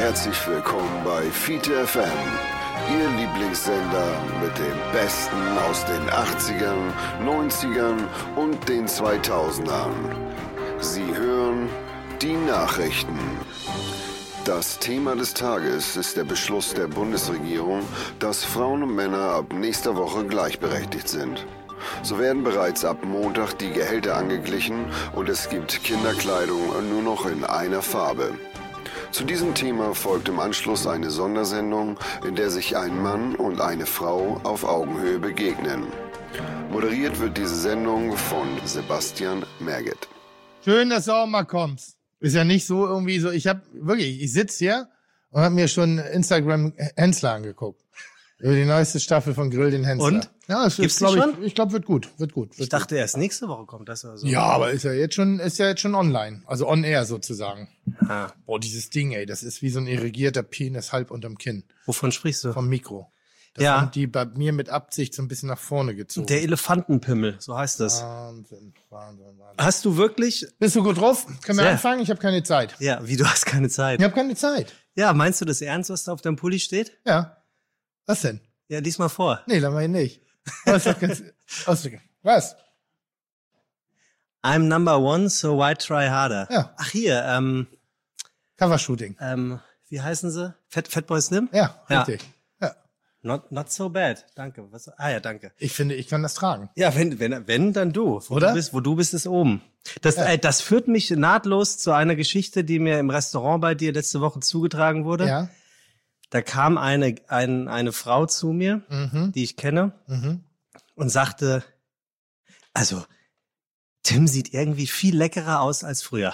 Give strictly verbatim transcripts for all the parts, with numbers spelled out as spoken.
Herzlich willkommen bei Fiete F M, Ihr Lieblingssender mit dem Besten aus den achtzigern, neunzigern und den zweitausendern. Sie hören die Nachrichten. Das Thema des Tages ist der Beschluss der Bundesregierung, dass Frauen und Männer ab nächster Woche gleichberechtigt sind. So werden bereits ab Montag die Gehälter angeglichen und es gibt Kinderkleidung nur noch in einer Farbe. Zu diesem Thema folgt im Anschluss eine Sondersendung, in der sich ein Mann und eine Frau auf Augenhöhe begegnen. Moderiert wird diese Sendung von Sebastian Merget. Schön, dass du auch mal kommst. Ist ja nicht so irgendwie so, ich habe wirklich, ich sitze hier und habe mir schon Instagram Hensler angeguckt. Über die neueste Staffel von Grill den Hensler. Und? Ja, das Gibt's ist, glaube die ich, ich glaube, wird gut, wird gut. Wird Ich dachte gut. erst nächste Woche kommt das oder so. Ja, aber ist ja jetzt schon, ist ja jetzt schon online. Also on air sozusagen. Ah. Boah, dieses Ding, ey, das ist wie so ein irrigierter Penis halb unterm Kinn. Wovon sprichst du? Vom Mikro. Das Ja. haben die bei mir mit Absicht so ein bisschen nach vorne gezogen. Der Elefantenpimmel, so heißt das. Wahnsinn, Wahnsinn, Wahnsinn. Hast du wirklich? Bist du gut drauf? Können wir Sehr. anfangen? Ich habe keine Zeit. Ja, wie, du hast keine Zeit. Ich habe keine Zeit. Ja, meinst du das ernst, was da auf deinem Pulli steht? Ja. Was denn? Ja, lies mal vor. Nee, dann mach ich nicht. Was? Doch ganz, ausdrücken. Was? I'm number one, so why try harder? Ja. Ach hier, ähm, Covershooting. ähm, wie heißen sie? Fat, Fatboy Slim? Ja, Ja. richtig. Ja. Not, not so bad. Danke. Was, ah ja, danke. Ich finde, ich kann das tragen. Ja, wenn, wenn, wenn, dann du. Wo Oder? Du bist, wo du bist, ist oben. Das, Ja. äh, das führt mich nahtlos zu einer Geschichte, die mir im Restaurant bei dir letzte Woche zugetragen wurde. Ja. Da kam eine, ein, eine Frau zu mir, Mhm. die ich kenne, Mhm. und sagte, also, Tim sieht irgendwie viel leckerer aus als früher.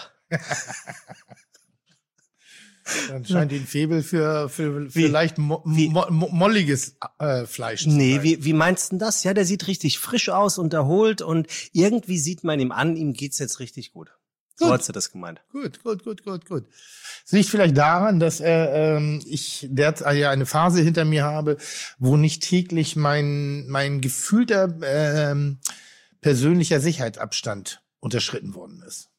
Dann scheint die ein Faible für, für, für Wie? leicht mo Wie? mo mo molliges äh, Fleisch zu Nee, sein. wie, wie meinst du denn das? Ja, der sieht richtig frisch aus und erholt und irgendwie sieht man ihm an, ihm geht's jetzt richtig gut. So Gut. hat sie das gemeint. Gut, gut, gut, gut, gut. Es liegt vielleicht daran, dass äh, ähm, ich derzeit ja eine Phase hinter mir habe, wo nicht täglich mein mein gefühlter ähm, persönlicher Sicherheitsabstand unterschritten worden ist.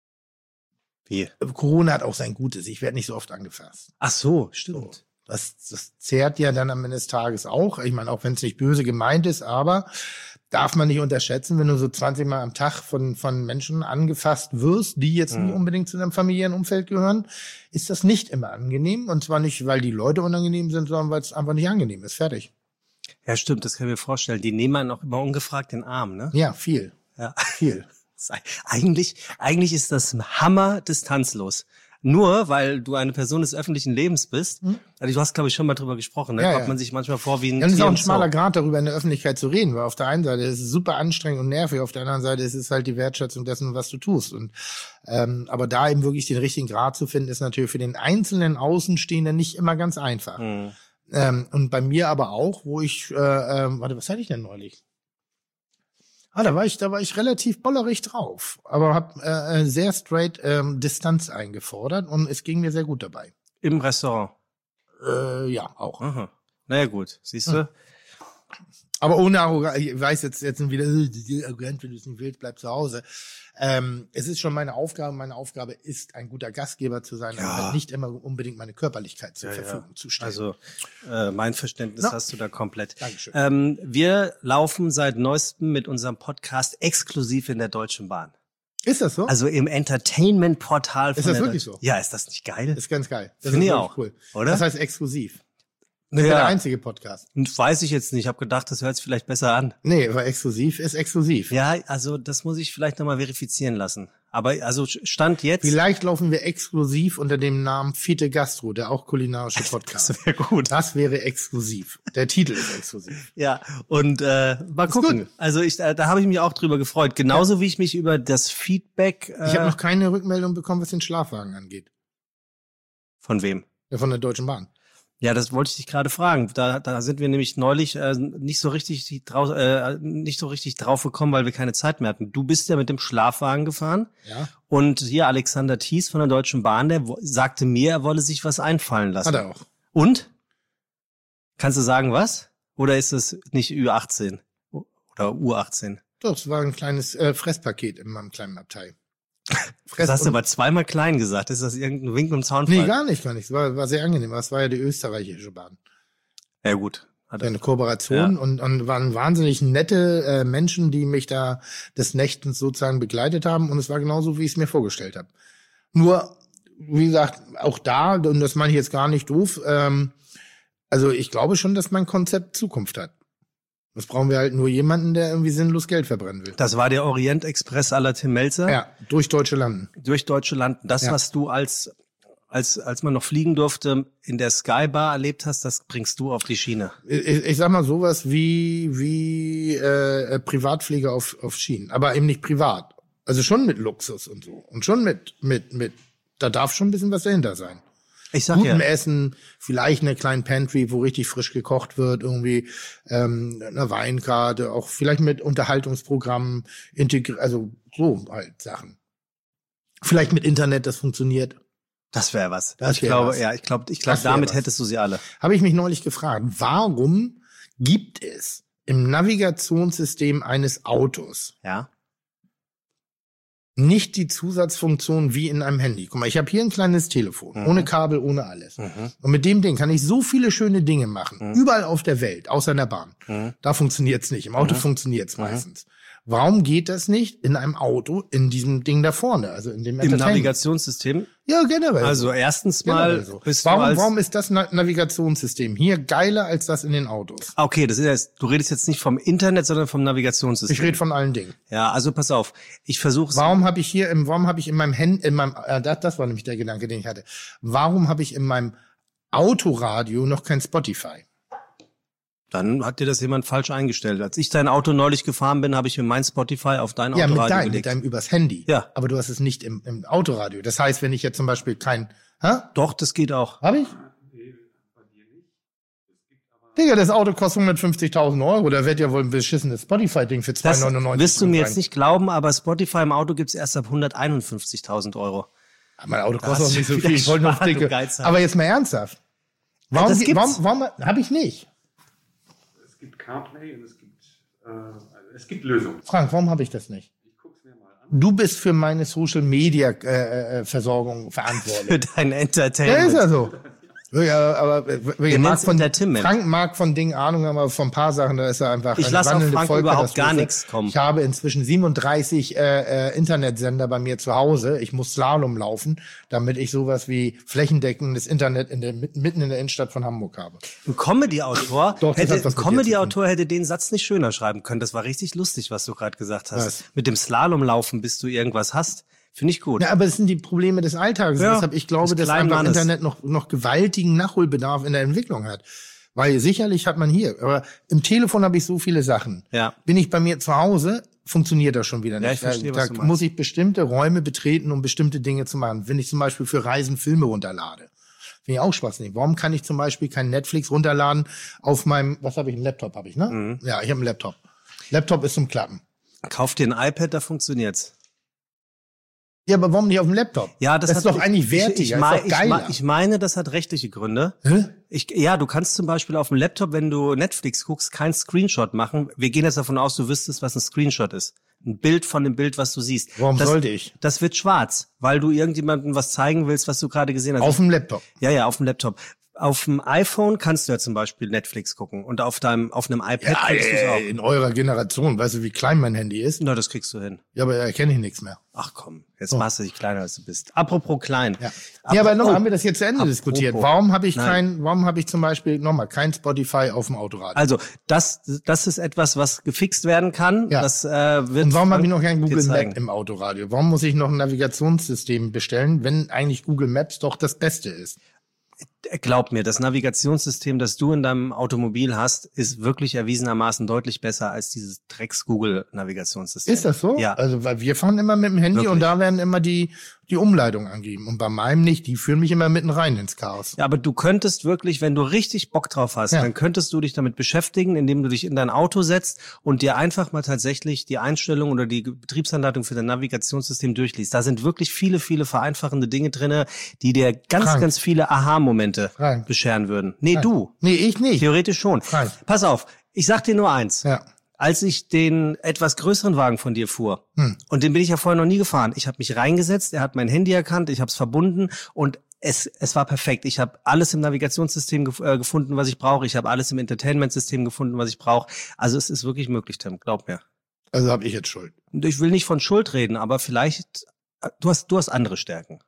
Wie? Corona hat auch sein Gutes. Ich werde nicht so oft angefasst. Ach so, stimmt. Das, das zehrt ja dann am Ende des Tages auch. Ich meine, auch wenn es nicht böse gemeint ist, aber darf man nicht unterschätzen, wenn du so zwanzig Mal am Tag von von Menschen angefasst wirst, die jetzt Mhm. nicht unbedingt zu deinem familiären Umfeld gehören, ist das nicht immer angenehm. Und zwar nicht, weil die Leute unangenehm sind, sondern weil es einfach nicht angenehm ist. Fertig. Ja, stimmt, das kann ich mir vorstellen. Die nehmen einen auch immer ungefragt den Arm, ne? Ja, viel. Ja. Viel. Das ist Eigentlich, eigentlich ist das Hammer distanzlos. Nur, weil du eine Person des öffentlichen Lebens bist. Mhm. Also du hast, glaube ich, schon mal drüber gesprochen. Ne? Ja, Kommt ja. man sich manchmal vor wie ein Ja, und es ist Tier auch ein im Zoo. schmaler Grad, darüber in der Öffentlichkeit zu reden, weil auf der einen Seite ist es super anstrengend und nervig, auf der anderen Seite ist es halt die Wertschätzung dessen, was du tust. Und ähm, aber da eben wirklich den richtigen Grad zu finden, ist natürlich für den einzelnen Außenstehenden nicht immer ganz einfach. Hm. Ähm, und bei mir aber auch, wo ich, äh, ähm, warte, was hatte ich denn neulich? Ah, da war ich, da war ich relativ bollerig drauf, aber habe äh, sehr straight ähm, Distanz eingefordert und es ging mir sehr gut dabei. Im Restaurant. Äh, ja, auch. Aha. Naja, gut. Siehst du? Aber ohne Arroganz, ich weiß jetzt, jetzt sind wieder, äh, arrogant, wenn du es nicht willst, bleib zu Hause. Ähm, es ist schon meine Aufgabe, meine Aufgabe ist, ein guter Gastgeber zu sein, Ja. aber halt nicht immer unbedingt meine Körperlichkeit zur Ja, ja. Verfügung zu stellen. Also äh, mein Verständnis Ja. hast du da komplett. Dankeschön. Ähm, wir laufen seit neuestem mit unserem Podcast exklusiv in der Deutschen Bahn. Ist das so? Also im Entertainment-Portal. von Ist das der wirklich Deutschen- so? Ja, ist das nicht geil? Das ist ganz geil. Das Finde ist ich wirklich auch, cool. oder? Das heißt exklusiv. Das ist der Ja, einzige Podcast. weiß ich jetzt nicht. Ich habe gedacht, das hört sich vielleicht besser an. Nee, aber exklusiv ist exklusiv. Ja, also das muss ich vielleicht nochmal verifizieren lassen. Aber also Stand jetzt. Vielleicht laufen wir exklusiv unter dem Namen Fiete Gastro, der auch kulinarische Podcast. Das wäre gut. Das wäre exklusiv. Der Titel ist exklusiv. Ja, und äh, mal Ist gucken. gut. Also ich, äh, da habe ich mich auch drüber gefreut. Genauso wie ich mich über das Feedback äh, Ich habe noch keine Rückmeldung bekommen, was den Schlafwagen angeht. von wem? Ja, von der Deutschen Bahn. Ja, das wollte ich dich gerade fragen. Da, da sind wir nämlich neulich äh, nicht so richtig drauf, äh, nicht so richtig drauf gekommen, weil wir keine Zeit mehr hatten. Du bist ja mit dem Schlafwagen gefahren Ja. und hier Alexander Thies von der Deutschen Bahn, der wo- sagte mir, er wolle sich was einfallen lassen. Hat er auch. Und? Kannst du sagen, was? Oder ist es nicht Ü achtzehn oder U achtzehn? Doch, es war ein kleines äh, Fresspaket in meinem kleinen Abteil. Fress Das hast du und- aber zweimal klein gesagt. Ist das irgendein Wink und Zaunfall? Nee, gar nicht, gar nicht. Es war, war sehr angenehm. Das war ja die österreichische Bahn. Ja, gut. Hat er- Eine Kooperation Ja. und, und waren wahnsinnig nette äh, Menschen, die mich da des Nächtens sozusagen begleitet haben. Und es war genauso, wie ich es mir vorgestellt habe. Nur, wie gesagt, auch da, und das meine ich jetzt gar nicht doof, ähm, also ich glaube schon, dass mein Konzept Zukunft hat. Das brauchen wir halt nur jemanden, der irgendwie sinnlos Geld verbrennen will. Das war der Orient Express à la Tim Melzer. Ja, durch deutsche Landen. Durch deutsche Landen. Das, Ja. was du als, als, als man noch fliegen durfte, in der Skybar erlebt hast, das bringst du auf die Schiene. Ich, ich sag mal sowas wie, wie äh, Privatpflege auf, auf Schienen, aber eben nicht privat. Also schon mit Luxus und so. Und schon mit, mit, mit, da darf schon ein bisschen was dahinter sein. Ich sag Gutem ja, Essen, vielleicht eine kleine Pantry, wo richtig frisch gekocht wird, irgendwie ähm, eine Weinkarte, auch vielleicht mit Unterhaltungsprogrammen, integri- also so halt Sachen. Vielleicht mit Internet, das funktioniert. das wäre was. Das ich wär glaube, was. ja, ich glaube, ich glaube, Das wär damit was. hättest du sie alle. Habe ich mich neulich gefragt, warum gibt es im Navigationssystem eines Autos Ja. nicht die Zusatzfunktion wie in einem Handy? Guck mal, ich habe hier ein kleines Telefon, Mhm. ohne Kabel, ohne alles. Mhm. Und mit dem Ding kann ich so viele schöne Dinge machen, Mhm. überall auf der Welt, außer in der Bahn. Mhm. Da funktioniert's nicht. Im Auto Mhm. funktioniert's Mhm. meistens. Warum geht das nicht in einem Auto, in diesem Ding da vorne, also in dem Im Entertainment? Navigationssystem. Ja, generell. Also erstens generell mal so. bist warum, du als warum ist das Na- Navigationssystem hier geiler als das in den Autos? Ah, okay, das ist jetzt, du redest jetzt nicht vom Internet, sondern vom Navigationssystem. Ich rede von allen Dingen. Ja, also pass auf. Ich versuche Warum habe ich hier im, warum habe ich in meinem Hand, in meinem, äh, das, das war nämlich der Gedanke, den ich hatte. Warum habe ich in meinem Autoradio noch kein Spotify? Dann hat dir das jemand falsch eingestellt. Als ich dein Auto neulich gefahren bin, habe ich mir mein Spotify auf dein Ja, mit Autoradio deinem, mit gelegt. deinem übers Handy. Ja. Aber du hast es nicht im, im Autoradio. Das heißt, wenn ich jetzt zum Beispiel kein, hä? Doch, das geht auch. Hab ich? Digga, das Auto kostet hundertfünfzigtausend Euro. Da wird ja wohl ein beschissenes Spotify-Ding für zwei Das neunundneunzig. wirst du mir sein. jetzt nicht glauben, aber Spotify im Auto gibt's erst ab hunderteinundfünfzigtausend Euro. Mein Auto Da kostet hast auch nicht du so viel. wieder Ich wollte noch sparen, du dicke. Geizhals. Aber jetzt mal ernsthaft. Warum, das ge- gibt's. warum, warum habe ich nicht? Es gibt CarPlay und es gibt, äh, also es gibt Lösungen. Frank, warum habe ich das nicht? Ich guck's mir mal an. Du bist für meine Social Media äh, äh, Versorgung verantwortlich. Für dein Ja, Entertainment. ist ja so. Ja, aber äh, Wir Marc nennen's von, Entertainment. Frank mag von Dingen Ahnung, aber von ein paar Sachen, da ist er einfach Ich eine lass auf wandelnde Frank überhaupt Vollkatastrophe. gar nichts kommen. Ich habe inzwischen siebenunddreißig äh, äh, Internetsender bei mir zu Hause. Ich muss Slalom laufen, damit ich sowas wie flächendeckendes Internet in der, mitten in der Innenstadt von Hamburg habe. Ein Comedy-Autor Doch, das hätte, hat was ein mit Comedy-Autor hätte den Satz nicht schöner schreiben können. Das war richtig lustig, was du gerade gesagt hast. Was? Mit dem Slalomlaufen, bis du irgendwas hast. Finde ich gut. Ja, aber es sind die Probleme des Alltags. Ja, Deshalb, ich glaube, des dass kleinen einfach Mannes. Internet noch, noch gewaltigen Nachholbedarf in der Entwicklung hat. Weil sicherlich hat man hier, aber im Telefon habe ich so viele Sachen. Ja. Bin ich bei mir zu Hause, funktioniert das schon wieder nicht. Ja, ich verstehe, da was du da meinst. muss ich bestimmte Räume betreten, um bestimmte Dinge zu machen. Wenn ich zum Beispiel für Reisen Filme runterlade. Finde ich auch Spaß nicht. Warum kann ich zum Beispiel kein Netflix runterladen auf meinem, was habe ich, einen Laptop habe ich, ne? Mhm. Ja, ich habe einen Laptop. Laptop ist zum Klappen. Kauf dir ein iPad, da funktioniert's. Ja, aber warum nicht auf dem Laptop? Ja, das, das hat, ist doch eigentlich ich, wertiger, ich, ist mein, doch ich, geiler. mein- ich meine, das hat rechtliche Gründe. Hä? Ich, ja, du kannst zum Beispiel auf dem Laptop, wenn du Netflix guckst, kein Screenshot machen. Wir gehen jetzt davon aus, du wüsstest, was ein Screenshot ist. Ein Bild von dem Bild, was du siehst. Warum das, sollte ich? Das wird schwarz, weil du irgendjemandem was zeigen willst, was du gerade gesehen hast. Auf dem Laptop. Ja, ja, auf dem Laptop. Auf dem iPhone kannst du ja zum Beispiel Netflix gucken und auf deinem, auf einem iPad Ja, kriegst du es ey, auch. in eurer Generation, weißt du, wie klein mein Handy ist? Na, das kriegst du hin. Ja, aber da erkenne ich nichts mehr. Ach komm, jetzt machst du dich kleiner, als du bist. Apropos klein. Ja, ja aber noch oh, haben wir das jetzt zu Ende apropos. diskutiert. Warum habe ich Nein. kein, warum habe ich zum Beispiel nochmal kein Spotify auf dem Autoradio? Also, das, das ist etwas, was gefixt werden kann. Ja. Das äh, wird Und warum habe Frank ich noch kein dir Google zeigen. Map im Autoradio? Warum muss ich noch ein Navigationssystem bestellen, wenn eigentlich Google Maps doch das Beste ist? Glaub mir, das Navigationssystem, das du in deinem Automobil hast, ist wirklich erwiesenermaßen deutlich besser als dieses Drecks-Google-Navigationssystem. Ist das so? Ja. Also, weil wir fahren immer mit dem Handy Wirklich. und da werden immer die, die Umleitungen angegeben. Und bei meinem nicht. Die führen mich immer mitten rein ins Chaos. Ja, aber du könntest wirklich, wenn du richtig Bock drauf hast, Ja. dann könntest du dich damit beschäftigen, indem du dich in dein Auto setzt und dir einfach mal tatsächlich die Einstellung oder die Betriebsanleitung für dein Navigationssystem durchliest. Da sind wirklich viele, viele vereinfachende Dinge drinne, die dir ganz, Frank. ganz viele Aha-Momente Frank. bescheren würden. Nee, Frank. du. Nee, ich nicht. Theoretisch schon. Frank. Pass auf, ich sag dir nur eins. Ja. als ich den etwas größeren Wagen von dir fuhr, Hm. und den bin ich ja vorher noch nie gefahren, ich habe mich reingesetzt, er hat mein Handy erkannt, ich habe es verbunden und es es war perfekt. Ich habe alles im Navigationssystem gef- äh, gefunden, was ich brauche. Ich habe alles im Entertainment-System gefunden, was ich brauche. Also es ist wirklich möglich, Tim, glaub mir. Also habe ich jetzt Schuld. Und ich will nicht von Schuld reden, aber vielleicht, äh, du hast, du hast andere Stärken.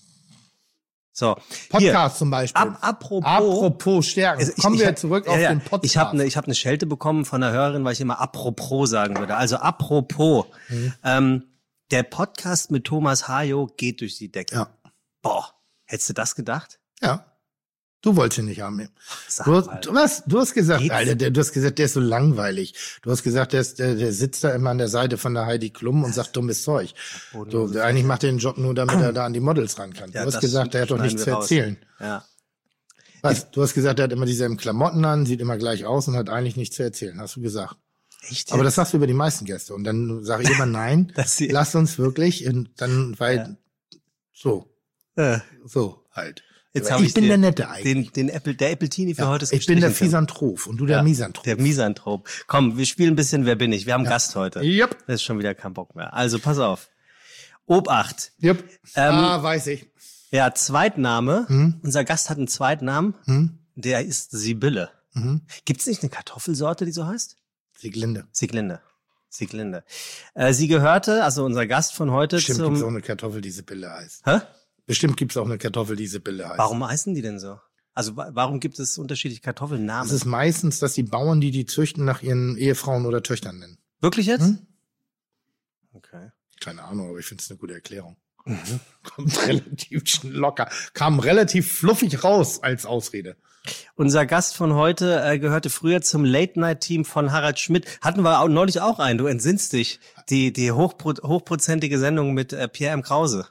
So, Podcast zum Beispiel. Ab, apropos, Apropos Stärken. Also ich- Kommen ich wir hab- zurück ja, auf ja. den Podcast. Ich habe eine ich hab ne Schelte bekommen von einer Hörerin, weil ich immer apropos sagen würde. Also apropos. Mhm. Ähm, der Podcast mit Thomas Hayo geht durch die Decke. Ja. Boah, hättest du das gedacht? Ja. Du wolltest ihn nicht haben. Sag Du, mal. du, was? Du hast gesagt, Geht's? Alter, der, du hast gesagt, der ist so langweilig. Du hast gesagt, der, ist, der, der sitzt da immer an der Seite von der Heidi Klum und sagt dummes Zeug. Du, der eigentlich macht den Job nur, damit er da an die Models ran kann. Du Ja, hast das gesagt, der hat doch schneiden nichts wir zu raus. erzählen. Ja. Was? Du hast gesagt, der hat immer dieselben Klamotten an, sieht immer gleich aus und hat eigentlich nichts zu erzählen, hast du gesagt. Echt? Aber das sagst du über die meisten Gäste. Und dann sage ich immer, nein, Dass sie- lass uns wirklich, in, dann, weil, Ja. so, Äh, so halt. Jetzt Aber hab ich ich bin dir der Nette eigentlich. den, den Apple, der Appletini für Ja, heute ist ich bin der gestrichen, Tim. Fisanthrop und du der Ja, Misanthrop. Der Misanthrop. Komm, wir spielen ein bisschen Wer bin ich? Wir haben einen Gast heute. Yep. Das ist schon wieder kein Bock mehr. Also pass auf. Obacht. Yep. Ähm, ah, weiß ich. Ja, Zweitname. Hm? Unser Gast hat einen Zweitnamen. Hm? Der ist Sibylle. Mhm. Gibt's nicht eine Kartoffelsorte, die so heißt? Sieglinde. Sieglinde. Sieglinde. Äh, sie gehörte, also unser Gast von heute Bestimmt gibt's auch zum... eine Kartoffel, die Sibylle heißt. Hä? Bestimmt gibt's auch eine Kartoffel, die Sibylle heißt. Warum heißen die denn so? Also wa- warum gibt es unterschiedliche Kartoffelnamen? Es ist meistens, dass die Bauern, die die züchten, nach ihren Ehefrauen oder Töchtern nennen. Wirklich jetzt? Hm? Okay. Keine Ahnung, aber ich finde es eine gute Erklärung. Mhm. Kommt relativ schn- locker. Kam relativ fluffig raus als Ausrede. Unser Gast von heute äh, gehörte früher zum Late-Night-Team von Harald Schmidt. Hatten wir auch neulich auch einen, du entsinnst dich. Die, die hochpro hochprozentige Sendung mit äh, Pierre M. Krause.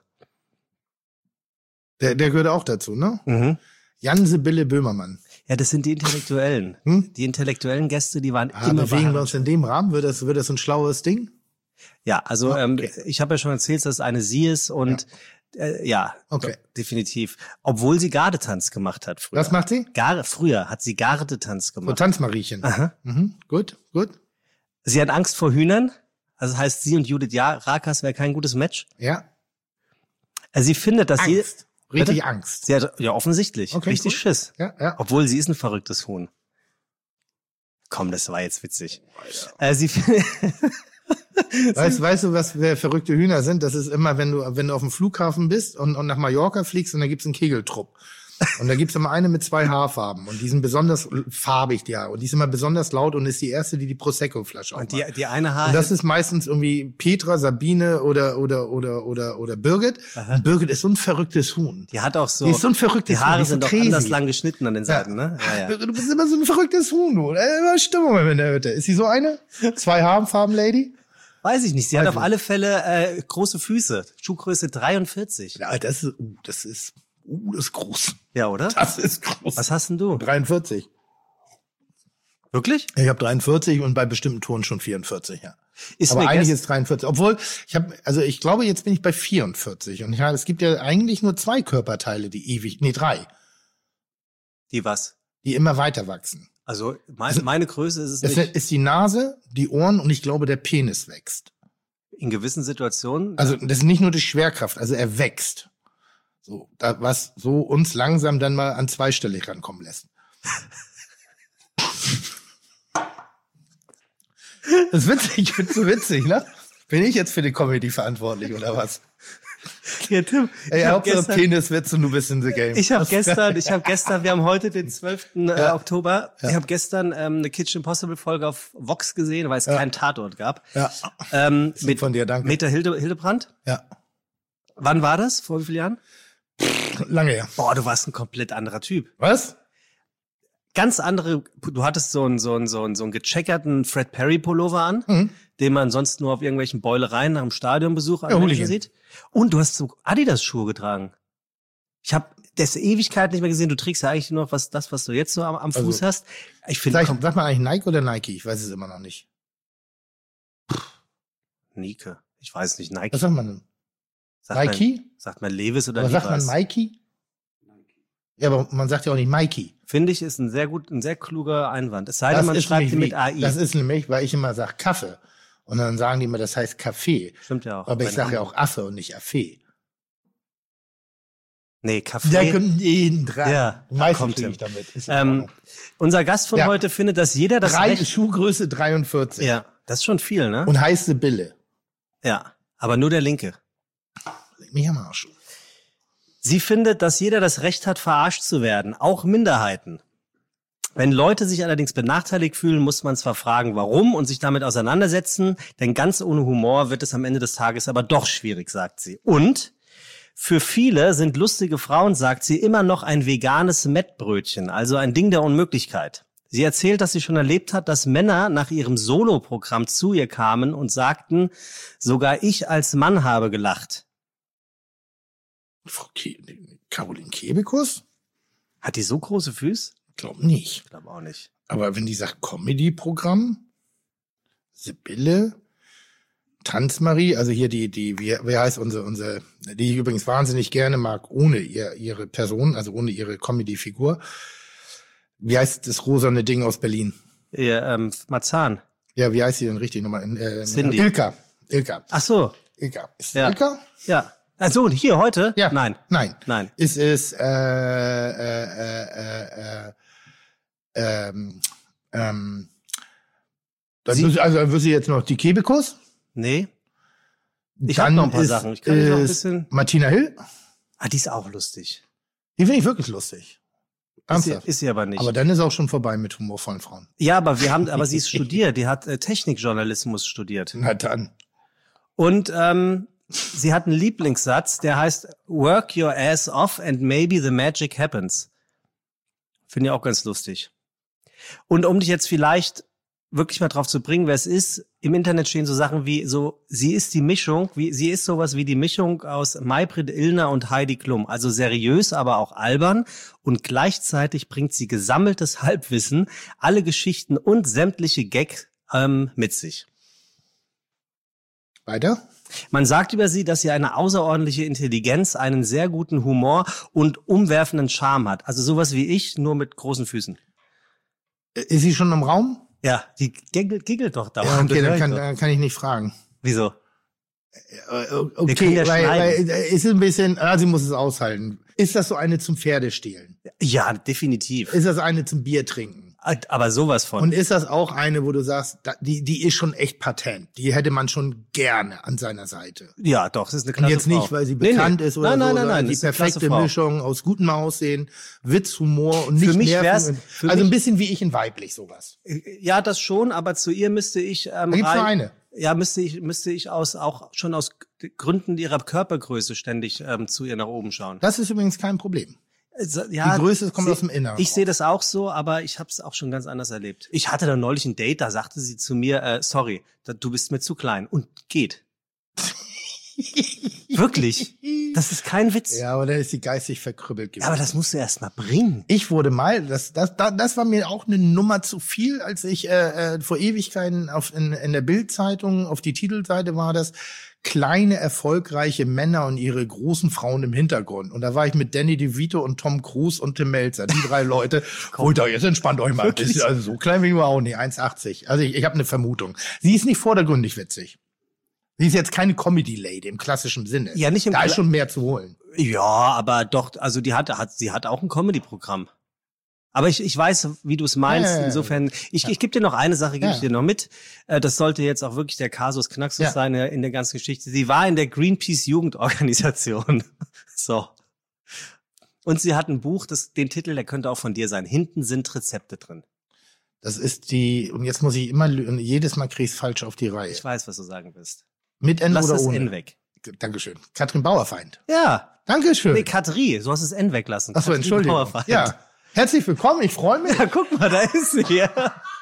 Der, der gehört auch dazu, ne? Mhm. Jan Sibylle Böhmermann. Ja, das sind die Intellektuellen. Hm? Die intellektuellen Gäste, die waren Ah, immer bei bewegen wir Harald uns in dem Rahmen? Wird das, wird das ein schlaues Ding? Ja, also Ah, ähm, okay. ich habe ja schon erzählt, dass es eine sie ist und ja, äh, ja Okay. doch, definitiv. Obwohl sie Gardetanz gemacht hat früher. Was macht sie? Gar, früher hat sie Gardetanz So gemacht. Tanzmariechen. Aha. Mhm. Gut, gut. Sie hat Angst vor Hühnern. Also das heißt, sie und Judith ja, Rakas wäre kein gutes Match. Ja. Also sie findet, dass sie... Angst. Richtig Bitte? Angst. Sie hat, ja, offensichtlich. Okay, richtig gut. Schiss. Ja, ja. Obwohl sie ist ein verrücktes Huhn. Komm, das war jetzt witzig. Äh, sie, Weißt, weißt du, was wer verrückte Hühner sind? Das ist immer, wenn du, wenn du auf dem Flughafen bist und, und nach Mallorca fliegst und da gibt's einen Kegeltrupp. Und da gibt's immer eine mit zwei Haarfarben und die sind besonders farbig, ja. Und die ist immer besonders laut und ist die erste, die die Prosecco-Flasche und aufmacht. die, die eine Haar... Und das ist meistens irgendwie Petra, Sabine oder oder oder oder oder Birgit. Und Birgit ist so ein verrücktes Huhn. die hat auch so... Die ist so ein verrücktes Die Haare Huhn, die ist so sind doch crazy. anders lang geschnitten an den Seiten, ne? Ja, ja. Birgit, du bist immer so ein verrücktes Huhn, du. Äh, Immer Stimmung in der Hütte. Ist sie so eine? Zwei Haarfarben, Lady? Weiß ich nicht. Sie Weiß hat auf ich. alle Fälle äh, große Füße. Schuhgröße dreiundvierzig. Ja, das ist, uh, das ist, uh, das ist groß. Ja, oder? Das ist groß. Was hast denn du? dreiundvierzig. Wirklich? Ich habe dreiundvierzig und bei bestimmten Touren schon vierundvierzig, ja. Ist Aber mir eigentlich gest- ist dreiundvierzig. Obwohl, ich habe, also ich glaube, jetzt bin ich bei vierundvierzig. Und ja, es gibt ja eigentlich nur zwei Körperteile, die ewig, nee, drei, Die was? die immer weiter wachsen. Also mein, meine Größe ist es Das nicht. ist die Nase, die Ohren und ich glaube, der Penis wächst. In gewissen Situationen. Also das ist nicht nur die Schwerkraft, also er wächst. So, da, was so uns langsam dann mal an zweistellig rankommen lässt. Das ist witzig, ich find's so witzig, ne? Bin ich jetzt für die Comedy verantwortlich oder was? Ja, Tim, Ey, ich habe Hauptsache gestern, Peniswitz und du bist in the game. ich hab Das- gestern, ich habe gestern, wir haben heute den zwölften Äh, Ja. Oktober. Ja. Ich habe gestern ähm, eine Kitchen Impossible Folge auf Vox gesehen, weil es Ja. keinen Tatort gab. Ja, Ähm, mit von dir, danke. Meta Hilde, Hildebrand. Ja, Wann war das? Vor wie vielen Jahren? lange her. Boah, du warst ein komplett anderer Typ. Was? Ganz andere, du hattest so einen, so einen, so einen, so einen gecheckerten Fred Perry Pullover an, Mhm. den man sonst nur auf irgendwelchen Beulereien nach dem Stadionbesuch an Ja, Menschen Hooligan. sieht. Und du hast so Adidas-Schuhe getragen. Ich habe das Ewigkeit nicht mehr gesehen. Du trägst ja eigentlich nur noch was, das, was du jetzt so am, am Also, Fuß hast. Ich finde, Sag, komm, sag mal eigentlich Nike oder Nike? Ich weiß es immer noch nicht. Nike. Ich weiß nicht, Nike. Was sagt man denn? Sagt Nike? Man, sagt man Levis oder Oder sagt man Levi's? Mikey? Ja, aber man sagt ja auch nicht Mikey. Finde ich, ist ein sehr gut, ein sehr kluger Einwand. Es sei denn, Das man ist schreibt sie nämlich mit A I. Das ist nämlich, weil ich immer sage Kaffee. Und dann sagen die immer, das heißt Kaffee. Stimmt ja auch. Aber ich Bei sage ja Namen. auch Affe und nicht Affe. Nee, Kaffee. Da kommt jeden dran. Ja, Meistens kommt kriege hin. ich damit. Ist in Ähm, Ordnung. unser Gast von Ja. heute findet, dass jeder das Drei, Recht... Schuhgröße dreiundvierzig. Ja, das ist schon viel, ne? Und heiße Bille. Ja, aber nur der Linke. Leg mich am Arsch. Sie findet, dass jeder das Recht hat, verarscht zu werden, auch Minderheiten. Wenn Leute sich allerdings benachteiligt fühlen, muss man zwar fragen, warum und sich damit auseinandersetzen, denn ganz ohne Humor wird es am Ende des Tages aber doch schwierig, sagt sie. Und für viele sind lustige Frauen, sagt sie, immer noch ein veganes Mettbrötchen, also ein Ding der Unmöglichkeit. Sie erzählt, dass sie schon erlebt hat, dass Männer nach ihrem Soloprogramm zu ihr kamen und sagten, sogar ich als Mann habe gelacht. Frau Ke Caroline Kebekus? Hat die so große Füße? Glaub nicht. Ich glaube auch nicht. Aber wenn die sagt Comedy-Programm, Sibylle, Tanzmarie, also hier die, die, wie, wie heißt unsere, unsere, die ich übrigens wahnsinnig gerne mag, ohne ihr, ihre Person, also ohne ihre Comedy-Figur. Wie heißt das rosane Ding aus Berlin? Ja, ähm, Marzahn. Ja, wie heißt sie denn richtig nochmal? Äh, Cindy. Ilka. Ilka. Ach so, Ilka. Ist Ja. Ilka? ja. Also hier heute? Ja. Nein. Nein. Nein. Ist es, äh, äh, äh, äh, äh, ähm, ähm, dann Sie- muss, also dann wird sie jetzt noch die Kebekus. Nee. Ich hab Dann noch ein paar ist, Sachen. Ich kann dich noch ein ist bisschen- Martina Hill. Ah, die ist auch lustig. Die finde ich wirklich lustig. Ist sie, Ernsthaft. ist sie aber nicht. Aber dann ist auch schon vorbei mit humorvollen Frauen. ja, aber wir haben, aber sie ist studiert. Die hat äh, Technikjournalismus studiert. Na dann. Und ähm, sie hat einen Lieblingssatz, der heißt "Work your ass off and maybe the magic happens." Finde ich auch ganz lustig. Und um dich jetzt vielleicht wirklich mal drauf zu bringen, wer es ist, im Internet stehen so Sachen wie so, sie ist die Mischung, wie sie ist sowas wie die Mischung aus Maybrit Illner und Heidi Klum. Also seriös, aber auch albern. Und gleichzeitig bringt sie gesammeltes Halbwissen, alle Geschichten und sämtliche Gag ähm, mit sich. Weiter? Man sagt über sie, dass sie eine außerordentliche Intelligenz, einen sehr guten Humor und umwerfenden Charme hat. Also sowas wie ich, nur mit großen Füßen. Ist sie schon im Raum? Ja, die giggelt, giggelt doch dauernd. Ja, okay, das hör dann ich kann, doch. dann kann ich nicht fragen. Wieso? Äh, können Okay, ja weil, weil schneiden. äh, ist ein bisschen, ah, sie muss es aushalten. Ist das so eine zum Pferdestehlen? Ja, definitiv. Ist das eine zum Bier trinken? Aber sowas von. Und ist das auch eine, wo du sagst, da, die, die ist schon echt patent. Die hätte man schon gerne an seiner Seite. ja, doch, das ist eine Und klasse jetzt nicht, Frau. weil sie Nee, nee. bekannt ist oder nein, so, nein, nein, sondern nein, die das ist eine klasse perfekte Frau. Mischung aus gutem Aussehen, Witz, Humor und nicht Für mich nerven. wär's- und- für also ein mich- bisschen wie ich in weiblich sowas. Ja, das schon, aber zu ihr müsste ich ähm, Da gibt's nur rein- eine. Ja, müsste ich müsste ich aus auch schon aus Gründen ihrer Körpergröße ständig ähm, zu ihr nach oben schauen. Das ist übrigens kein Problem. Also, ja, Die Größe kommt sie- aus dem Inneren Ich raus. sehe das auch so, aber ich habe es auch schon ganz anders erlebt. Ich hatte da neulich ein Date, da sagte sie zu mir, äh, sorry, da, du bist mir zu klein und geht. Wirklich. Das ist kein Witz. Ja, aber dann ist sie geistig verkrüppelt gewesen. Aber das musst du erst mal bringen. Ich wurde mal, das, das, das, das war mir auch eine Nummer zu viel, als ich äh, äh, vor Ewigkeiten auf, in, in der Bild-Zeitung, auf die Titelseite war das, kleine, erfolgreiche Männer und ihre großen Frauen im Hintergrund. Und da war ich mit Danny DeVito und Tom Cruise und Tim Melzer, die drei Leute. Holt euch, jetzt entspannt euch mal ein bisschen. Also so klein bin ich auch nicht, eins achtzig. Also ich, ich habe eine Vermutung. Sie ist nicht vordergründig witzig. Sie ist jetzt keine Comedy-Lady im klassischen Sinne. Ja, nicht im Da ist Kla- schon mehr zu holen. Ja, aber doch, also die hat, hat sie hat auch ein Comedy-Programm. Aber ich, ich weiß, wie du es meinst. Ja, ja, ja. Insofern, ich, ich gebe dir noch eine Sache, gebe Ja. ich dir noch mit. Äh, Das sollte jetzt auch wirklich der Kasus Knaxus Ja. sein äh, in der ganzen Geschichte. Sie war in der Greenpeace-Jugendorganisation. So. Und sie hat ein Buch, das, den Titel, der könnte auch von dir sein. Hinten sind Rezepte drin. Das ist die, und jetzt muss ich immer, lü- und jedes Mal krieg's falsch auf die Reihe. Ich weiß, was du sagen willst. Mit N Lass oder das ohne? N weg. Dankeschön. Katrin Bauerfeind. Ja. Dankeschön. Nee, Katri, du hast das N weglassen. Achso, Katrin Entschuldigung. Bauerfeind. Ja. Herzlich willkommen, ich freue mich. Ja, guck mal, da ist sie. Ja.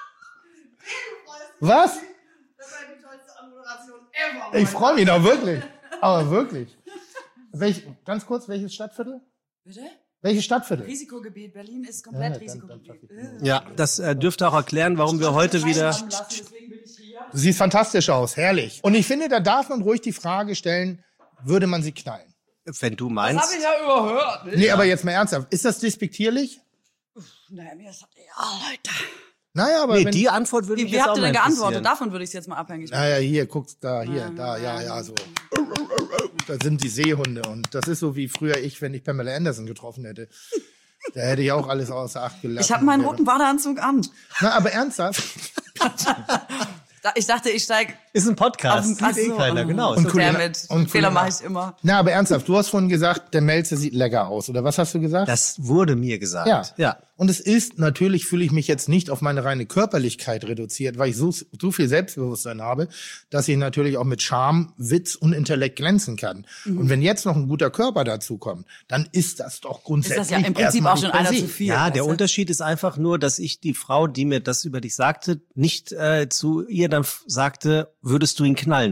Was? Das war die tollste Anmoderation ever. Ich freue mich doch wirklich. Aber wirklich. Welch, ganz kurz, welches Stadtviertel? Bitte? Welches Stadtviertel? Risikogebiet. Berlin ist komplett Ja, dann- Risikogebiet. dann- Ja, das äh, dürfte auch erklären, warum wir heute wieder... Lassen, deswegen bin ich hier. Du siehst fantastisch aus, herrlich. Und ich finde, da darf man ruhig die Frage stellen, würde man sie knallen? Wenn du Das meinst... habe ich ja überhört. Ne? Nee, aber jetzt mal ernsthaft. Ist das despektierlich? Naja, mir ist das ja, Leute. Naja, aber Nee, wenn, die Antwort würde Wie, mich wie jetzt habt auch ihr mal denn geantwortet? interessieren. Davon würde ich es jetzt mal abhängig machen. naja, hier, guckst da, hier, da, ja, ja, so. Da sind die Seehunde und das ist so wie früher ich, wenn ich Pamela Anderson getroffen hätte. Da hätte ich auch alles außer Acht gelassen. Ich habe meinen Wäre- roten Badeanzug an. Na, aber ernsthaft. Da- Ich dachte, ich steige Ist ein Podcast, Ach sieht eh so, keiner, oh. genau. Und So Kulina- damit. und Fehler Kulina- mache ich immer. Na, aber ernsthaft, du hast vorhin gesagt, der Melzer sieht lecker aus, oder was hast du gesagt? Das wurde mir gesagt. Ja. ja. Und es ist, natürlich fühle ich mich jetzt nicht auf meine reine Körperlichkeit reduziert, weil ich so, so viel Selbstbewusstsein habe, dass ich natürlich auch mit Charme, Witz und Intellekt glänzen kann. Mhm. Und wenn jetzt noch ein guter Körper dazu kommt, dann ist das doch Ist grundsätzlich das ja im Prinzip erstmal auch schon nicht per einer se. zu viel. Ja, der weißt du? Unterschied ist einfach nur, dass ich die Frau, die mir das über dich sagte, nicht äh, zu ihr dann f- sagte, würdest du ihn knallen?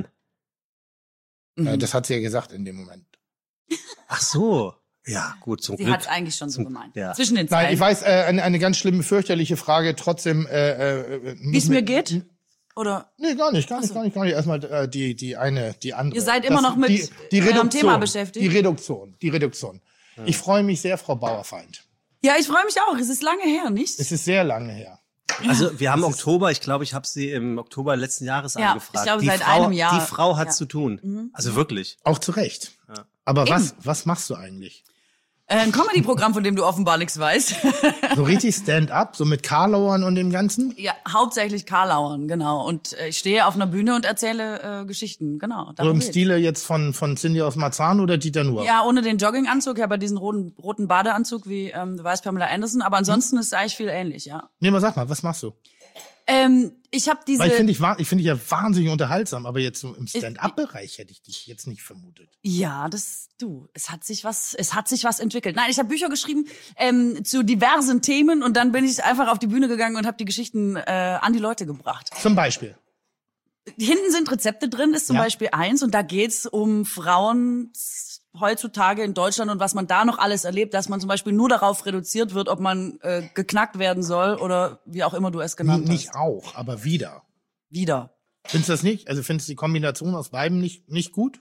Ja, das hat sie ja gesagt in dem Moment. Ach so. Ja, gut, zum Sie Glück. hat es eigentlich schon so Zum- gemeint. ja. Zwischen den Nein, Zeilen. ich weiß, äh, eine, eine ganz schlimme, fürchterliche Frage, trotzdem, äh, äh, Wie es mir geht? Oder? Nee, gar nicht, gar nicht, Ach so. gar nicht, gar nicht. Erstmal äh, die, die eine, die andere. Ihr seid immer noch mit die, die eurem Reduktion, Thema beschäftigt? Die Reduktion, die Reduktion. Ich freue mich sehr, Frau Bauerfeind. Ja, ich freue mich auch. Es ist lange her, nicht? Es ist sehr lange her. Also wir haben Oktober, ich glaube, ich habe sie im Oktober letzten Jahres Ja, angefragt. ich glaube, die seit Frau, einem Jahr. Die Frau hat Ja. zu tun. Also wirklich. Auch zu Recht. Ja. Aber was, was machst du eigentlich? Äh, Ein Comedy-Programm, von dem du offenbar nichts weißt. So richtig Stand-up, so mit Karlauern und dem Ganzen? Ja, hauptsächlich Karlauern, genau. Und äh, ich stehe auf einer Bühne und erzähle äh, Geschichten, genau. So darum im geht's. Stile jetzt von, von Cindy aus Marzahn oder Dieter Nuhr? Ja, ohne den Jogginganzug, ja, aber diesen roten, roten Badeanzug wie, ähm, du weißt, Pamela Anderson. Aber ansonsten ist es eigentlich viel ähnlich, ja. Nee, mal sag mal, was machst du? Ähm, ich habe diese... Weil ich finde ich, wa- ich finde dich ja wahnsinnig unterhaltsam, aber jetzt so im Stand-up-Bereich hätte ich dich jetzt nicht vermutet. Ja, das du. Es hat sich was, es hat sich was entwickelt. Nein, ich habe Bücher geschrieben ähm, zu diversen Themen und dann bin ich einfach auf die Bühne gegangen und habe die Geschichten äh, an die Leute gebracht. Zum Beispiel. Hinten sind Rezepte drin, ist zum Ja. Beispiel eins und da geht's um Frauen heutzutage in Deutschland und was man da noch alles erlebt, dass man zum Beispiel nur darauf reduziert wird, ob man äh, geknackt werden soll oder wie auch immer du es Nee, genannt nicht hast. auch, aber wieder. Wieder. Findest du das nicht? Also findest du die Kombination aus beidem nicht, nicht gut?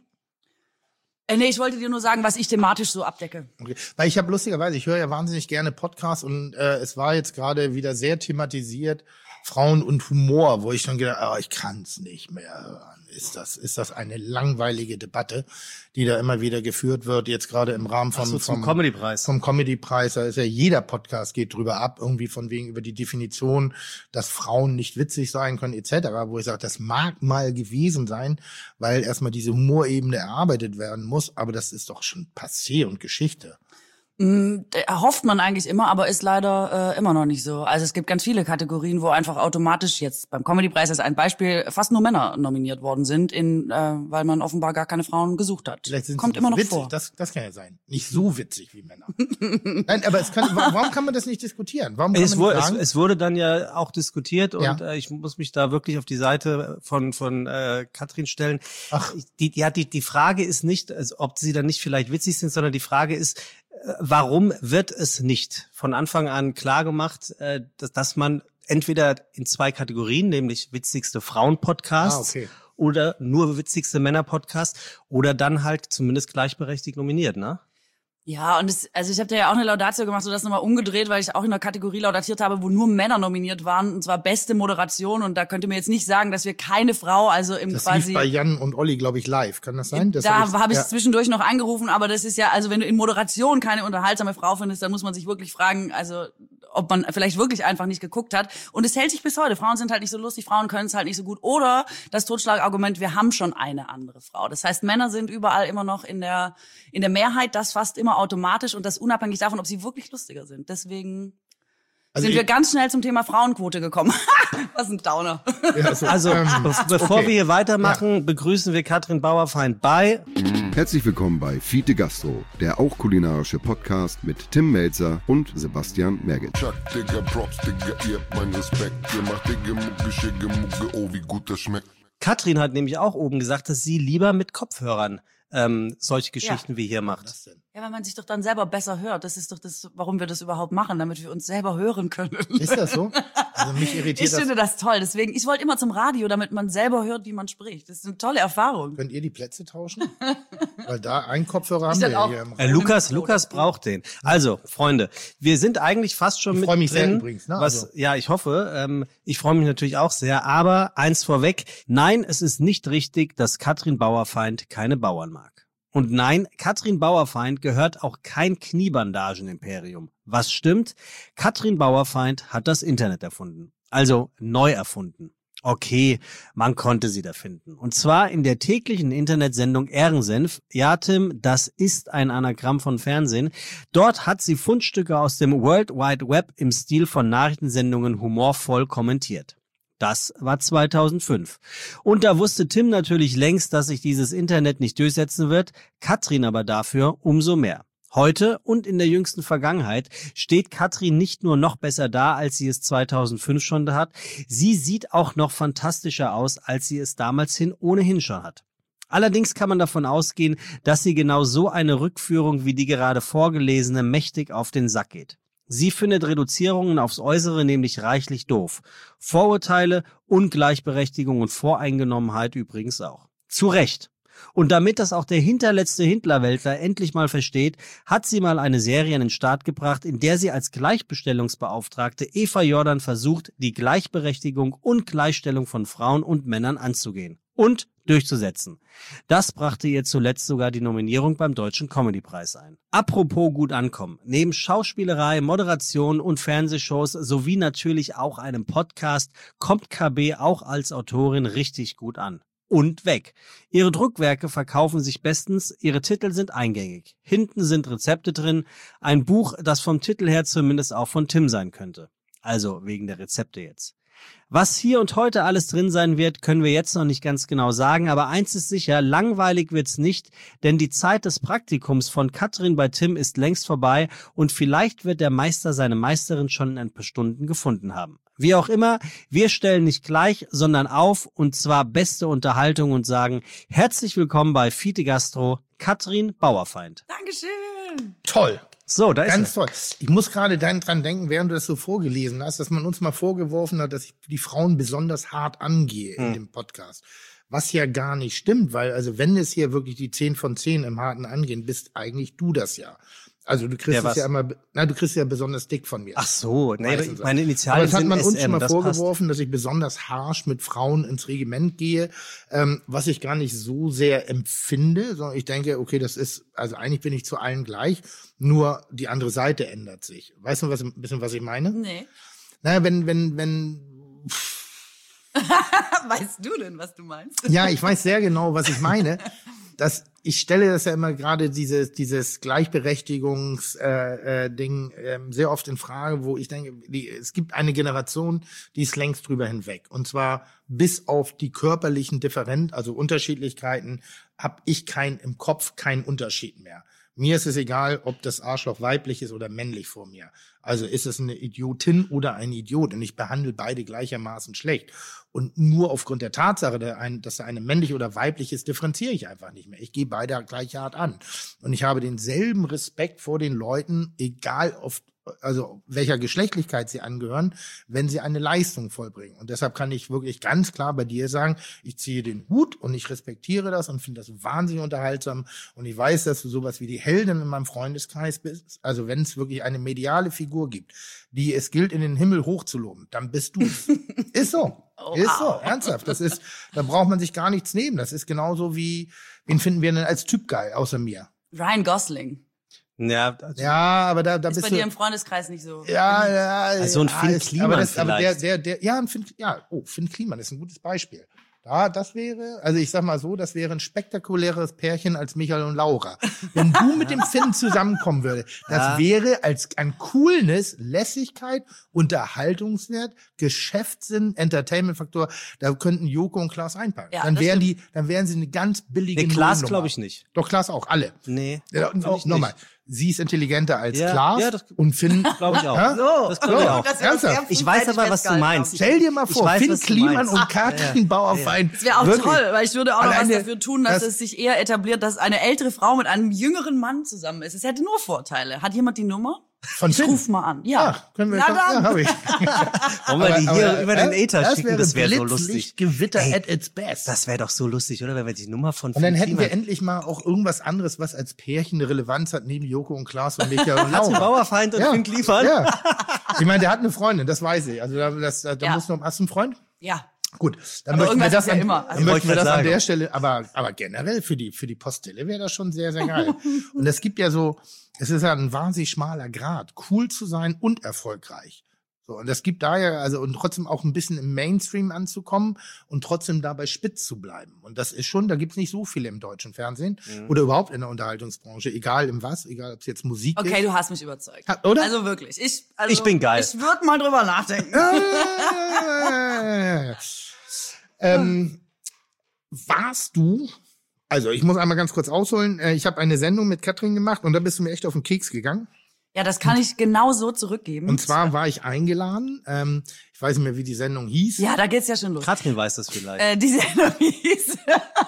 Äh, nee, ich wollte dir nur sagen, was ich thematisch so abdecke. Okay. Weil ich habe lustigerweise, ich höre ja wahnsinnig gerne Podcasts und äh, es war jetzt gerade wieder sehr thematisiert, Frauen und Humor, wo ich schon gedacht, oh, ich kann es nicht mehr hören. Ist das, ist das eine langweilige Debatte, die da immer wieder geführt wird, jetzt gerade im Rahmen vom, Ach so, zum vom Comedy-Preis. Vom Comedy-Preis, da ist ja jeder Podcast geht drüber ab, irgendwie von wegen über die Definition, dass Frauen nicht witzig sein können, et cetera, wo ich sage, das mag mal gewesen sein, weil erstmal diese Humorebene erarbeitet werden muss, aber das ist doch schon passé und Geschichte. Mm, Hofft man eigentlich immer, aber ist leider äh, immer noch nicht so. Also es gibt ganz viele Kategorien, wo einfach automatisch jetzt beim Comedy-Preis ist ein Beispiel fast nur Männer nominiert worden sind, in, äh, weil man offenbar gar keine Frauen gesucht hat. Vielleicht sind Kommt sie immer noch witzig, vor. Das, das kann ja sein. Nicht so witzig wie Männer. Nein, aber es kann, wa- warum kann man das nicht diskutieren? Warum kann Es man wurde, nicht es, sagen, es wurde dann ja auch diskutiert und Ja. äh, ich muss mich da wirklich auf die Seite von von äh, Katrin stellen. Ach. Die, ja, die die Frage ist nicht, also, ob sie dann nicht vielleicht witzig sind, sondern die Frage ist, äh, warum wird es nicht von Anfang an klar gemacht, äh, dass, dass man entweder in zwei Kategorien, nämlich witzigste Frauen-Podcasts Ah, okay. oder nur witzigste Männer-Podcasts oder dann halt zumindest gleichberechtigt nominiert, ne? Ja, und es, also ich habe da ja auch eine Laudatio gemacht, so das nochmal umgedreht, weil ich auch in einer Kategorie laudatiert habe, wo nur Männer nominiert waren, und zwar beste Moderation. Und da könnt ihr mir jetzt nicht sagen, dass wir keine Frau, also im das quasi... lief bei Jan und Olli, glaube ich, live. Kann das sein? Das da hab habe ich ja. zwischendurch noch angerufen, aber das ist ja, also wenn du in Moderation keine unterhaltsame Frau findest, dann muss man sich wirklich fragen, also ob man vielleicht wirklich einfach nicht geguckt hat. Und es hält sich bis heute. Frauen sind halt nicht so lustig, Frauen können es halt nicht so gut. Oder das Totschlagargument, wir haben schon eine andere Frau. Das heißt, Männer sind überall immer noch in der in der Mehrheit, das fast immer automatisch und das unabhängig davon, ob sie wirklich lustiger sind. Deswegen Also sind ich- wir ganz schnell zum Thema Frauenquote gekommen. Was ein Downer. Ja, so, Also, ähm, be bevor okay. wir hier weitermachen, begrüßen wir Katrin Bauerfeind bei Herzlich willkommen bei Fiete Gastro, der auch kulinarische Podcast mit Tim Melzer und Sebastian Merget. Chuck, Digga, Props, Digga, ihr habt meinen Respekt. Ihr macht Digga, Mucke, Schicke, Mucke, oh, wie gut das schmeckt. Katrin hat nämlich auch oben gesagt, dass sie lieber mit Kopfhörern ähm, solche Geschichten wie hier macht. Was denn? Ja, weil man sich doch dann selber besser hört. Das ist doch das, warum wir das überhaupt machen, damit wir uns selber hören können. Ist das so? Also mich irritiert ich das. finde das toll. Deswegen, ich wollte immer zum Radio, damit man selber hört, wie man spricht. Das ist eine tolle Erfahrung. Könnt ihr die Plätze tauschen? Weil da einen Kopfhörer haben Ich wir dann ja auch- hier im Äh, Raum. Lukas, Lukas braucht den. Also, Freunde, wir sind eigentlich fast schon Ich mit freu mich sehr drin. übrigens, ne? Was, Also- ja, ich hoffe. Ähm, ich freue mich natürlich auch sehr. Aber eins vorweg: Nein, es ist nicht richtig, dass Katrin Bauerfeind keine Bauern mag. Und nein, Katrin Bauerfeind gehört auch kein Kniebandagen-Imperium. Was stimmt? Katrin Bauerfeind hat das Internet erfunden. Also neu erfunden. Okay, man konnte sie da finden. Und zwar in der täglichen Internetsendung Ehrensenf. Ja, Tim, das ist ein Anagramm von Fernsehen. Dort hat sie Fundstücke aus dem World Wide Web im Stil von Nachrichtensendungen humorvoll kommentiert. Das war zweitausendfünf. Und da wusste Tim natürlich längst, dass sich dieses Internet nicht durchsetzen wird, Katrin aber dafür umso mehr. Heute und in der jüngsten Vergangenheit steht Katrin nicht nur noch besser da, als sie es zweitausendfünf schon hat, sie sieht auch noch fantastischer aus, als sie es damals hin ohnehin schon hat. Allerdings kann man davon ausgehen, dass sie genau so eine Rückführung wie die gerade vorgelesene mächtig auf den Sack geht. Sie findet Reduzierungen aufs Äußere nämlich reichlich doof. Vorurteile, Ungleichberechtigung und Voreingenommenheit übrigens auch. Zu Recht. Und damit das auch der hinterletzte Hitlerweltler endlich mal versteht, hat sie mal eine Serie an den Start gebracht, in der sie als Gleichbestellungsbeauftragte Eva Jordan versucht, die Gleichberechtigung und Gleichstellung von Frauen und Männern anzugehen und durchzusetzen. Das brachte ihr zuletzt sogar die Nominierung beim Deutschen Comedypreis ein. Apropos gut ankommen. Neben Schauspielerei, Moderation und Fernsehshows sowie natürlich auch einem Podcast kommt K B auch als Autorin richtig gut an. Und weg. Ihre Druckwerke verkaufen sich bestens, ihre Titel sind eingängig. Hinten sind Rezepte drin, ein Buch, das vom Titel her zumindest auch von Tim sein könnte. Also wegen der Rezepte jetzt. Was hier und heute alles drin sein wird, können wir jetzt noch nicht ganz genau sagen, aber eins ist sicher, langweilig wird's nicht, denn die Zeit des Praktikums von Katrin bei Tim ist längst vorbei und vielleicht wird der Meister seine Meisterin schon in ein paar Stunden gefunden haben. Wie auch immer, wir stellen nicht gleich, sondern auf, und zwar beste Unterhaltung und sagen herzlich willkommen bei Fiete Gastro, Katrin Bauerfeind. Dankeschön. Toll. So, da ist Ganz er. toll. Ich muss gerade dann dran denken, während du das so vorgelesen hast, dass man uns mal vorgeworfen hat, dass ich die Frauen besonders hart angehe in Hm. dem Podcast. Was ja gar nicht stimmt, weil also wenn es hier wirklich die zehn von zehn im harten Angehen, bist eigentlich du das ja. Also du kriegst Der es was? ja immer, na, du kriegst ja besonders dick von mir. Ach so, nee, Meistens. meine Aber Initialen das hat sind man uns S schon M, mal das passt. vorgeworfen, dass ich besonders harsch mit Frauen ins Regiment gehe, ähm, was ich gar nicht so sehr empfinde, sondern ich denke, okay, das ist, also eigentlich bin ich zu allen gleich, nur die andere Seite ändert sich. Weißt du was, ein bisschen, was ich meine? Nee. Naja, wenn, wenn, wenn, Weißt du denn, was du meinst? ja, ich weiß sehr genau, was ich meine. Das, ich stelle das ja immer gerade dieses, dieses Gleichberechtigungs äh, äh, Ding ähm, sehr oft in Frage, wo ich denke, die, es gibt eine Generation, die ist längst drüber hinweg. Und zwar bis auf die körperlichen Differenzen, also Unterschiedlichkeiten, habe ich kein im Kopf keinen Unterschied mehr. Mir ist es egal, ob das Arschloch weiblich ist oder männlich vor mir. Also ist es eine Idiotin oder ein Idiot. Und ich behandle beide gleichermaßen schlecht. Und nur aufgrund der Tatsache, dass der eine männlich oder weiblich ist, differenziere ich einfach nicht mehr. Ich gehe beide gleich hart an. Und ich habe denselben Respekt vor den Leuten, egal auf also welcher Geschlechtlichkeit sie angehören, wenn sie eine Leistung vollbringen. Und deshalb kann ich wirklich ganz klar bei dir sagen, ich ziehe den Hut und ich respektiere das und finde das wahnsinnig unterhaltsam. Und ich weiß, dass du sowas wie die Heldin in meinem Freundeskreis bist. Also wenn es wirklich eine mediale Figur gibt, die es gilt, in den Himmel hochzuloben, dann bist du es. Ist so. Oh, ist so. wow. Ernsthaft. Das ist, da braucht man sich gar nichts nehmen. Das ist genauso wie, wen finden wir denn als Typ geil, außer mir? Ryan Gosling. Ja, also, Ja, aber da, da Ist bist bei du. dir im Freundeskreis nicht so. Ja, ja. Also ein ja, Finn ist- Kliman aber das, aber der, vielleicht. der, der, ja, ein Finn, ja, oh, Finn Kliman ist ein gutes Beispiel. Da, das wäre, also ich sag mal so, das wäre ein spektakuläres Pärchen als Michael und Laura. Wenn du mit dem Finn zusammenkommen würdest, das Ja. wäre als an Coolness, Lässigkeit, Unterhaltungswert, Geschäftssinn, Entertainment-Faktor, da könnten Joko und Klaas einpacken. Ja, dann das wären die, dann wären sie eine ganz billige nee, Klaas Nullnummer. glaube ich nicht. Doch, Klaas auch, alle. Nee. Ja, find no, ich nochmal. nicht. sie ist intelligenter als Ja, Klaas ja, das und Finn, glaube ich auch. Ja? So, Das glaube ich auch. Das wäre Ernsthaft? sehr Ich weiß aber, was du festgehalten, meinst. glaub ich. Stell dir mal Ich vor, weiß, Finn was du Kliman meinst. und Katrin Bauerfeind. Das wäre auch Wirklich. toll, weil ich würde auch noch was Alleine dafür tun, dass das- es sich eher etabliert, dass eine ältere Frau mit einem jüngeren Mann zusammen ist. Es hätte nur Vorteile. Hat jemand die Nummer? Von Ich Finn. ruf mal an. Ja. Ja, können wir, Na ja, dann. hab ich. Wollen wir die hier Aber, über den äh, Äther das schicken? wäre Das wäre so Blitzlicht, lustig. Gewitter Ey, at its best. Das wäre doch so lustig, oder? Wenn wir die Nummer von Und dann Finn hätten wir Kliman- endlich mal auch irgendwas anderes, was als Pärchen eine Relevanz hat, neben Joko und Klaas und Michael und Katrin Laura. Bauerfeind und Ja, Finn Kliman. ja. Ich meine, der hat eine Freundin, das weiß ich. Also da, das, da Ja. muss noch, hast du einen Freund? Ja. Gut, dann Aber möchten wir irgendwas das ist ja an, immer. dann Also ich möchten wollte wir das gerade an der sagen. Stelle, aber, aber generell für die, für die Postille wäre das schon sehr, sehr geil. Und es gibt ja so, es ist ja ein wahnsinnig schmaler Grad, cool zu sein und erfolgreich. So, und das gibt daher, also, und trotzdem auch ein bisschen im Mainstream anzukommen und trotzdem dabei spitz zu bleiben. Und das ist schon, da gibt's nicht so viele im deutschen Fernsehen Mhm. oder überhaupt in der Unterhaltungsbranche, egal im was, egal ob es jetzt Musik Okay, ist. du hast mich überzeugt. Ha- oder? Also wirklich. Ich, also, Ich bin geil. Ich würde mal drüber nachdenken. ähm, warst du, also ich muss einmal ganz kurz ausholen, äh, ich habe eine Sendung mit Katrin gemacht und da bist du mir echt auf den Keks gegangen. Ja, das kann ich genau so zurückgeben. Und zwar war ich eingeladen, ähm, ich weiß nicht mehr, wie die Sendung hieß. Ja, da geht's ja schon los. Katrin weiß das vielleicht. Äh, die Sendung hieß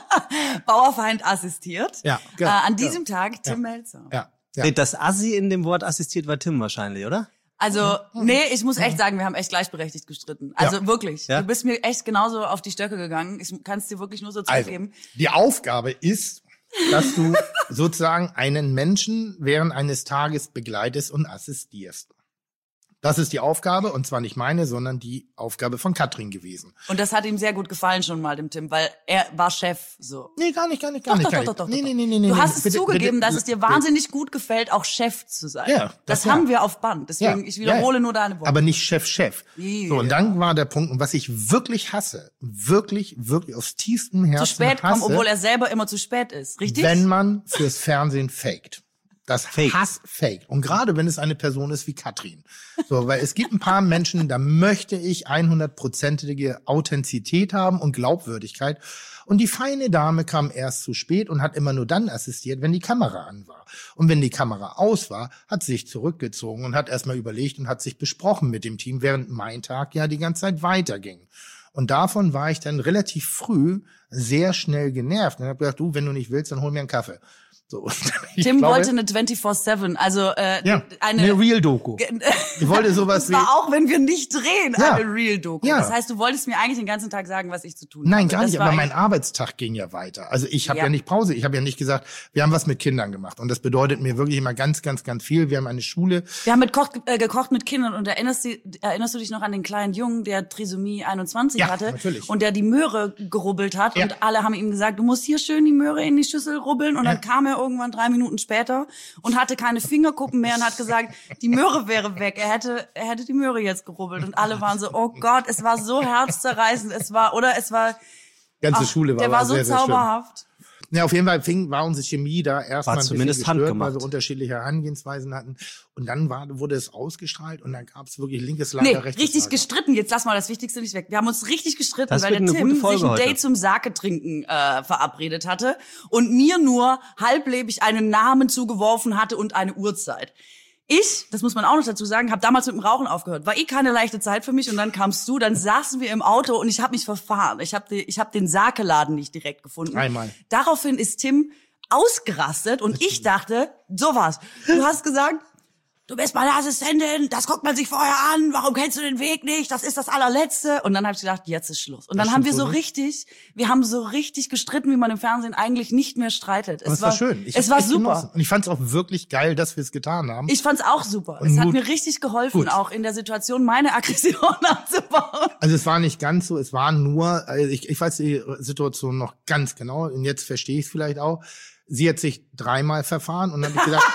Bauerfeind assistiert. Ja, äh, ja, an diesem Tag Tim Melzer. Ja, ja. Nee, das Assi in dem Wort assistiert war Tim wahrscheinlich, oder? Also, nee, ich muss echt sagen, wir haben echt gleichberechtigt gestritten. Also Ja. wirklich. Ja. Du bist mir echt genauso auf die Stöcke gegangen. Ich kann es dir wirklich nur so Also, zugeben. die Aufgabe ist, dass du sozusagen einen Menschen während eines Tages begleitest und assistierst. Das ist die Aufgabe, und zwar nicht meine, sondern die Aufgabe von Katrin gewesen. Und das hat ihm sehr gut gefallen schon mal, dem Tim, weil er war Chef, so. Nee, gar nicht, gar nicht, gar Doch, nicht. doch, gar doch, nicht. doch, doch, nee, doch. nee, nee, nee, nee, Du hast es bitte, zugegeben, bitte, dass es dir bitte. wahnsinnig gut gefällt, auch Chef zu sein. Ja, das das ja. haben wir auf Band. Deswegen, Ja, ich wiederhole ja. nur deine Worte. Aber nicht Chef, Chef. Ja. So, und dann war der Punkt, und was ich wirklich hasse, wirklich, wirklich aus tiefstem Herzen zu spät hasse, kommen, obwohl er selber immer zu spät ist. Richtig? wenn man fürs Fernsehen faked. Das Fake. Hass faked. Und gerade wenn es eine Person ist wie Katrin. So, weil es gibt ein paar Menschen, da möchte ich hundertprozentige Authentizität haben und Glaubwürdigkeit. Und die feine Dame kam erst zu spät und hat immer nur dann assistiert, wenn die Kamera an war. Und wenn die Kamera aus war, hat sie sich zurückgezogen und hat erstmal überlegt und hat sich besprochen mit dem Team, während mein Tag ja die ganze Zeit weiterging. Und davon war ich dann relativ früh sehr schnell genervt. Und habe gedacht, du, wenn du nicht willst, dann hol mir einen Kaffee. So, ich Tim glaube, wollte eine vierundzwanzig sieben, also äh, ja, eine, eine Real-Doku. Ich wollte sowas und wie... zwar auch, wenn wir nicht drehen, Ja. eine Real-Doku. Ja. Das heißt, du wolltest mir eigentlich den ganzen Tag sagen, was ich zu tun habe. Nein, gar Das nicht, war aber mein eigentlich- Arbeitstag ging ja weiter. Also ich habe ja. Ja. nicht Pause, ich habe ja nicht gesagt, wir haben was mit Kindern gemacht. Und das bedeutet mir wirklich immer ganz, ganz, ganz viel. Wir haben eine Schule. Wir haben mit Koch, äh, gekocht mit Kindern und erinnerst, du, erinnerst du dich noch an den kleinen Jungen, der Trisomie einundzwanzig Ja, hatte natürlich. und der die Möhre gerubbelt hat Ja. und alle haben ihm gesagt, du musst hier schön die Möhre in die Schüssel rubbeln und Ja. dann kam er irgendwann drei Minuten später und hatte keine Fingerkuppen mehr und hat gesagt, die Möhre wäre weg. Er hätte, er hätte die Möhre jetzt gerubbelt und alle waren so, oh Gott, es war so herzzerreißend, es war, oder es war, Die ganze ach, Schule war, der war so sehr, sehr schlimm. zauberhaft. Ja, auf jeden Fall fing, war unsere Chemie da erstmal ein bisschen zumindest gestört, handgemacht. weil wir unterschiedliche Herangehensweisen hatten. Und dann war, wurde es ausgestrahlt und dann gab es wirklich linkes Lager, Nee, rechtes richtig Lager. gestritten. Jetzt lass mal das Wichtigste nicht weg. Wir haben uns richtig gestritten, Das weil wird der eine Tim gute Folge sich ein heute. Date zum Sake trinken äh, verabredet hatte und mir nur halblebig einen Namen zugeworfen hatte und eine Uhrzeit. Ich, das muss man auch noch dazu sagen, habe damals mit dem Rauchen aufgehört. War eh keine leichte Zeit für mich und dann kamst du, dann saßen wir im Auto und ich habe mich verfahren. Ich habe ich hab den Sakeladen nicht direkt gefunden. Einmal. Daraufhin ist Tim ausgerastet und ich dachte, so was. Du hast gesagt, du bist meine Assistentin, das guckt man sich vorher an, warum kennst du den Weg nicht, das ist das allerletzte. Und dann habe ich gedacht, jetzt ist Schluss. Und dann Das haben wir stimmt so wohl nicht. richtig, wir haben so richtig gestritten, wie man im Fernsehen eigentlich nicht mehr streitet. Aber es war schön. Ich es hab's war echt super. genossen. Und ich fand es auch wirklich geil, dass wir es getan haben. Ich fand's auch super. Und Es hat gut. mir richtig geholfen, Gut. auch in der Situation meine Aggression abzubauen. Also es war nicht ganz so, es war nur, also ich, ich weiß die Situation noch ganz genau und jetzt verstehe ich es vielleicht auch. Sie hat sich dreimal verfahren und dann habe ich gedacht,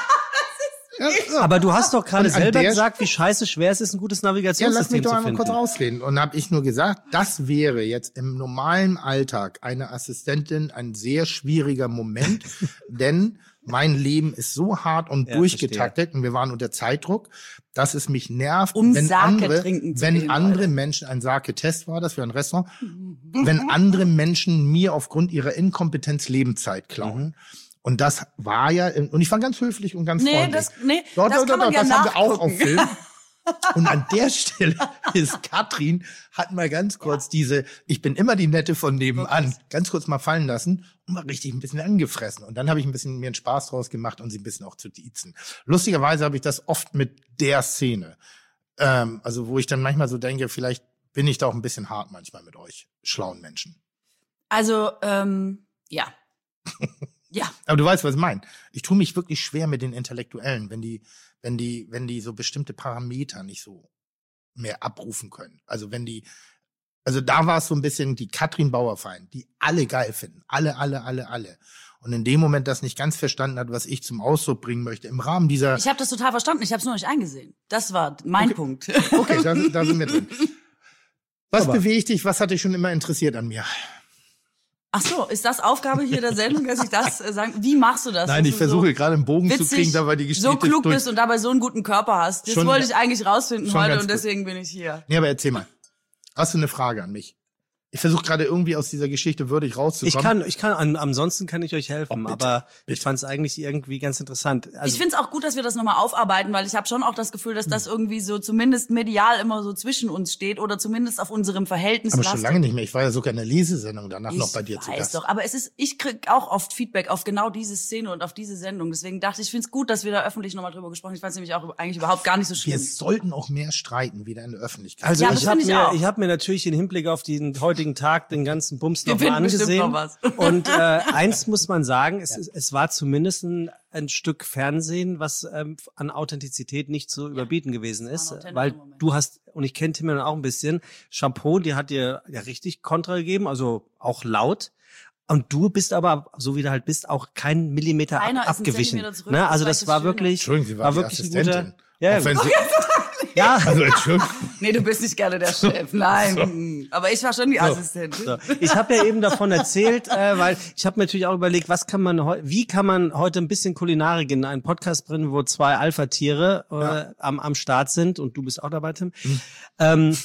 ja, ja. Aber du hast doch gerade Und an selber der- gesagt, wie scheiße schwer es ist, ein gutes Ja, lass mich Navigationssystem doch zu einmal finden. kurz ausreden. Und habe ich nur gesagt, das wäre jetzt im normalen Alltag einer Assistentin ein sehr schwieriger Moment, denn mein Leben ist so hart und Ja, durchgetaktet und wir waren unter Zeitdruck, dass es mich nervt, Um wenn Sake andere, trinken zu wenn gehen, andere Leute. Menschen, ein Sake-Test war das für ein Restaurant, wenn andere Menschen mir aufgrund ihrer Inkompetenz Lebenszeit klauen. Und das war ja, und ich war ganz höflich und ganz Nee, freundlich. das, nee, Doch, das doch, kann doch, man ja das haben wir auch nachgucken. auf Film. Und an der Stelle ist Katrin, hat mal ganz kurz diese, ich bin immer die Nette von nebenan, ganz kurz mal fallen lassen und war richtig ein bisschen angefressen. Und dann habe ich ein bisschen mir einen Spaß draus gemacht und sie ein bisschen auch zu diezen. Lustigerweise habe ich das oft mit der Szene. Ähm, also wo ich dann manchmal so denke, vielleicht bin ich da auch ein bisschen hart manchmal mit euch, schlauen Menschen. Also, ähm, ja. Ja. Aber du weißt, was ich meine. Ich tue mich wirklich schwer mit den Intellektuellen, wenn die, wenn die, wenn die so bestimmte Parameter nicht so mehr abrufen können. Also wenn die, also da war es so ein bisschen die Katrin Bauerfeind, die alle geil finden. Alle, alle, alle, alle. Und in dem Moment das nicht ganz verstanden hat, was ich zum Ausdruck bringen möchte, im Rahmen dieser... Ich habe das total verstanden, ich habe es nur nicht eingesehen. Das war mein Okay. Punkt. Okay, da, da sind wir drin. Was Aber- bewegt dich, was hat dich schon immer interessiert an mir? Ach so, ist das Aufgabe hier der Sendung, dass ich das äh, sagen? Wie machst du das? Nein, Dass ich du versuche so gerade einen Bogen zu witzig, kriegen, dabei die Geschichte so klug durch... bist und dabei so einen guten Körper hast. Das Schon- wollte ich eigentlich rausfinden schon heute ganz und gut. deswegen bin ich hier. Nee, aber erzähl mal. Hast du eine Frage an mich? Ich versuche gerade irgendwie aus dieser Geschichte würdig Ich rauszukommen. kann, ich kann, an, ansonsten kann ich euch helfen, Oh, bitte, aber bitte. ich fand es eigentlich irgendwie ganz interessant. Also, Ich finde es auch gut, dass wir das nochmal aufarbeiten, weil ich habe schon auch das Gefühl, dass das irgendwie so zumindest medial immer so zwischen uns steht oder zumindest auf unserem Verhältnis Aber schon lastet. lange nicht mehr. Ich war ja sogar in der Lesesendung danach Ich noch bei dir zu weiß Gast. doch, aber es ist, ich krieg auch oft Feedback auf genau diese Szene und auf diese Sendung. Deswegen dachte ich, ich finde es gut, dass wir da öffentlich nochmal drüber gesprochen haben. Ich fand es nämlich auch eigentlich überhaupt gar nicht so Wir schlimm. sollten auch mehr streiten, wieder in der Öffentlichkeit. also Ja, das ich habe find ich mir, auch. ich habe mir natürlich im Hinblick auf den heutigen Tag den ganzen Bums Wir noch mal finden bestimmt angesehen. noch was. Und äh, eins muss man sagen, es, ist- es war zumindest ein, ein Stück Fernsehen, was ähm, an Authentizität nicht zu überbieten gewesen war ist, ein authentischer weil Moment. du hast, und ich kenne Tim auch ein bisschen, Shampoo, die hat dir ja richtig Kontra gegeben, also auch laut. Und du bist aber, so wie du halt bist, auch kein Millimeter ab, Keiner ist ein abgewichen. Zentimeter zurück, Ne? das Also war das das war Schöne. wirklich, Entschuldigung, sie war, war die wirklich ein Assistentin. guter. Ja, Auch wenn sie, ja. also Entschuldigung. Nee, du bist nicht gerne der Chef. Nein. Aber ich war schon die Assistentin. So. Ich habe ja eben davon erzählt, äh, weil ich habe mir natürlich auch überlegt, was kann man heu- wie kann man heute ein bisschen Kulinarik in einen Podcast bringen, wo zwei Alpha-Tiere äh, Ja. am, am Start sind und du bist auch dabei, Tim. Mhm. Ähm,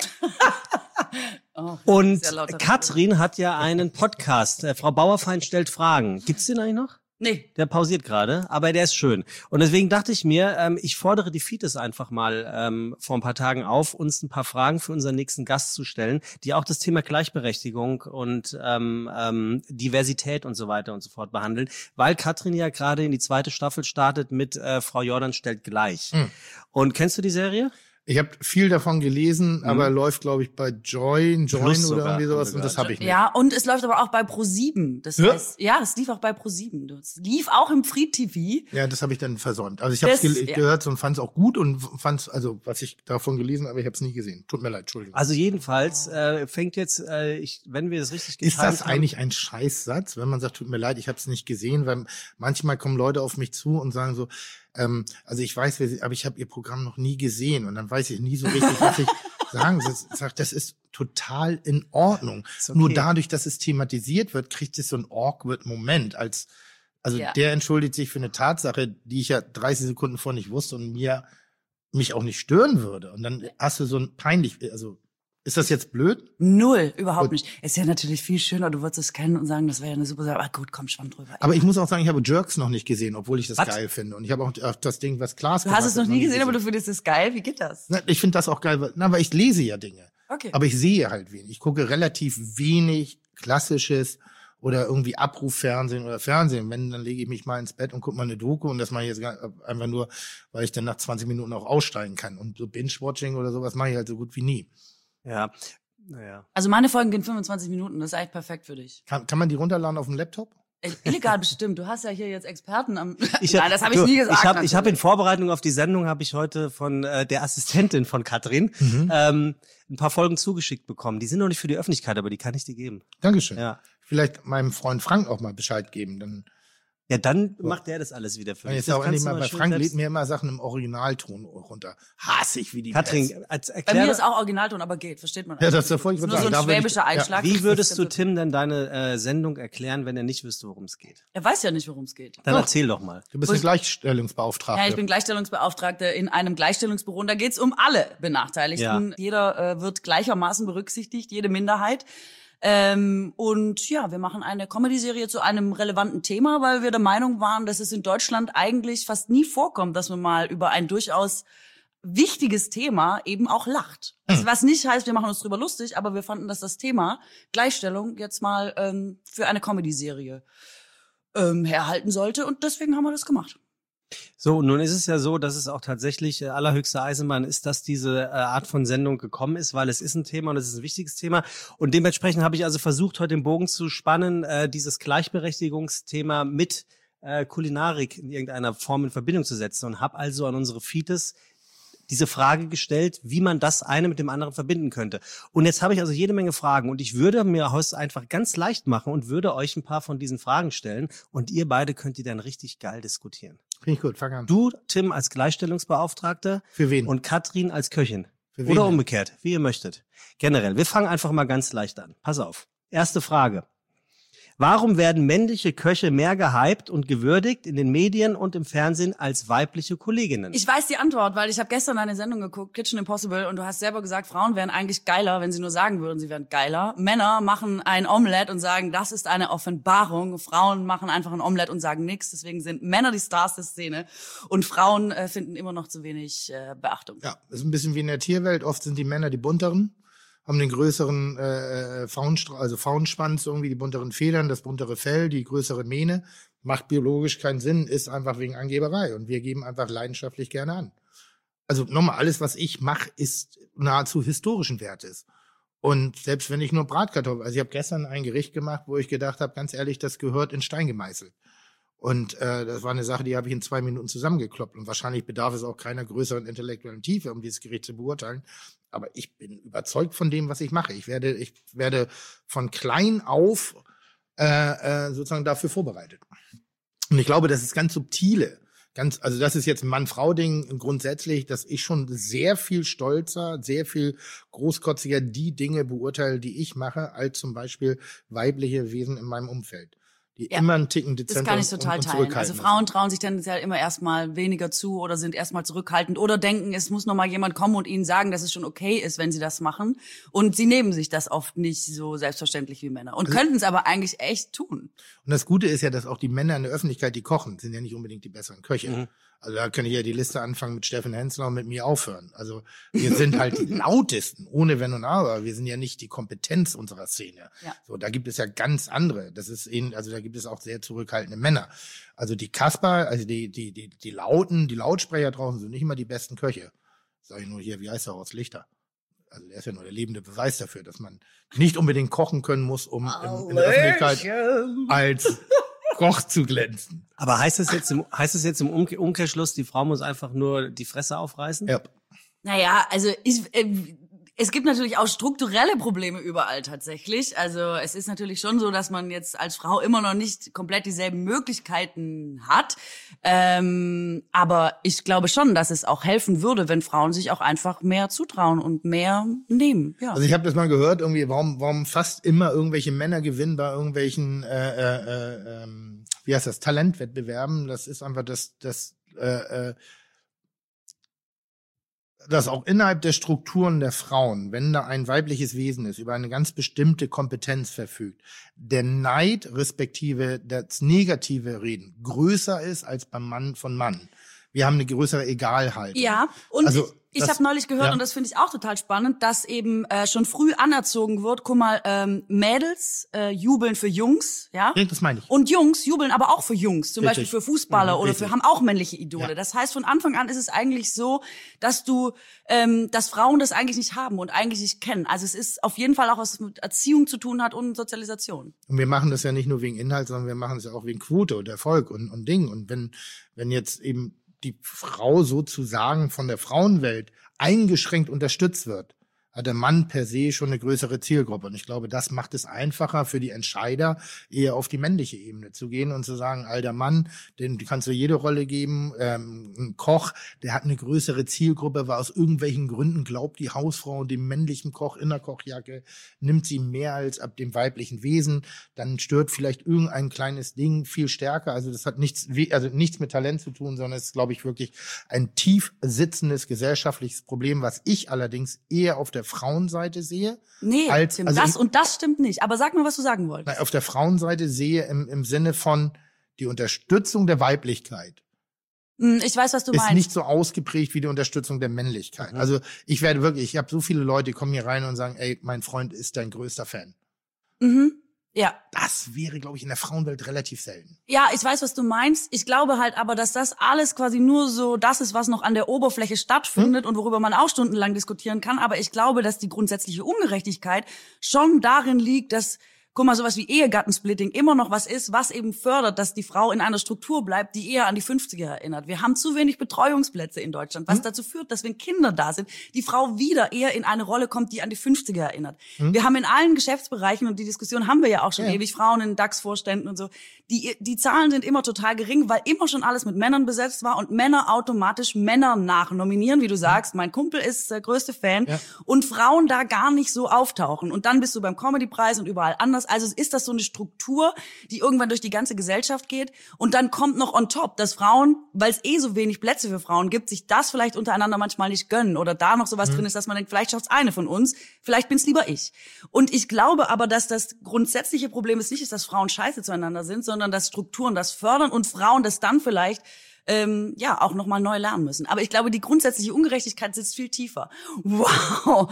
Oh, und sehr lauter Katrin hat ja einen Podcast. Äh, Frau Bauerfeind stellt Fragen. Gibt's den eigentlich noch? Nee. Der pausiert gerade, aber der ist schön. Und deswegen dachte ich mir, ähm, ich fordere die Fides einfach mal ähm, vor ein paar Tagen auf, uns ein paar Fragen für unseren nächsten Gast zu stellen, die auch das Thema Gleichberechtigung und ähm, ähm, Diversität und so weiter und so fort behandeln, weil Katrin ja gerade in die zweite Staffel startet mit äh, Frau Jordan stellt gleich. Hm. Und kennst du die Serie? Ich habe viel davon gelesen, aber läuft, glaube ich, bei Join, Join Plus oder sogar, irgendwie sowas. haben wir Und das gehört. habe ich nicht. Ja, und es läuft aber auch bei ProSieben. Das Ja? heißt, ja, es lief auch bei ProSieben. Das lief auch im Free T V. Ja, das habe ich dann versäumt. Also ich habe es Das- gel ja. gehört und fand es auch gut und fand es, also was ich davon gelesen habe, ich habe es nie gesehen. Tut mir leid, Entschuldigung. Also jedenfalls äh, fängt jetzt, äh, ich, wenn wir das richtig Ist getimt das haben- eigentlich ein Scheißsatz, wenn man sagt, tut mir leid, ich habe es nicht gesehen, weil manchmal kommen Leute auf mich zu und sagen so, ähm, also ich weiß, wer sie, aber ich habe ihr Programm noch nie gesehen und dann weiß ich nie so richtig, was ich sagen soll. Ich sag, das ist total in Ordnung. Ist okay. Nur dadurch, dass es thematisiert wird, kriegt es so einen awkward Moment als, also Ja. der entschuldigt sich für eine Tatsache, die ich ja dreißig Sekunden vor nicht wusste und mir mich auch nicht stören würde. Und dann hast du so ein peinlich, also ist das jetzt blöd? Null, überhaupt Gut. nicht. Ist ja natürlich viel schöner, du würdest es kennen und sagen, das wäre ja eine super Sache. Aber gut, komm, schwamm drüber. Aber ich muss auch sagen, ich habe Jerks noch nicht gesehen, obwohl ich das Was? geil finde. Und ich habe auch auch das Ding, was Klaas du hast es gemacht noch hat, nie gesehen, aber du findest es geil. Wie geht das? Na, ich finde das auch geil, weil, na, weil ich lese ja Dinge. Okay. Aber ich sehe halt wenig. Ich gucke relativ wenig Klassisches oder irgendwie Abruffernsehen oder Fernsehen. Wenn, dann lege ich mich mal ins Bett und gucke mal eine Doku und das mache ich jetzt gar- einfach nur, weil ich dann nach zwanzig Minuten auch aussteigen kann. Und so Binge-Watching oder sowas mache ich halt so gut wie nie. Ja, naja. Also meine Folgen gehen fünfundzwanzig Minuten, das ist eigentlich perfekt für dich. Kann, kann man die runterladen auf dem Laptop? Äh, Illegal bestimmt. Du hast ja hier jetzt Experten am. Ich, Nein, das habe ich du, nie gesagt. Ich habe ich hab in natürlich. Vorbereitung auf die Sendung habe ich heute von äh, der Assistentin von Katrin Mhm. ähm, ein paar Folgen zugeschickt bekommen. Die sind noch nicht für die Öffentlichkeit, aber die kann ich dir geben. Dankeschön. Ja. Vielleicht meinem Freund Frank auch mal Bescheid geben. Dann Ja, dann macht der das alles wieder für Weil dich. jetzt auch kannst endlich du mal, bei schön Frank selbst- lädt mir immer Sachen im Originalton runter. Hasse ich wie die Katrin, Pest. als, Bei erklär, mir ist auch Originalton, aber geht, versteht man. Ja, das ist ja voll- ich Nur würd so sagen, ein da würd ich- schwäbischer ja. Einschlag. wie würdest Das du ist ja- Tim denn deine äh, Sendung erklären, wenn er nicht wüsste, worum es geht? Er weiß ja nicht, worum es geht. Dann Doch. erzähl doch mal. Du bist Wo eine ich- Gleichstellungsbeauftragte. Ja, ich bin Gleichstellungsbeauftragte in einem Gleichstellungsbüro und da geht's um alle Benachteiligten. Ja. Jeder äh, wird gleichermaßen berücksichtigt, jede Minderheit. Ähm, und ja, wir machen eine Comedy-Serie zu einem relevanten Thema, weil wir der Meinung waren, dass es in Deutschland eigentlich fast nie vorkommt, dass man mal über ein durchaus wichtiges Thema eben auch lacht. Also was nicht heißt, wir machen uns drüber lustig, aber wir fanden, dass das Thema Gleichstellung jetzt mal ähm, für eine Comedy-Serie ähm, herhalten sollte und deswegen haben wir das gemacht. So, nun ist es ja so, dass es auch tatsächlich äh, allerhöchste Eisenbahn ist, dass diese äh, Art von Sendung gekommen ist, weil es ist ein Thema und es ist ein wichtiges Thema. Und dementsprechend habe ich also versucht, heute den Bogen zu spannen, äh, dieses Gleichberechtigungsthema mit äh, Kulinarik in irgendeiner Form in Verbindung zu setzen und habe also an unsere Fites diese Frage gestellt, wie man das eine mit dem anderen verbinden könnte. Und jetzt habe ich also jede Menge Fragen und ich würde mir heute einfach ganz leicht machen und würde euch ein paar von diesen Fragen stellen und ihr beide könnt die dann richtig geil diskutieren. Finde ich gut, fang an. Du, Tim, als Gleichstellungsbeauftragter. Für wen? Und Katrin als Köchin. Für wen Oder denn? umgekehrt, wie ihr möchtet. Generell, wir fangen einfach mal ganz leicht an. Pass auf. Erste Frage. Warum werden männliche Köche mehr gehypt und gewürdigt in den Medien und im Fernsehen als weibliche Kolleginnen? Ich weiß die Antwort, weil ich habe gestern eine Sendung geguckt, Kitchen Impossible, und du hast selber gesagt, Frauen wären eigentlich geiler, wenn sie nur sagen würden, sie wären geiler. Männer machen ein Omelette und sagen, das ist eine Offenbarung. Frauen machen einfach ein Omelette und sagen nichts. Deswegen sind Männer die Stars der Szene und Frauen äh, finden immer noch zu wenig äh, Beachtung. Ja, ist ein bisschen wie in der Tierwelt. Oft sind die Männer die bunteren, haben den größeren äh, Faunenstra- also Faunenschwanz, irgendwie die bunteren Federn, das buntere Fell, die größere Mähne. Macht biologisch keinen Sinn, ist einfach wegen Angeberei. Und wir geben einfach leidenschaftlich gerne an. Also nochmal, alles, was ich mache, ist nahezu historischen Wertes. Und selbst wenn ich nur Bratkartoffeln, also ich habe gestern ein Gericht gemacht, wo ich gedacht habe, ganz ehrlich, das gehört in Stein gemeißelt. Und äh, das war eine Sache, die habe ich in zwei Minuten zusammengekloppt. Und wahrscheinlich bedarf es auch keiner größeren intellektuellen Tiefe, um dieses Gericht zu beurteilen. Aber ich bin überzeugt von dem, was ich mache. Ich werde, ich werde von klein auf äh, äh, sozusagen dafür vorbereitet. Und ich glaube, das ist ganz subtile. Ganz, also das ist jetzt ein Mann-Frau-Ding grundsätzlich, dass ich schon sehr viel stolzer, sehr viel großkotziger die Dinge beurteile, die ich mache, als zum Beispiel weibliche Wesen in meinem Umfeld. Die Ja, immer einen Ticken dezenter Das kann ich und, total und teilen. zurückhaltend Also Frauen trauen sich tendenziell immer erstmal weniger zu oder sind erstmal zurückhaltend oder denken, es muss noch mal jemand kommen und ihnen sagen, dass es schon okay ist, wenn sie das machen. Und sie nehmen sich das oft nicht so selbstverständlich wie Männer und könnten es aber eigentlich echt tun. Und das Gute ist ja, dass auch die Männer in der Öffentlichkeit, die kochen, sind ja nicht unbedingt die besseren Köche. Mhm. Also da könnte ich ja die Liste anfangen mit Steffen Hensler und mit mir aufhören. Also wir sind halt die lautesten, ohne Wenn und Aber. Wir sind ja nicht die Kompetenz unserer Szene. Ja. So, da gibt es ja ganz andere. Das ist eben, also da gibt es auch sehr zurückhaltende Männer. Also die Kasper, also die die die die Lauten, die Lautsprecher draußen sind nicht immer die besten Köche. Sag ich nur hier, wie heißt der Horst Lichter? Also der ist ja nur der lebende Beweis dafür, dass man nicht unbedingt kochen können muss, um in, in der Öffentlichkeit als Koch zu glänzen. Aber heißt es jetzt im, heißt es jetzt im Umke- Umkehrschluss, die Frau muss einfach nur die Fresse aufreißen? Ja. Naja, also ich, äh, es gibt natürlich auch strukturelle Probleme überall tatsächlich. Also es ist natürlich schon so, dass man jetzt als Frau immer noch nicht komplett dieselben Möglichkeiten hat. Ähm, aber ich glaube schon, dass es auch helfen würde, wenn Frauen sich auch einfach mehr zutrauen und mehr nehmen. Ja. Also ich habe das mal gehört, irgendwie, warum, warum fast immer irgendwelche Männer gewinnen bei irgendwelchen, äh, äh, äh, wie heißt das, Talentwettbewerben. Das ist einfach das, das, äh, äh, dass auch innerhalb der Strukturen der Frauen, wenn da ein weibliches Wesen ist, über eine ganz bestimmte Kompetenz verfügt, der Neid respektive das negative Reden größer ist als beim Mann von Mann. Wir haben eine größere Egalhaltung. Ja, und Also, ich, ich das- habe neulich gehört, ja. und das finde ich auch total spannend, dass eben äh, schon früh anerzogen wird, guck mal, ähm, Mädels äh, jubeln für Jungs, ja? Ja, das meine ich. Und Jungs jubeln aber auch für Jungs, zum Richtig. Beispiel für Fußballer Mhm, oder richtig. für haben auch männliche Idole. Ja. Das heißt, von Anfang an ist es eigentlich so, dass du, ähm, dass Frauen das eigentlich nicht haben und eigentlich nicht kennen. Also es ist auf jeden Fall auch was mit Erziehung zu tun hat und Sozialisation. Und wir machen das ja nicht nur wegen Inhalt, sondern wir machen es ja auch wegen Quote und Erfolg und, und Ding. Und wenn, wenn jetzt eben die Frau sozusagen von der Frauenwelt eingeschränkt unterstützt wird, hat der Mann per se schon eine größere Zielgruppe. Und ich glaube, das macht es einfacher für die Entscheider, eher auf die männliche Ebene zu gehen und zu sagen, alter Mann, den kannst du jede Rolle geben. Ähm, ein Koch, der hat eine größere Zielgruppe, weil aus irgendwelchen Gründen glaubt die Hausfrau dem männlichen Koch in der Kochjacke, nimmt sie mehr als ab dem weiblichen Wesen. Dann stört vielleicht irgendein kleines Ding viel stärker. Also das hat nichts, also nichts mit Talent zu tun, sondern es ist, glaube ich, wirklich ein tief sitzendes gesellschaftliches Problem, was ich allerdings eher auf der der Frauenseite sehe. Nee, als, Tim, also das ich, und das stimmt nicht. Aber sag mir, was du sagen wolltest. auf der Frauenseite sehe im, im Sinne von die Unterstützung der Weiblichkeit. Ich weiß, was du ist meinst. nicht so ausgeprägt wie die Unterstützung der Männlichkeit. Mhm. Also ich werde wirklich, ich habe so viele Leute, die kommen hier rein und sagen, ey, mein Freund ist dein größter Fan. Mhm. Ja. Das wäre, glaube ich, in der Frauenwelt relativ selten. Ja, ich weiß, was du meinst. Ich glaube halt aber, dass das alles quasi nur so das ist, was noch an der Oberfläche stattfindet hm? und worüber man auch stundenlang diskutieren kann. Aber ich glaube, dass die grundsätzliche Ungerechtigkeit schon darin liegt, dass guck mal, sowas wie Ehegattensplitting immer noch was ist, was eben fördert, dass die Frau in einer Struktur bleibt, die eher an die fünfziger erinnert. Wir haben zu wenig Betreuungsplätze in Deutschland, was hm? dazu führt, dass wenn Kinder da sind, die Frau wieder eher in eine Rolle kommt, die an die fünfziger erinnert. Hm? Wir haben in allen Geschäftsbereichen, und die Diskussion haben wir ja auch schon ja. ewig, Frauen in DAX-Vorständen und so, die, die Zahlen sind immer total gering, weil immer schon alles mit Männern besetzt war und Männer automatisch Männer nachnominieren, wie du sagst, hm? mein Kumpel ist der größte Fan, ja. und Frauen da gar nicht so auftauchen. Und dann bist du beim Comedy-Preis und überall anders. Also ist das so eine Struktur, die irgendwann durch die ganze Gesellschaft geht. Und dann kommt noch on top, dass Frauen, weil es eh so wenig Plätze für Frauen gibt, sich das vielleicht untereinander manchmal nicht gönnen. Oder da noch sowas mhm. drin ist, dass man denkt, vielleicht schafft's eine von uns, vielleicht bin's lieber ich. Und ich glaube aber, dass das grundsätzliche Problem ist nicht, ist, dass Frauen scheiße zueinander sind, sondern dass Strukturen das fördern und Frauen das dann vielleicht ähm, ja auch nochmal neu lernen müssen. Aber ich glaube, die grundsätzliche Ungerechtigkeit sitzt viel tiefer. Wow.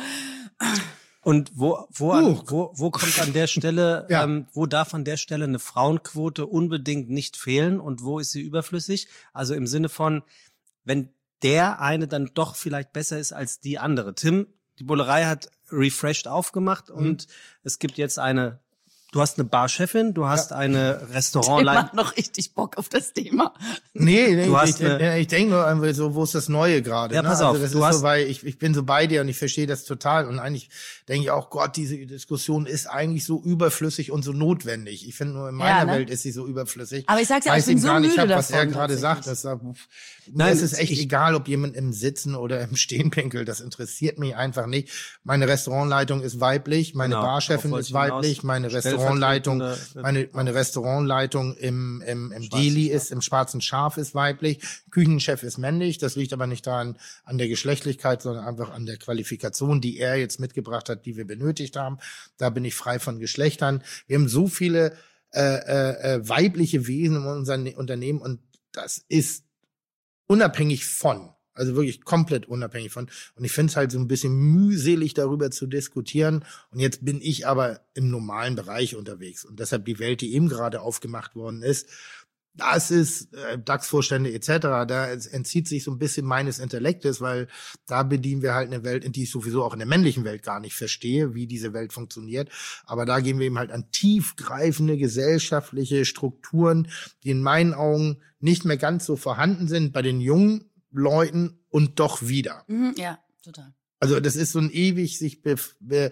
Und wo wo, an, wo wo kommt an der Stelle, ja. ähm, wo darf an der Stelle eine Frauenquote unbedingt nicht fehlen und wo ist sie überflüssig? Also im Sinne von, wenn der eine dann doch vielleicht besser ist als die andere. Tim, die Bullerei hat refreshed aufgemacht mhm. und es gibt jetzt eine, du hast eine Barchefin, du hast ja. eine Restaurantleitung. Ich mach noch richtig Bock auf das Thema. Nee, nee du ich, hast ich, eine, ich denke nur einfach so, wo ist das Neue gerade? Ja, ne? pass also auf. das Du ist hast so, weil ich, ich bin so bei dir und ich verstehe das total. Und eigentlich denke ich auch, Gott, diese Diskussion ist eigentlich so überflüssig und so notwendig. Ich finde nur in meiner ja, ne? Welt ist sie so überflüssig. Aber ich sag's ja, ich bin so gar nicht müde hab, davon, was er gerade sagt. Das, Nein, es ist echt ich, egal, ob jemand im Sitzen oder im Stehen pinkelt. Das interessiert mich einfach nicht. Meine Restaurantleitung ist weiblich, meine genau, Barchefin ist weiblich, meine Restaurantleitung, meine, meine Restaurantleitung im, im, im Deli ist, im Schwarzen Schaf ist weiblich, Küchenchef ist männlich. Das liegt aber nicht daran, an der Geschlechtlichkeit, sondern einfach an der Qualifikation, die er jetzt mitgebracht hat, die wir benötigt haben. Da bin ich frei von Geschlechtern. Wir haben so viele äh, äh, weibliche Wesen in unserem Unternehmen und das ist unabhängig von, also wirklich komplett unabhängig von. Und ich finde es halt so ein bisschen mühselig, darüber zu diskutieren. Und jetzt bin ich aber im normalen Bereich unterwegs. Und deshalb die Welt, die eben gerade aufgemacht worden ist, das ist äh, DAX-Vorstände et cetera. Da entzieht sich so ein bisschen meines Intellektes, weil da bedienen wir halt eine Welt, in die ich sowieso auch in der männlichen Welt gar nicht verstehe, wie diese Welt funktioniert. Aber da gehen wir eben halt an tiefgreifende gesellschaftliche Strukturen, die in meinen Augen nicht mehr ganz so vorhanden sind bei den jungen Leuten und doch wieder. Mhm, ja, total. Also das ist so ein ewig sich be, be,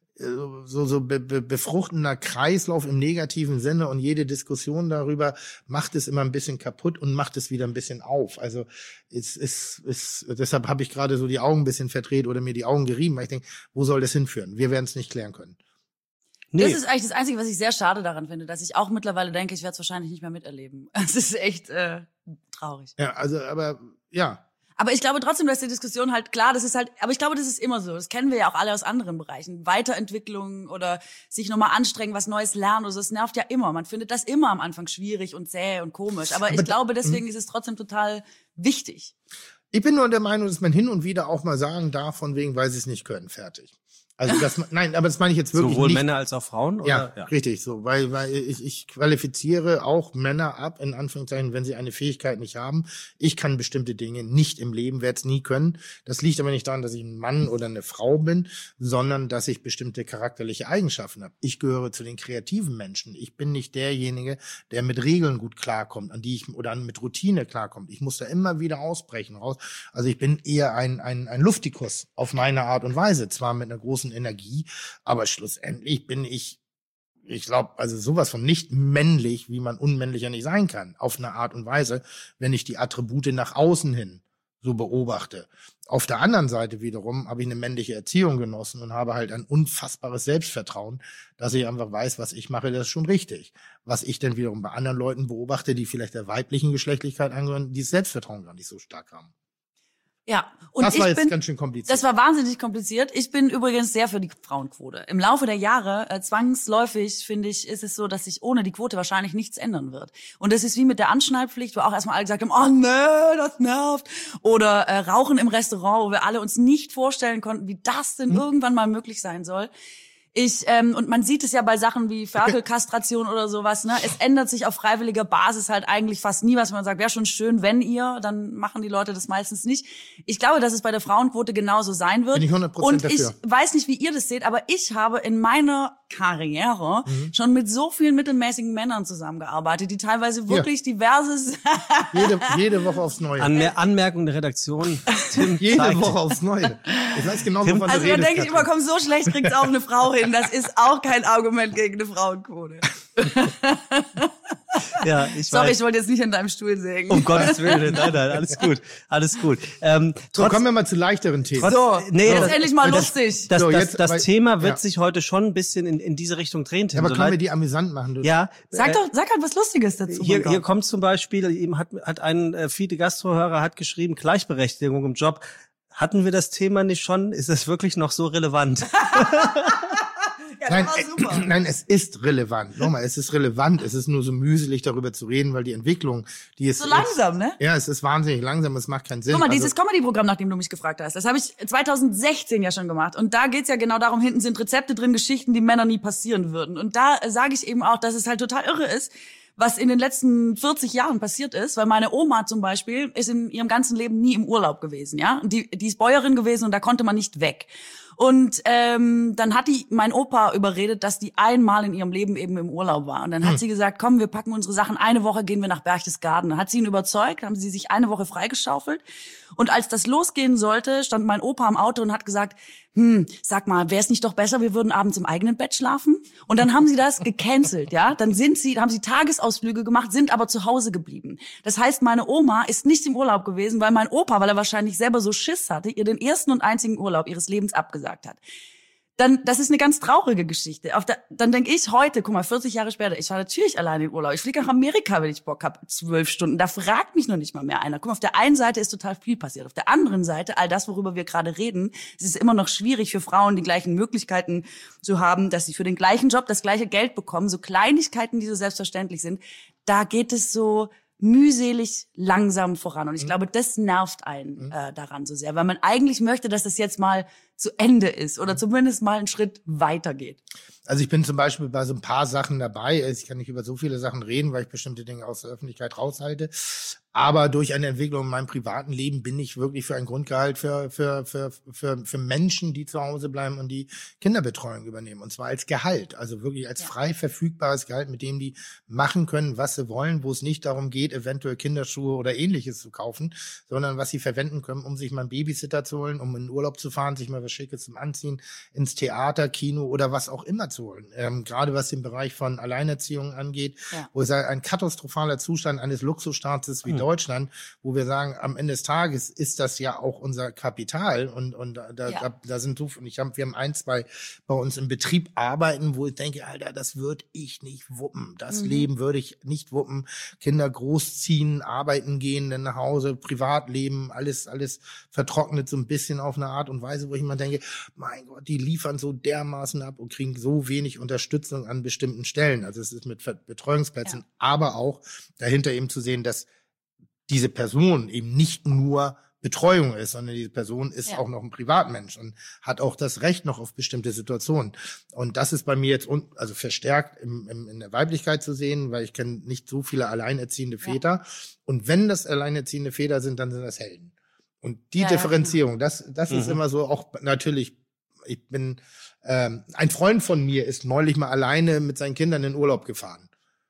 so so be, be, befruchtender Kreislauf im negativen Sinne und jede Diskussion darüber macht es immer ein bisschen kaputt und macht es wieder ein bisschen auf. Also es ist es, deshalb habe ich gerade so die Augen ein bisschen verdreht oder mir die Augen gerieben, weil ich denke, wo soll das hinführen? Wir werden es nicht klären können. Nee. Das ist eigentlich das Einzige, was ich sehr schade daran finde, dass ich auch mittlerweile denke, ich werde es wahrscheinlich nicht mehr miterleben. Es ist echt äh, traurig. Ja, also aber ja. Aber ich glaube trotzdem, dass die Diskussion halt, klar, das ist halt, aber ich glaube, das ist immer so. Das kennen wir ja auch alle aus anderen Bereichen. Weiterentwicklung oder sich nochmal anstrengen, was Neues lernen oder so. Das nervt ja immer. Man findet das immer am Anfang schwierig und zäh und komisch. Aber, aber ich glaube, deswegen ist es trotzdem total wichtig. Ich bin nur der Meinung, dass man hin und wieder auch mal sagen darf, von wegen, weil sie es nicht können, fertig. Also das, nein, aber das meine ich jetzt wirklich Sowohl nicht. Männer als auch Frauen? Oder? Ja, ja, richtig so, weil weil ich, ich qualifiziere auch Männer ab, in Anführungszeichen, wenn sie eine Fähigkeit nicht haben. Ich kann bestimmte Dinge nicht im Leben, werde es nie können. Das liegt aber nicht daran, dass ich ein Mann oder eine Frau bin, sondern dass ich bestimmte charakterliche Eigenschaften habe. Ich gehöre zu den kreativen Menschen. Ich bin nicht derjenige, der mit Regeln gut klarkommt, an die ich oder mit Routine klarkommt. Ich muss da immer wieder ausbrechen raus. Also ich bin eher ein ein ein Luftikus auf meine Art und Weise, zwar mit einer großen Energie, aber schlussendlich bin ich, ich glaube, also sowas von nicht männlich, wie man unmännlicher nicht sein kann, auf eine Art und Weise, wenn ich die Attribute nach außen hin so beobachte. Auf der anderen Seite wiederum habe ich eine männliche Erziehung genossen und habe halt ein unfassbares Selbstvertrauen, dass ich einfach weiß, was ich mache, das ist schon richtig. Was ich dann wiederum bei anderen Leuten beobachte, die vielleicht der weiblichen Geschlechtlichkeit angehören, die das Selbstvertrauen gar nicht so stark haben. Ja. Und das war ich jetzt bin, ganz schön kompliziert. Das war wahnsinnig kompliziert. Ich bin übrigens sehr für die Frauenquote. Im Laufe der Jahre, äh, zwangsläufig, finde ich, ist es so, dass sich ohne die Quote wahrscheinlich nichts ändern wird. Und das ist wie mit der Anschnallpflicht, wo auch erstmal alle gesagt haben, oh nee, das nervt. Oder äh, Rauchen im Restaurant, wo wir alle uns nicht vorstellen konnten, wie das denn hm. irgendwann mal möglich sein soll. Ich, ähm, und man sieht es ja bei Sachen wie Ferkelkastration oder sowas, ne? Es ändert sich auf freiwilliger Basis halt eigentlich fast nie, was man sagt, wäre schon schön, wenn ihr, dann machen die Leute das meistens nicht. Ich glaube, dass es bei der Frauenquote genauso sein wird. Bin ich hundert Prozent und dafür. Ich weiß nicht, wie ihr das seht, aber ich habe in meiner Karriere mhm. schon mit so vielen mittelmäßigen Männern zusammengearbeitet, die teilweise wirklich ja. diverses... jede, jede Woche aufs Neue. Anmer- Anmerkung der Redaktion. Tim jede zeigt. Woche aufs Neue. Ich weiß genau, Tim, wovon also du redest. man denkt immer, komm, so schlecht kriegt's auch eine Frau hin. Das ist auch kein Argument gegen eine Frauenquote. Ja, ich Sorry, weiß. ich wollte jetzt nicht in deinem Stuhl sägen. Um Gottes Willen, nein, nein, alles gut, alles gut. Ähm, so, trotz, kommen wir mal zu leichteren Themen. So, nee, jetzt das, endlich mal das, lustig. Das, so, das, jetzt, das weil, Thema wird ja. sich heute schon ein bisschen in, in diese Richtung drehen, Tim. Ja, aber so können leid. wir die amüsant machen? Du? Ja. Sag äh, doch, sag halt was Lustiges dazu. Hier, hier kommt zum Beispiel, eben hat, hat ein äh, viele Gastrohörer hat geschrieben, Gleichberechtigung im Job. Hatten wir das Thema nicht schon? Ist das wirklich noch so relevant? Ja, nein, das war super. Äh, nein, es ist relevant. Nochmal, es ist relevant. Es ist nur so mühselig, darüber zu reden, weil die Entwicklung, die ist... So langsam, ne? Ja, es ist wahnsinnig langsam, es macht keinen Sinn. Guck mal, also, dieses Comedy-Programm, nach dem du mich gefragt hast, das habe ich zwanzig sechzehn ja schon gemacht. Und da geht's ja genau darum, hinten sind Rezepte drin, Geschichten, die Männern nie passieren würden. Und da äh, sage ich eben auch, dass es halt total irre ist, was in den letzten vierzig Jahren passiert ist, weil meine Oma zum Beispiel ist in ihrem ganzen Leben nie im Urlaub gewesen, ja. Und die, die ist Bäuerin gewesen und da konnte man nicht weg. Und ähm, dann hat die mein Opa überredet, dass die einmal in ihrem Leben eben im Urlaub war. Und dann hat hm. sie gesagt, komm, wir packen unsere Sachen, eine Woche gehen wir nach Berchtesgaden. Dann hat sie ihn überzeugt, haben sie sich eine Woche freigeschaufelt. Und als das losgehen sollte, stand mein Opa am Auto und hat gesagt, hm, sag mal, wäre es nicht doch besser, wir würden abends im eigenen Bett schlafen? Und dann haben sie das gecancelt, ja. Dann sind sie, haben sie Tagesausflüge gemacht, sind aber zu Hause geblieben. Das heißt, meine Oma ist nicht im Urlaub gewesen, weil mein Opa, weil er wahrscheinlich selber so Schiss hatte, ihr den ersten und einzigen Urlaub ihres Lebens abgesagt hat. Dann, das ist eine ganz traurige Geschichte. Auf der, dann denke ich heute, guck mal, vierzig Jahre später, ich war natürlich alleine in Urlaub. Ich fliege nach Amerika, wenn ich Bock habe, zwölf Stunden. Da fragt mich noch nicht mal mehr einer. Guck mal, auf der einen Seite ist total viel passiert. Auf der anderen Seite, all das, worüber wir gerade reden, es ist immer noch schwierig für Frauen, die gleichen Möglichkeiten zu haben, dass sie für den gleichen Job das gleiche Geld bekommen. So Kleinigkeiten, die so selbstverständlich sind. Da geht es so mühselig langsam voran. Und ich glaube, das nervt einen äh, daran so sehr, weil man eigentlich möchte, dass das jetzt mal zu Ende ist oder zumindest mal einen Schritt weitergeht. Also ich bin zum Beispiel bei so ein paar Sachen dabei. Ich kann nicht über so viele Sachen reden, weil ich bestimmte Dinge aus der Öffentlichkeit raushalte. Aber durch eine Entwicklung in meinem privaten Leben bin ich wirklich für ein Grundgehalt für, für, für, für, für Menschen, die zu Hause bleiben und die Kinderbetreuung übernehmen. Und zwar als Gehalt, also wirklich als ja. frei verfügbares Gehalt, mit dem die machen können, was sie wollen, wo es nicht darum geht, eventuell Kinderschuhe oder Ähnliches zu kaufen, sondern was sie verwenden können, um sich mal einen Babysitter zu holen, um in den Urlaub zu fahren, sich mal was Schickes zum Anziehen, ins Theater, Kino oder was auch immer zu holen. Ähm, gerade was den Bereich von Alleinerziehung angeht, ja. wo es ein katastrophaler Zustand eines Luxusstaates wie mhm. Deutschland, wo wir sagen, am Ende des Tages ist das ja auch unser Kapital und und da, ja. da, da sind so, und ich hab, wir haben ein, zwei bei uns im Betrieb arbeiten, wo ich denke, Alter, das würde ich nicht wuppen. Das mhm. Leben würde ich nicht wuppen. Kinder großziehen, arbeiten gehen, dann nach Hause, Privatleben, alles, alles vertrocknet so ein bisschen auf eine Art und Weise, wo ich immer denke, mein Gott, die liefern so dermaßen ab und kriegen so wenig Unterstützung an bestimmten Stellen. Also es ist mit Betreuungsplätzen, ja. aber auch dahinter eben zu sehen, dass diese Person eben nicht nur Betreuung ist, sondern diese Person ist ja. auch noch ein Privatmensch und hat auch das Recht noch auf bestimmte Situationen. Und das ist bei mir jetzt un- also verstärkt im, im, in der Weiblichkeit zu sehen, weil ich kenne nicht so viele alleinerziehende Väter. Ja. Und wenn das alleinerziehende Väter sind, dann sind das Helden. Und die ja, Differenzierung, ja, das, das mhm. ist immer so auch natürlich, ich bin, ähm, ein Freund von mir ist neulich mal alleine mit seinen Kindern in Urlaub gefahren.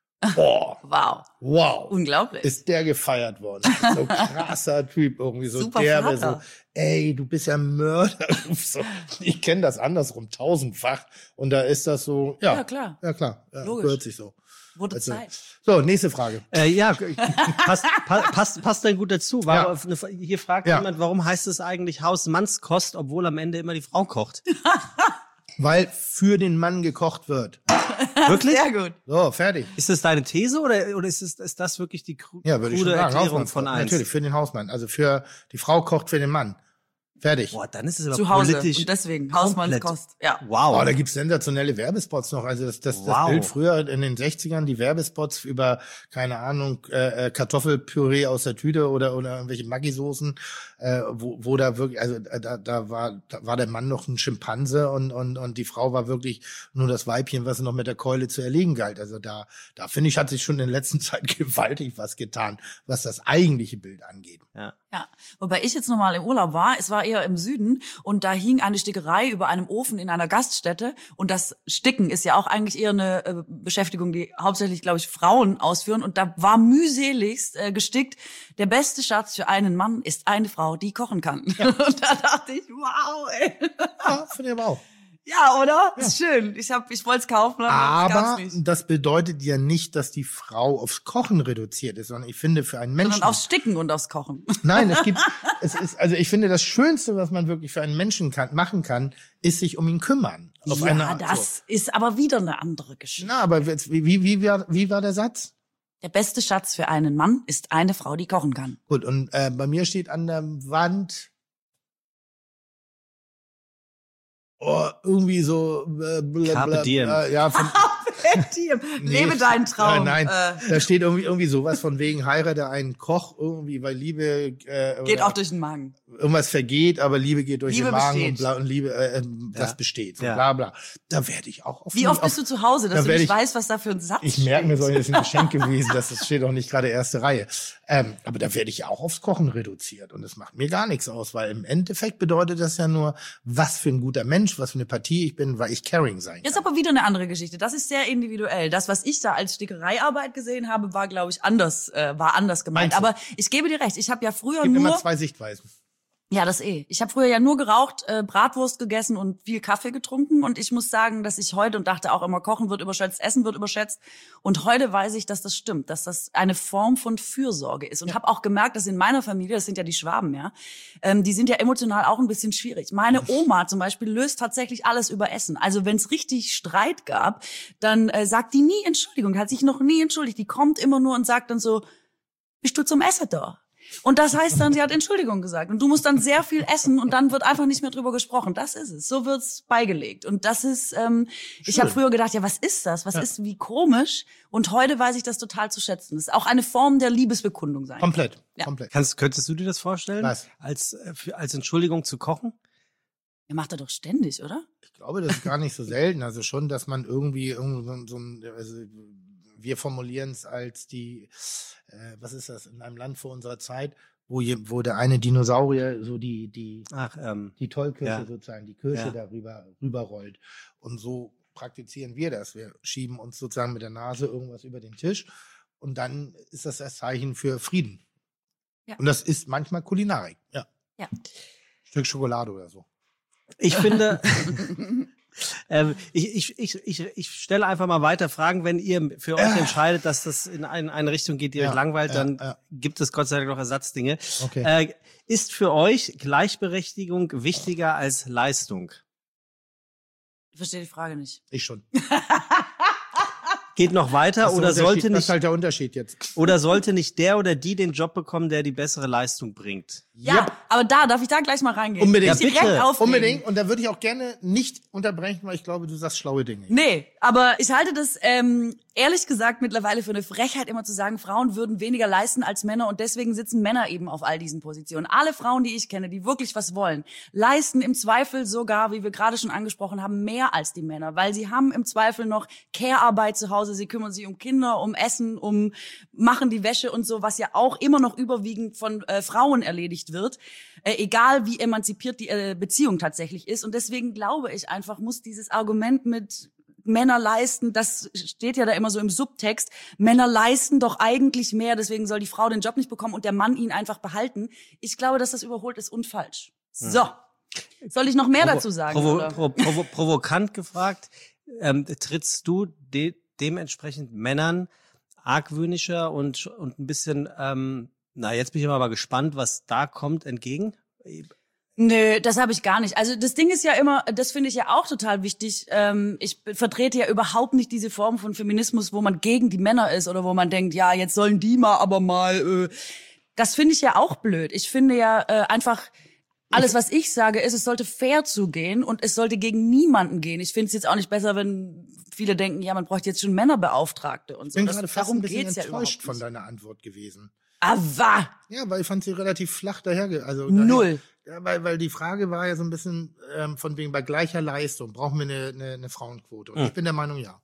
Boah. Wow. Wow. Unglaublich. Ist der gefeiert worden. So krasser Typ irgendwie, so Super derbe, Vater. so, ey, du bist ja Mörder. So, ich kenne das andersrum, tausendfach. Und da ist das so, ja. Ja, klar. Ja, klar. Ja, Logisch. gehört sich so. Wurde also, Zeit. So, nächste Frage. Äh, ja, passt, passt, passt dann gut dazu. War, Ja. Hier fragt Ja. jemand, warum heißt es eigentlich Hausmannskost, obwohl am Ende immer die Frau kocht? Weil für den Mann gekocht wird. Wirklich? Sehr gut. So, fertig. Ist das deine These oder, oder ist, es, ist das wirklich die kru- Ja, würde ich schon krude sagen. Erklärung Hausmannskost. von eins? Natürlich, für den Hausmann. Also für die Frau kocht für den Mann. Fertig. Boah, dann ist es aber Zu Hause. politisch. Und deswegen, komplett- Hausmannskost. Ja. Wow. Oh, da gibt's sensationelle Werbespots noch. Also das, das, das Wow. Bild früher in den sechzigern, die Werbespots über, keine Ahnung, äh, Kartoffelpüree aus der Tüte oder oder irgendwelche Maggi-Soßen, äh, wo, wo da wirklich, also äh, da, da war da war der Mann noch ein Schimpanse und und und die Frau war wirklich nur das Weibchen, was noch mit der Keule zu erlegen galt. Also da, da finde ich, hat sich schon in der letzten Zeit gewaltig was getan, was das eigentliche Bild angeht. Ja. Ja, wobei ich jetzt nochmal im Urlaub war, es war eher im Süden und da hing eine Stickerei über einem Ofen in einer Gaststätte und das Sticken ist ja auch eigentlich eher eine äh, Beschäftigung, die hauptsächlich, glaube ich, Frauen ausführen und da war mühseligst äh, gestickt, der beste Schatz für einen Mann ist eine Frau, die kochen kann. Ja. Und da dachte ich, wow, ey. Ja, finde ich aber auch. Ja, oder? Ja. Ist schön. Ich hab, ich wollte es kaufen, aber, das Aber gab's nicht. das bedeutet ja nicht, dass die Frau aufs Kochen reduziert ist, sondern ich finde für einen Menschen. Sondern aufs Sticken und aufs Kochen. Nein, es gibt, es ist, also ich finde, das Schönste, was man wirklich für einen Menschen kann, machen kann, ist sich um ihn kümmern. Auf eine Ja, Art, das ist aber wieder eine andere Geschichte. Na, aber jetzt, wie, wie, wie, war, wie war der Satz? Der beste Schatz für einen Mann ist eine Frau, die kochen kann. Gut, und äh, bei mir steht an der Wand oh, irgendwie so äh, bla, Carpe bla, diem. Äh, ja, von, Lebe Nee, deinen Traum. Nein, nein. Äh, Da steht irgendwie irgendwie sowas von wegen heirate einen Koch irgendwie, weil Liebe äh, geht oder auch durch den Magen. irgendwas vergeht, aber Liebe geht durch Liebe den Magen besteht. und, bla, und Liebe äh, äh, das Ja. besteht. Und Ja. bla bla. Da werde ich auch auf Wie oft bist du zu Hause, dass da du werd nicht ich- weißt, was da für ein Satz Ich merke mir, steht? so, das ist ein Geschenk gewesen, das ist- steht auch nicht gerade erste Reihe. Ähm, aber da werde ich ja auch aufs Kochen reduziert und das macht mir gar nichts aus, weil im Endeffekt bedeutet das ja nur, was für ein guter Mensch, was für eine Partie ich bin, weil ich caring sein kann. Ist aber wieder eine andere Geschichte. Das ist sehr individuell. Das, was ich da als Stickereiarbeit gesehen habe, war, glaube ich, anders, äh, war anders gemeint. Meinst du? Aber ich gebe dir recht. Ich habe ja früher Es gibt nur immer zwei Sichtweisen. Ja, das eh. Ich habe früher ja nur geraucht, äh, Bratwurst gegessen und viel Kaffee getrunken. Und ich muss sagen, dass ich heute und dachte auch immer, Kochen wird überschätzt, Essen wird überschätzt. Und heute weiß ich, dass das stimmt, dass das eine Form von Fürsorge ist. Und habe auch gemerkt, dass in meiner Familie, das sind ja die Schwaben, ja, ähm, die sind ja emotional auch ein bisschen schwierig. Meine Oma zum Beispiel löst tatsächlich alles über Essen. Also wenn es richtig Streit gab, dann äh, sagt die nie Entschuldigung, hat sich noch nie entschuldigt. Die kommt immer nur und sagt dann so, bist du zum Essen da? Und das heißt dann, sie hat Entschuldigung gesagt. Und du musst dann sehr viel essen und dann wird einfach nicht mehr drüber gesprochen. Das ist es. So wird's beigelegt. Und das ist, ähm, ich habe früher gedacht, ja, was ist das? Was Ja. ist, wie komisch? Und heute weiß ich das total zu schätzen. Das ist auch eine Form der Liebesbekundung sein. Komplett. Ja. Komplett. Kannst, könntest du dir das vorstellen? Was? Als, äh, für, als Entschuldigung zu kochen? Ihr macht das doch ständig, oder? Ich glaube, das ist gar nicht so selten. Also schon, dass man irgendwie irgend so, so ein, also wir formulieren es als die, äh, was ist das, in einem Land vor unserer Zeit, wo, je, wo der eine Dinosaurier so die, die, Ach, ähm, die Tollkirsche Ja. sozusagen, die Kirsche Ja. darüber rüberrollt. Und so praktizieren wir das. Wir schieben uns sozusagen mit der Nase irgendwas über den Tisch und dann ist das das Zeichen für Frieden. Ja. Und das ist manchmal Kulinarik. Ja. Ja. Stück Schokolade oder so. ich finde, ähm, ich, ich, ich, ich, ich stelle einfach mal weiter Fragen. Wenn ihr für euch entscheidet, dass das in eine, eine Richtung geht, die Ja, euch langweilt, ja, dann ja. gibt es Gott sei Dank noch Ersatzdinge. Okay. Äh, ist für euch Gleichberechtigung wichtiger als Leistung? Ich verstehe die Frage nicht. Ich schon. Geht noch weiter Das ist der oder Unterschied- sollte Das nicht ist halt der Unterschied jetzt. oder sollte nicht der oder die den Job bekommen, der die bessere Leistung bringt? Ja, Yep. aber da, darf ich da gleich mal reingehen? Unbedingt. Nicht direkt Ja, bitte. aufregen. Unbedingt. Und da würde ich auch gerne nicht unterbrechen, weil ich glaube, du sagst schlaue Dinge. Nee, aber ich halte das ähm, ehrlich gesagt mittlerweile für eine Frechheit, immer zu sagen, Frauen würden weniger leisten als Männer und deswegen sitzen Männer eben auf all diesen Positionen. Alle Frauen, die ich kenne, die wirklich was wollen, leisten im Zweifel sogar, wie wir gerade schon angesprochen haben, mehr als die Männer, weil sie haben im Zweifel noch Care-Arbeit zu Hause, sie kümmern sich um Kinder, um Essen, um machen die Wäsche und so, was ja auch immer noch überwiegend von äh, Frauen erledigt wird, äh, egal wie emanzipiert die äh, Beziehung tatsächlich ist. Und deswegen glaube ich einfach, muss dieses Argument mit Männer leisten, das steht ja da immer so im Subtext, Männer leisten doch eigentlich mehr, deswegen soll die Frau den Job nicht bekommen und der Mann ihn einfach behalten. Ich glaube, dass das überholt ist und falsch. So, soll ich noch mehr dazu sagen? Provo oder? provo provo provokant gefragt, ähm, trittst du de dementsprechend Männern argwöhnischer und, und ein bisschen, ähm, na jetzt bin ich aber mal gespannt, was da kommt, entgegen? Nö, das habe ich gar nicht. Also das Ding ist ja immer, das finde ich ja auch total wichtig. Ähm, ich vertrete ja überhaupt nicht diese Form von Feminismus, wo man gegen die Männer ist oder wo man denkt, ja, jetzt sollen die mal aber mal. Äh. Das finde ich ja auch blöd. Ich finde ja äh, einfach, alles, was ich sage, ist, es sollte fair zugehen und es sollte gegen niemanden gehen. Ich finde es jetzt auch nicht besser, wenn viele denken, ja, man braucht jetzt schon Männerbeauftragte und so. Ich bin das, gerade fast darum ein bisschen geht's ja enttäuscht überhaupt von nicht. deiner Antwort gewesen. Aber Ja, weil ich fand sie relativ flach daher. Also Null. Daher, ja, weil, weil die Frage war ja so ein bisschen ähm, von wegen, bei gleicher Leistung brauchen wir eine, eine, eine Frauenquote. Und Hm. ich bin der Meinung, ja.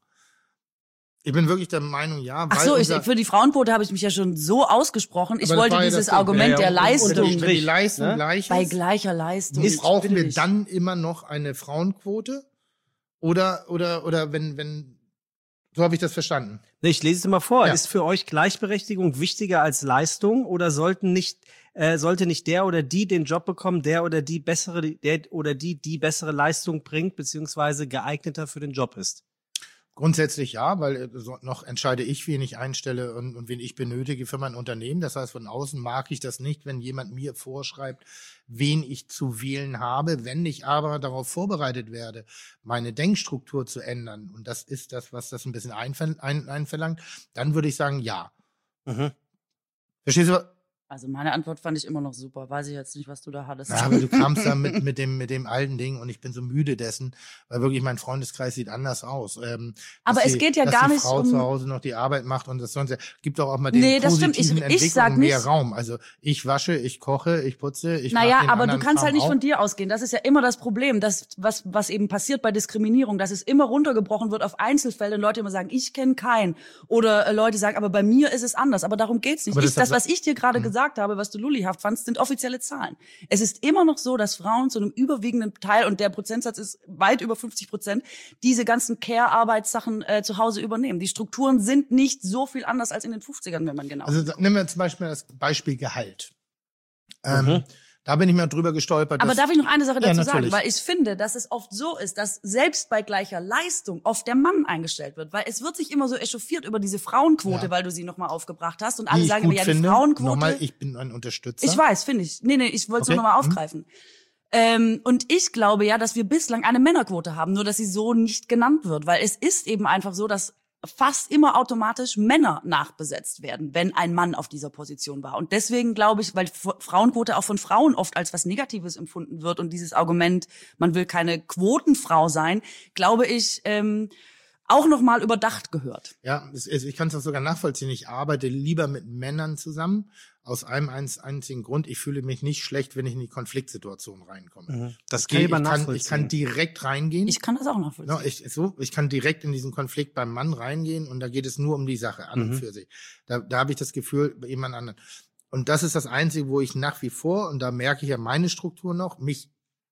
Ich bin wirklich der Meinung, ja. Weil ach so, ich, unser, für die Frauenquote habe ich mich ja schon so ausgesprochen. Ich Aber das wollte war ja dieses das Ding. Argument Ja, ja, der und- und- Leistung wenn die, wenn die Leistung Ne? gleich bei ist, gleicher Leistung. ist, brauchen bitte wir nicht. dann immer noch eine Frauenquote? Oder, oder, oder wenn, wenn, so habe ich das verstanden. Nee, ich lese es mal vor. Ja. Ist für euch Gleichberechtigung wichtiger als Leistung oder sollten nicht, äh, sollte nicht der oder die den Job bekommen, der oder die bessere, der oder die die bessere Leistung bringt, beziehungsweise geeigneter für den Job ist? Grundsätzlich ja, weil äh, so, noch entscheide ich, wen ich einstelle und, und wen ich benötige für mein Unternehmen. Das heißt, von außen mag ich das nicht, wenn jemand mir vorschreibt, wen ich zu wählen habe. Wenn ich aber darauf vorbereitet werde, meine Denkstruktur zu ändern, und das ist das, was das ein bisschen einver ein einverlangt, dann würde ich sagen, ja. Mhm. Verstehst du? Also meine Antwort fand ich immer noch super. Weiß ich jetzt nicht, was du da hattest. Ja, aber du kamst da mit, mit, dem, mit dem alten Ding und ich bin so müde dessen, weil wirklich mein Freundeskreis sieht anders aus. Ähm, Aber dass es die, geht ja dass gar die nicht Frau um- zu Hause noch die Arbeit macht und das sonst gibt doch auch mal den Nee, das stimmt. positiven Ich- ich sag Entwicklungen mehr nicht- Raum. Also ich wasche, ich koche, ich putze, ich mach Naja, den aber du anderen kannst Kram halt nicht auch. von dir ausgehen. Das ist ja immer das Problem, das, was, was eben passiert bei Diskriminierung, dass es immer runtergebrochen wird auf Einzelfälle und Leute immer sagen, ich kenne keinen. Oder äh, Leute sagen, aber bei mir ist es anders. Aber darum geht's nicht. Aber Ich, deshalb das, was ich dir gerade gesagt habe, was du lullihaft fandst, sind offizielle Zahlen. Es ist immer noch so, dass Frauen zu einem überwiegenden Teil, und der Prozentsatz ist weit über fünfzig Prozent, diese ganzen Care-Arbeitssachen äh, zu Hause übernehmen. Die Strukturen sind nicht so viel anders als in den fünfzigern, wenn man genau Also da- nehmen wir zum Beispiel das Beispiel Gehalt. Ähm, Mhm. Da bin ich mal drüber gestolpert. Aber dass- darf ich noch eine Sache Ja, dazu sagen? natürlich. Weil ich finde, dass es oft so ist, dass selbst bei gleicher Leistung oft der Mann eingestellt wird. Weil es wird sich immer so echauffiert über diese Frauenquote, Ja. weil du sie nochmal aufgebracht hast. Und die alle ich sagen gut immer, ja, die finde. Frauenquote. Nochmal, ich bin ein Unterstützer. Ich weiß, finde ich. Nee, nee, ich wollte es Okay. nur nochmal Mhm. aufgreifen. Ähm, und ich glaube ja, dass wir bislang eine Männerquote haben, nur dass sie so nicht genannt wird. Weil es ist eben einfach so, dass fast immer automatisch Männer nachbesetzt werden, wenn ein Mann auf dieser Position war. Und deswegen glaube ich, weil F- Frauenquote auch von Frauen oft als was Negatives empfunden wird und dieses Argument, man will keine Quotenfrau sein, glaube ich, ähm, auch nochmal überdacht gehört. Ja, es, es, ich kann es auch sogar nachvollziehen. Ich arbeite lieber mit Männern zusammen, aus einem eins, einzigen Grund. Ich fühle mich nicht schlecht, wenn ich in die Konfliktsituation reinkomme. Mhm. Das Okay, kann man ich, kann, ich nachvollziehen. kann direkt reingehen. Ich kann das auch nachvollziehen. Ja, ich, so, ich kann direkt in diesen Konflikt beim Mann reingehen und da geht es nur um die Sache an und Mhm. für sich. Da, da habe ich das Gefühl bei jemand anderen. Und das ist das Einzige, wo ich nach wie vor, und da merke ich ja meine Struktur noch, mich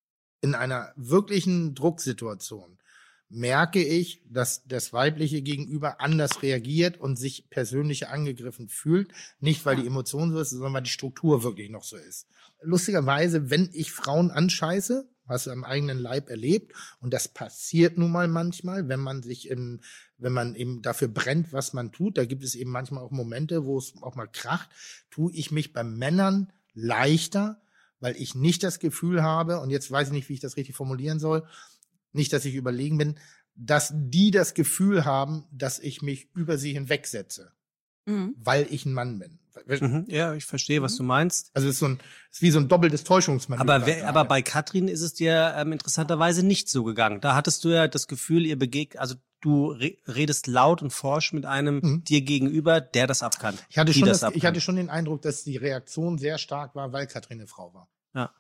in einer wirklichen Drucksituation merke ich, dass das weibliche Gegenüber anders reagiert und sich persönlich angegriffen fühlt. Nicht, weil die Emotion so ist, sondern weil die Struktur wirklich noch so ist. Lustigerweise, wenn ich Frauen anscheiße, hast du am eigenen Leib erlebt, und das passiert nun mal manchmal, wenn man sich im, wenn man eben dafür brennt, was man tut, da gibt es eben manchmal auch Momente, wo es auch mal kracht, tue ich mich bei Männern leichter, weil ich nicht das Gefühl habe, und jetzt weiß ich nicht, wie ich das richtig formulieren soll, nicht, dass ich überlegen bin, dass die das Gefühl haben, dass ich mich über sie hinwegsetze, Mhm. weil ich ein Mann bin. Mhm. Ja, ich verstehe, was du meinst. Also es ist, so ein, es ist wie so ein doppeltes Täuschungsmanöver. Aber, wer, gerade. aber bei Katrin ist es dir ähm, interessanterweise nicht so gegangen. Da hattest du ja das Gefühl, ihr begegnet, also du re redest laut und forsch mit einem Mhm. dir gegenüber, der das abkann. ich hatte, die schon das das, ich abkann. hatte schon den Eindruck, dass die Reaktion sehr stark war, weil Katrin eine Frau war. Ja.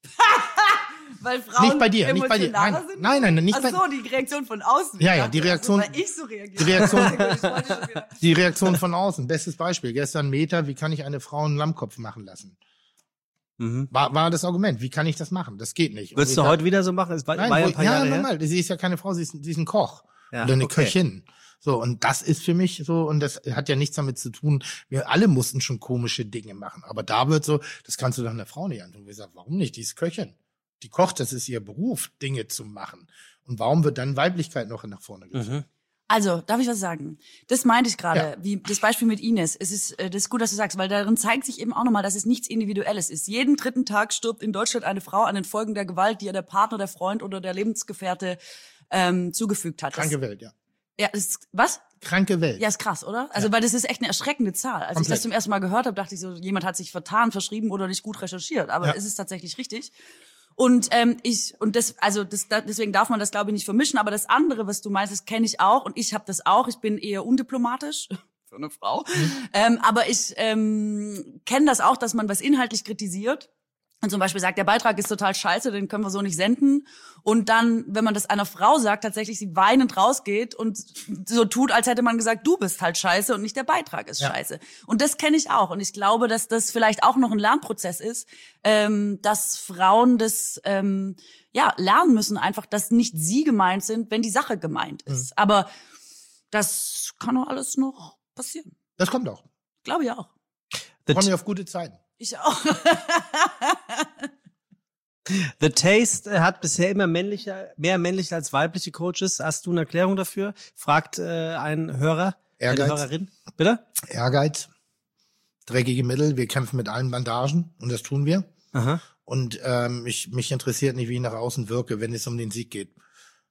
Weil Frauen Nicht bei dir, nicht bei dir. emotionaler Nein, sind? nein, nein, nicht Ach bei- so, die Reaktion von außen. Ja, ja, Ich die dachte, Reaktion- Also, weil ich so reagiere. Die Reaktion, Ich wollte schon wieder- die Reaktion von außen. Bestes Beispiel. Gestern Meta, wie kann ich eine Frau einen Lammkopf machen lassen? Mhm. War, war das Argument. Wie kann ich das machen? Das geht nicht. Und Würdest ich du sag- heute wieder so machen? Es war, Nein, war ja wo- ein paar ja, Jahre her. normal. Sie ist ja keine Frau, sie ist, sie ist ein Koch. Ja, Oder eine okay. Köchin. So, und das ist für mich so, und das hat ja nichts damit zu tun, wir alle mussten schon komische Dinge machen. Aber da wird so, das kannst du doch einer Frau nicht antun. Wir sagen, warum nicht? Die ist Köchin. Die kocht, das ist ihr Beruf, Dinge zu machen. Und warum wird dann Weiblichkeit noch nach vorne gezogen? Mhm. Also, darf ich was sagen? Das meinte ich gerade, Ja. wie das Beispiel mit Ines. Es ist, äh, das ist gut, dass du sagst, weil darin zeigt sich eben auch nochmal, dass es nichts Individuelles ist. Jeden dritten Tag stirbt in Deutschland eine Frau an den Folgen der Gewalt, die ihr der Partner, der Freund oder der Lebensgefährte ähm, zugefügt hat. Kranke das, Welt, ja. Ja, das ist, was? Kranke Welt. Ja, ist krass, oder? Also, weil das ist echt eine erschreckende Zahl. Als Komplett. ich das zum ersten Mal gehört habe, dachte ich so, jemand hat sich vertan, verschrieben oder nicht gut recherchiert. Aber Ja. es ist tatsächlich richtig. Und ähm, ich und das also das da, deswegen darf man das glaube ich nicht vermischen, aber das andere, was du meinst, das kenne ich auch und ich habe das auch. Ich bin eher undiplomatisch für eine Frau, mhm. ähm, aber ich ähm, kenne das auch, dass man was inhaltlich kritisiert und zum Beispiel sagt, der Beitrag ist total scheiße, den können wir so nicht senden. Und dann, wenn man das einer Frau sagt, tatsächlich sie weinend rausgeht und so tut, als hätte man gesagt, du bist halt scheiße und nicht der Beitrag ist Ja. scheiße. Und das kenne ich auch. Und ich glaube, dass das vielleicht auch noch ein Lernprozess ist, ähm, dass Frauen das ähm, ja lernen müssen, einfach, dass nicht sie gemeint sind, wenn die Sache gemeint ist. Mhm. Aber das kann doch alles noch passieren. Das kommt auch. Glaube ich auch. Ich freue mich auf gute Zeiten. Ich auch. The Taste hat bisher immer männlicher, mehr männliche als weibliche Coaches. Hast du eine Erklärung dafür? Fragt äh, ein Hörer, Ehrgeiz. eine Hörerin. Bitte? Ehrgeiz, dreckige Mittel. Wir kämpfen mit allen Bandagen und das tun wir. Aha. Und ähm, ich, mich interessiert nicht, wie ich nach außen wirke, wenn es um den Sieg geht.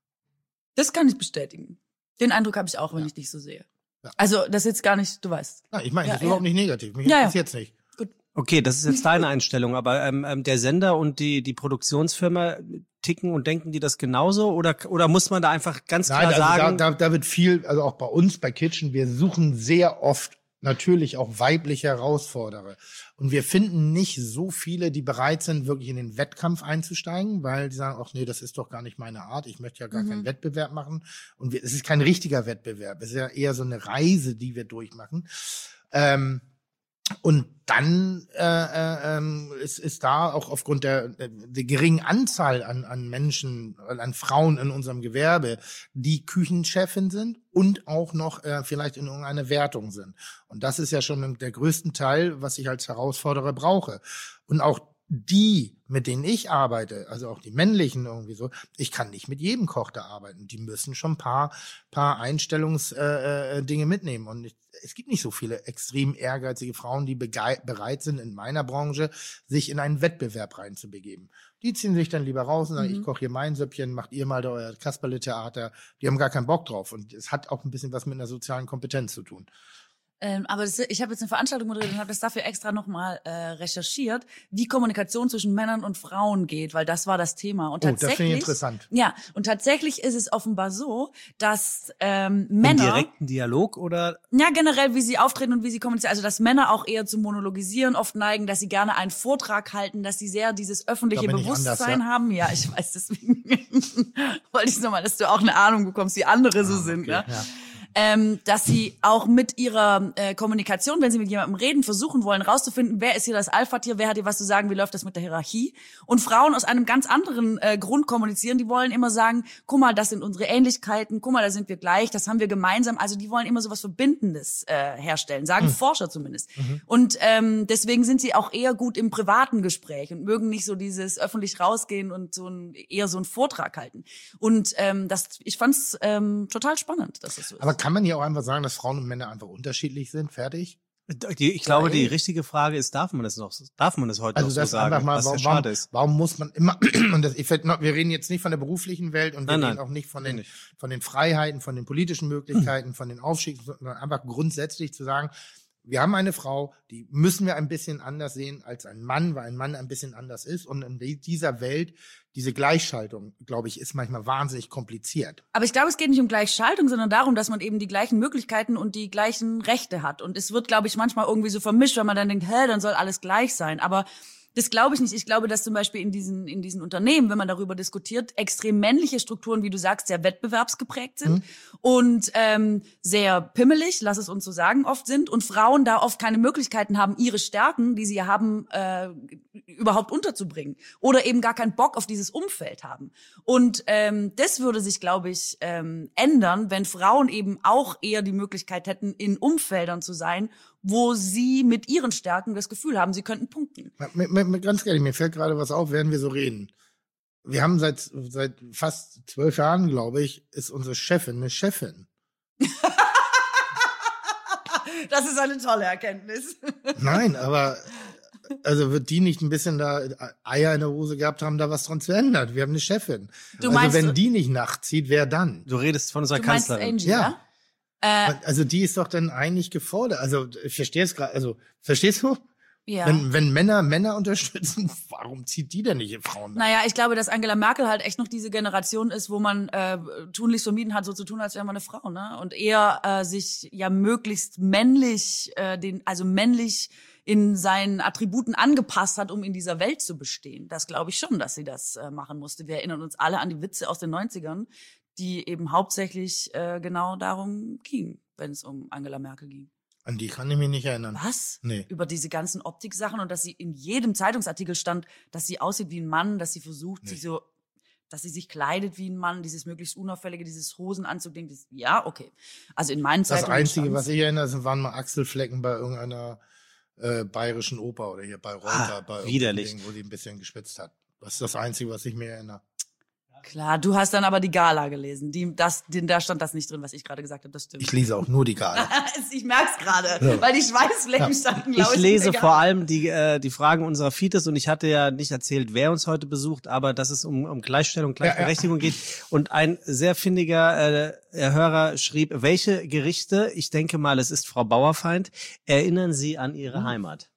Das kann ich bestätigen. Den Eindruck habe ich auch, wenn ja. ich dich so sehe. Ja. Also das ist jetzt gar nicht, du weißt. Nein, ich meine, ja, das ist ja. überhaupt nicht negativ. Mich ja, interessiert es ja. nicht. Okay, das ist jetzt deine Einstellung, aber ähm, ähm, der Sender und die die Produktionsfirma ticken und denken die das genauso oder oder muss man da einfach ganz klar Nein, also sagen? Da, da, da wird viel, also auch bei uns bei Kitchen, wir suchen sehr oft natürlich auch weibliche Herausforderer. Und wir finden nicht so viele, die bereit sind, wirklich in den Wettkampf einzusteigen, weil die sagen, ach nee, das ist doch gar nicht meine Art, ich möchte ja gar mhm. keinen Wettbewerb machen. Und wir, es ist kein richtiger Wettbewerb, es ist ja eher so eine Reise, die wir durchmachen. Ähm, Und dann äh, äh, ähm, ist, ist da auch aufgrund der, der geringen Anzahl an, an Menschen, an Frauen in unserem Gewerbe, die Küchenchefin sind und auch noch äh, vielleicht in irgendeiner Wertung sind. Und das ist ja schon der größte Teil, was ich als Herausforderer brauche. Und auch die, mit denen ich arbeite, also auch die männlichen irgendwie so, ich kann nicht mit jedem Koch da arbeiten. Die müssen schon ein paar, paar Einstellungsdinge äh, Dinge mitnehmen. Und ich, es gibt nicht so viele extrem ehrgeizige Frauen, die begei- bereit sind, in meiner Branche sich in einen Wettbewerb reinzubegeben. Die ziehen sich dann lieber raus und sagen, mhm. ich koche hier mein Süppchen, macht ihr mal da euer Kasperle-Theater. Die haben gar keinen Bock drauf. Und es hat auch ein bisschen was mit einer sozialen Kompetenz zu tun. Ähm, aber das, ich habe jetzt eine Veranstaltung moderiert und habe das dafür extra nochmal äh, recherchiert, wie Kommunikation zwischen Männern und Frauen geht, weil das war das Thema. Und oh, tatsächlich, das finde ich interessant. Ja, und tatsächlich ist es offenbar so, dass ähm, Männer... Im direkten Dialog oder? Ja, generell, wie sie auftreten und wie sie kommunizieren. Also, dass Männer auch eher zum Monologisieren oft neigen, dass sie gerne einen Vortrag halten, dass sie sehr dieses öffentliche Bewusstsein anders, ja. haben. Ja, ich weiß, deswegen wollte ich nochmal, dass du auch eine Ahnung bekommst, wie andere so ah, sind. okay, Ja. ja. Ähm, dass sie auch mit ihrer äh, Kommunikation, wenn sie mit jemandem reden, versuchen wollen, rauszufinden, wer ist hier das Alpha-Tier, wer hat hier was zu sagen, wie läuft das mit der Hierarchie. Und Frauen aus einem ganz anderen äh, Grund kommunizieren, die wollen immer sagen, guck mal, das sind unsere Ähnlichkeiten, guck mal, da sind wir gleich, das haben wir gemeinsam. Also die wollen immer so was Verbindendes äh, herstellen, sagen mhm. Forscher zumindest. Mhm. Und ähm, deswegen sind sie auch eher gut im privaten Gespräch und mögen nicht so dieses öffentlich rausgehen und so ein, eher so einen Vortrag halten. Und ähm, das, ich fand's ähm, total spannend, dass das so ist. Aber kann man hier auch einfach sagen, dass Frauen und Männer einfach unterschiedlich sind? Fertig? Die, ich glaube, die richtige Frage ist, darf man das noch, darf man das heute also noch das so sagen? Einfach mal, was warum, ja schade ist. Warum muss man immer, und das, ich, wir reden jetzt nicht von der beruflichen Welt und wir nein, reden nein, auch nicht von den, nicht. von den Freiheiten, von den politischen Möglichkeiten, von den Aufstiegs, sondern einfach grundsätzlich zu sagen, wir haben eine Frau, die müssen wir ein bisschen anders sehen als ein Mann, weil ein Mann ein bisschen anders ist. Und in dieser Welt, diese Gleichschaltung, glaube ich, ist manchmal wahnsinnig kompliziert. Aber ich glaube, es geht nicht um Gleichschaltung, sondern darum, dass man eben die gleichen Möglichkeiten und die gleichen Rechte hat. Und es wird, glaube ich, manchmal irgendwie so vermischt, weil man dann denkt, hä, dann soll alles gleich sein. Aber das glaube ich nicht. Ich glaube, dass zum Beispiel in diesen, in diesen Unternehmen, wenn man darüber diskutiert, extrem männliche Strukturen, wie du sagst, sehr wettbewerbsgeprägt sind mhm. und ähm, sehr pimmelig, lass es uns so sagen, oft sind und Frauen da oft keine Möglichkeiten haben, ihre Stärken, die sie haben, äh, überhaupt unterzubringen oder eben gar keinen Bock auf dieses Umfeld haben. Und ähm, das würde sich, glaube ich, ähm, ändern, wenn Frauen eben auch eher die Möglichkeit hätten, in Umfeldern zu sein, wo sie mit ihren Stärken das Gefühl haben, sie könnten punkten. Mit, mit, mit, ganz ehrlich, mir fällt gerade was auf, während wir so reden. Wir haben seit, seit fast zwölf Jahren, glaube ich, ist unsere Chefin eine Chefin. Das ist eine tolle Erkenntnis. Nein, aber also wird die nicht ein bisschen da Eier in der Hose gehabt haben, da was dran zu ändern? Wir haben eine Chefin. Du also meinst, wenn die nicht nachzieht, wer dann? Du redest von unserer du meinst Kanzlerin. Angie, Ja. ja? Äh, Also die ist doch dann eigentlich gefordert. Also ich verstehe es gerade. Also verstehst du? ja. Wenn, wenn Männer Männer unterstützen, warum zieht die denn nicht ihr Frauen? Naja, ich glaube, dass Angela Merkel halt echt noch diese Generation ist, wo man äh, tunlichst vermieden hat, so zu tun, als wäre man eine Frau, ne? Und eher äh, sich ja möglichst männlich, äh, den, also männlich in seinen Attributen angepasst hat, um in dieser Welt zu bestehen. Das glaube ich schon, dass sie das äh, machen musste. Wir erinnern uns alle an die Witze aus den neunzigern, die eben hauptsächlich äh, genau darum gingen, wenn es um Angela Merkel ging. An die kann ich mich nicht erinnern. Was? Nee. Über diese ganzen Optiksachen und dass sie in jedem Zeitungsartikel stand, dass sie aussieht wie ein Mann, dass sie versucht, Nee. sich so, dass sie sich kleidet wie ein Mann, dieses möglichst unauffällige, dieses Hosenanzug-Ding, dieses, ja, okay. Also in meinen Das Zeitungen Einzige, stand's. was ich erinnere, waren mal Achselflecken bei irgendeiner äh, bayerischen Oper oder hier bei Reuter. Ah, bei widerlich. Ding, wo sie ein bisschen gespitzt hat. Das ist das Einzige, was ich mir erinnere. Klar, du hast dann aber die Gala gelesen. Die, das, den, da stand das nicht drin, was ich gerade gesagt habe, das stimmt. Ich lese auch nur die Gala. ich merk's gerade, Ja. weil die Schweißflecken standen, glaube Ich ich. lese in der vor Gala. allem die, äh, die Fragen unserer Fites und ich hatte ja nicht erzählt, wer uns heute besucht, aber dass es um, um Gleichstellung, Gleichberechtigung geht. Und ein sehr findiger äh, Hörer schrieb, welche Gerichte, ich denke mal, es ist Frau Bauerfeind, erinnern Sie an Ihre Heimat?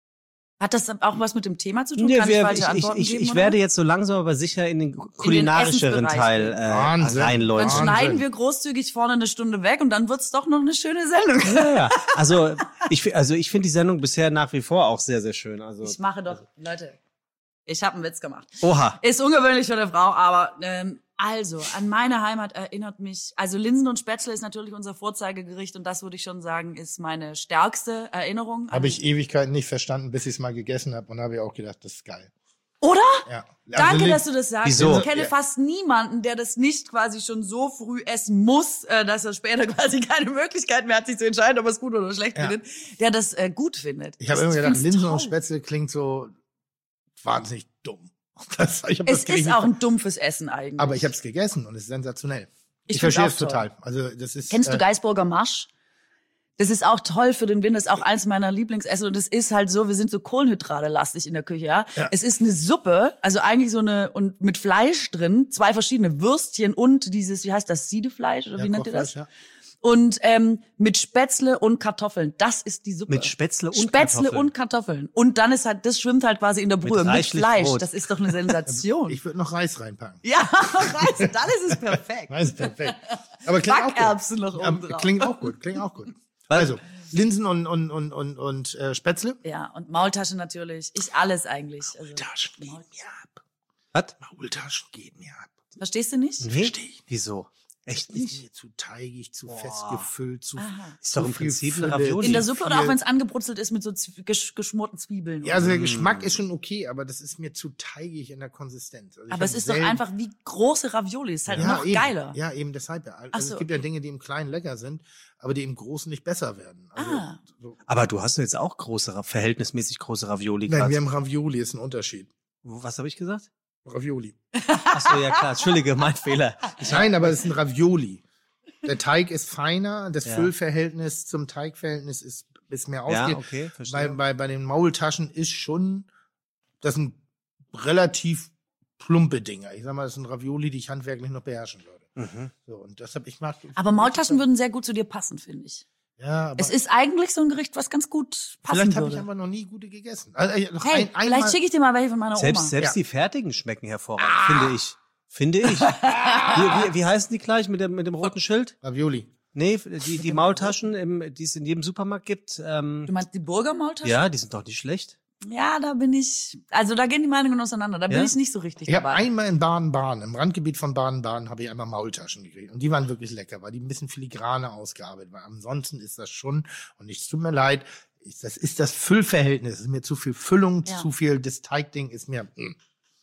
Hat das auch was mit dem Thema zu tun? Nee, Kann ich wir, falsche ich, ich, Antworten ich, geben, ich oder? werde jetzt so langsam aber sicher in den kulinarischeren Essensbereich Teil gehen. äh, Wahnsinn. Dann reinläuten. Wahnsinn. schneiden wir großzügig vorne eine Stunde weg und dann wird's doch noch eine schöne Sendung. Ja, ja. Also ich, fi- also ich finde die Sendung bisher nach wie vor auch sehr, sehr schön. Also, Ich mache doch, Leute, ich habe einen Witz gemacht. oha. Ist ungewöhnlich für eine Frau, aber ähm, also, an meine Heimat erinnert mich, also Linsen und Spätzle ist natürlich unser Vorzeigegericht und das würde ich schon sagen, ist meine stärkste Erinnerung. Habe ich Ewigkeiten nicht verstanden, bis ich es mal gegessen habe. Und habe ich auch gedacht, das ist geil. Oder? Ja. Danke, Also, dass du das sagst. Wieso? Ich kenne Ja. fast niemanden, der das nicht quasi schon so früh essen muss, äh, dass er später quasi keine Möglichkeit mehr hat, sich zu entscheiden, ob er es gut oder schlecht Ja. findet, der das äh, gut findet. Ich habe Das- immer gedacht, find's Linsen toll. und Spätzle klingt so wahnsinnig dumm. Das, ich hab das Es Gericht ist nicht auch ver- ein dumpfes Essen eigentlich. Aber ich habe es gegessen und es ist sensationell. Ich Ich, find's verstehe auch es total. toll. Also das ist. Kennst du äh, Geisburger Marsch? Das ist auch toll für den Winter, das ist auch eins meiner Lieblingsessen und es ist halt so, wir sind so Kohlenhydrate-lastig in der Küche, ja? Ja. Es ist eine Suppe, also eigentlich so eine, und mit Fleisch drin, zwei verschiedene Würstchen und dieses, wie heißt das, Siedefleisch, oder ja, wie nennt ihr das? Kochfleisch, ja. Und ähm, mit Spätzle und Kartoffeln, das ist die Suppe. Mit Spätzle und Spätzle Kartoffeln. und Kartoffeln. Und dann ist halt, das schwimmt halt quasi in der Brühe mit, reichlich Fleisch, Brot. das ist doch eine Sensation. Ich würde noch Reis reinpacken. ja, Reis, dann ist es perfekt. Reis ist perfekt. Aber klingt auch gut. Backerbsen noch Ja, oben drauf. klingt auch gut, klingt auch gut. Was? Also, Linsen und, und, und, und, und äh, Spätzle. Ja, und Maultaschen natürlich. Ich alles eigentlich. Also, Maultaschen gehen mir ab. Was? Maultaschen gehen mir ab. verstehst du nicht? Nee? Versteh ich. Wieso? Echt Ist nicht? mir zu teigig, zu fest gefüllt, zu, Aha. Ist doch zu im viel Prinzip eine Fülle. Ravioli. In der Suppe oder viel- auch wenn es angebrutzelt ist mit so zw- gesch geschmorten Zwiebeln. Ja, also der Geschmack ist schon okay, aber das ist mir zu teigig in der Konsistenz. Also ich aber es hab ist doch selten- einfach wie große Ravioli. Ist halt ja, noch eben. geiler. Ja, eben deshalb. Ja. Also Ach so, es gibt ja Dinge, die im Kleinen lecker sind, aber die im Großen nicht besser werden. Also, Ah. so. Aber du hast jetzt auch große, Ra- verhältnismäßig große Ravioli Nein, gerade. wir haben Ravioli, ist ein Unterschied. Was habe ich gesagt? Ravioli. Achso, ja klar, Entschuldige, mein Fehler. Nein, aber es ist ein Ravioli. Der Teig ist feiner, das Ja. Füllverhältnis zum Teigverhältnis ist, ist mehr Ja, ausgeht. okay, bei, verstehe. bei, bei den Maultaschen ist schon, das sind relativ plumpe Dinger. Ich sag mal, das sind Ravioli, die ich handwerklich noch beherrschen würde. Mhm. So, und deshalb, ich mag. Aber Maultaschen würden sehr gut zu dir passen, finde ich. Ja, aber Es ist eigentlich so ein Gericht, was ganz gut passen vielleicht habe ich würde. einfach noch nie gute gegessen. Also, äh, noch Hey, ein, einmal, vielleicht schicke ich dir mal welche von meiner Selbst, Oma. selbst Ja. die fertigen schmecken hervorragend, finde ich. Finde ich. wie, wie, wie heißen die gleich mit dem, mit dem roten Schild? Ravioli. Nee, die, die Maultaschen, im, die es in jedem Supermarkt gibt. Ähm, Du meinst die Burger Maultaschen? ja, die sind doch nicht schlecht. Ja, da bin ich, also da gehen die Meinungen auseinander. Da bin Ja? ich nicht so richtig Ich habe dabei. einmal in Baden-Baden, im Randgebiet von Baden-Baden, habe ich einmal Maultaschen gekriegt. Und die waren wirklich lecker, weil die ein bisschen filigraner ausgearbeitet waren. Ansonsten ist das schon, und es tut mir leid, ist- das ist das Füllverhältnis. Es ist mir zu viel Füllung, Ja. zu viel, das Teigding ist mir, mm.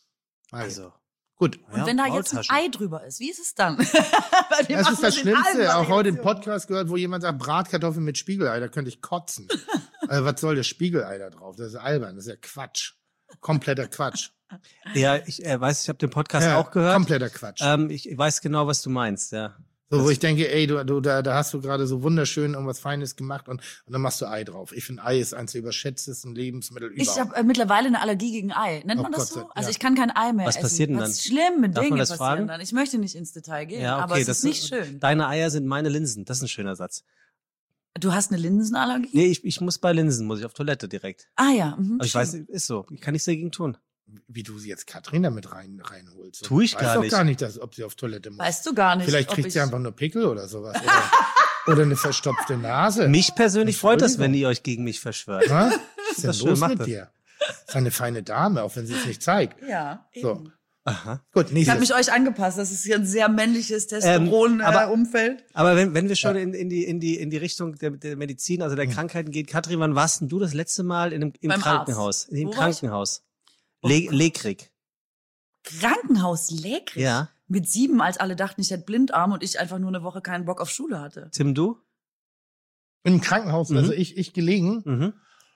also, Also. gut. Und Ja, wenn da jetzt ein Maultaschen. Ei drüber ist, wie ist es dann? Weil wir Das machen ist das in allen Schlimmste. Auch heute im Variationen. Podcast gehört, wo jemand sagt, Bratkartoffeln mit Spiegelei, da könnte ich kotzen. Also, was soll das Spiegelei da drauf? Das ist albern, das ist ja Quatsch. Kompletter Quatsch. Ja, ich äh, weiß, ich habe den Podcast Ja, auch gehört. Kompletter Quatsch. Ähm, ich weiß genau, was du meinst, ja. So, wo ich denke, ey, du, du da, da hast du gerade so wunderschön irgendwas Feines gemacht und, und dann machst du Ei drauf. Ich finde, Ei ist eins der überschätztesten Lebensmittel überhaupt. Ich habe äh, mittlerweile eine Allergie gegen Ei. Nennt Oh man das Gott so? sei- Also ja. ich kann kein Ei mehr Was essen. passiert denn dann? Was schlimme Darf man Dinge das passieren fragen? dann. Ich möchte nicht ins Detail gehen, Ja, okay, aber es das ist nicht schön. Deine Eier sind meine Linsen. Das ist ein schöner Satz. Du hast eine Linsenallergie? Nee, ich, ich muss bei Linsen, muss ich auf Toilette direkt. Ah ja. Mhm, Aber ich schön. weiß, ist so. Ich kann nichts dagegen tun. Wie du sie jetzt Katrin damit rein, reinholst. Tu ich Weiß gar doch nicht. gar nicht, dass, ob sie auf Toilette muss. Weißt du gar nicht. Vielleicht ob kriegt ich, sie einfach nur Pickel oder sowas. Oder, oder eine verstopfte Nase. Mich persönlich freut das, wenn Entschuldigung. ihr euch gegen mich verschwört. Was ist denn Das ist schön, los mach mit das. dir? Ist eine feine Dame, auch wenn sie es nicht zeigt. Ja. So. eben. Aha. Gut, Ich habe nächstes. mich euch angepasst. Das ist hier ein sehr männliches Ähm, aber- Testosteron-Umfeld. Aber wenn, wenn wir schon in, in, die, in, die, in die Richtung der, der Medizin, also der Hm. Krankheiten geht, Katrin, wann warst denn du das letzte Mal in einem, im Beim Krankenhaus? Arzt. In dem Wo war ich? Krankenhaus. Le Lekrig. Krankenhaus Lekrig. Ja. Mit sieben, als alle dachten, ich hätte Blindarm und ich einfach nur eine Woche keinen Bock auf Schule hatte. Tim, du? Im Krankenhaus, Mhm. also ich, ich gelegen. Mhm.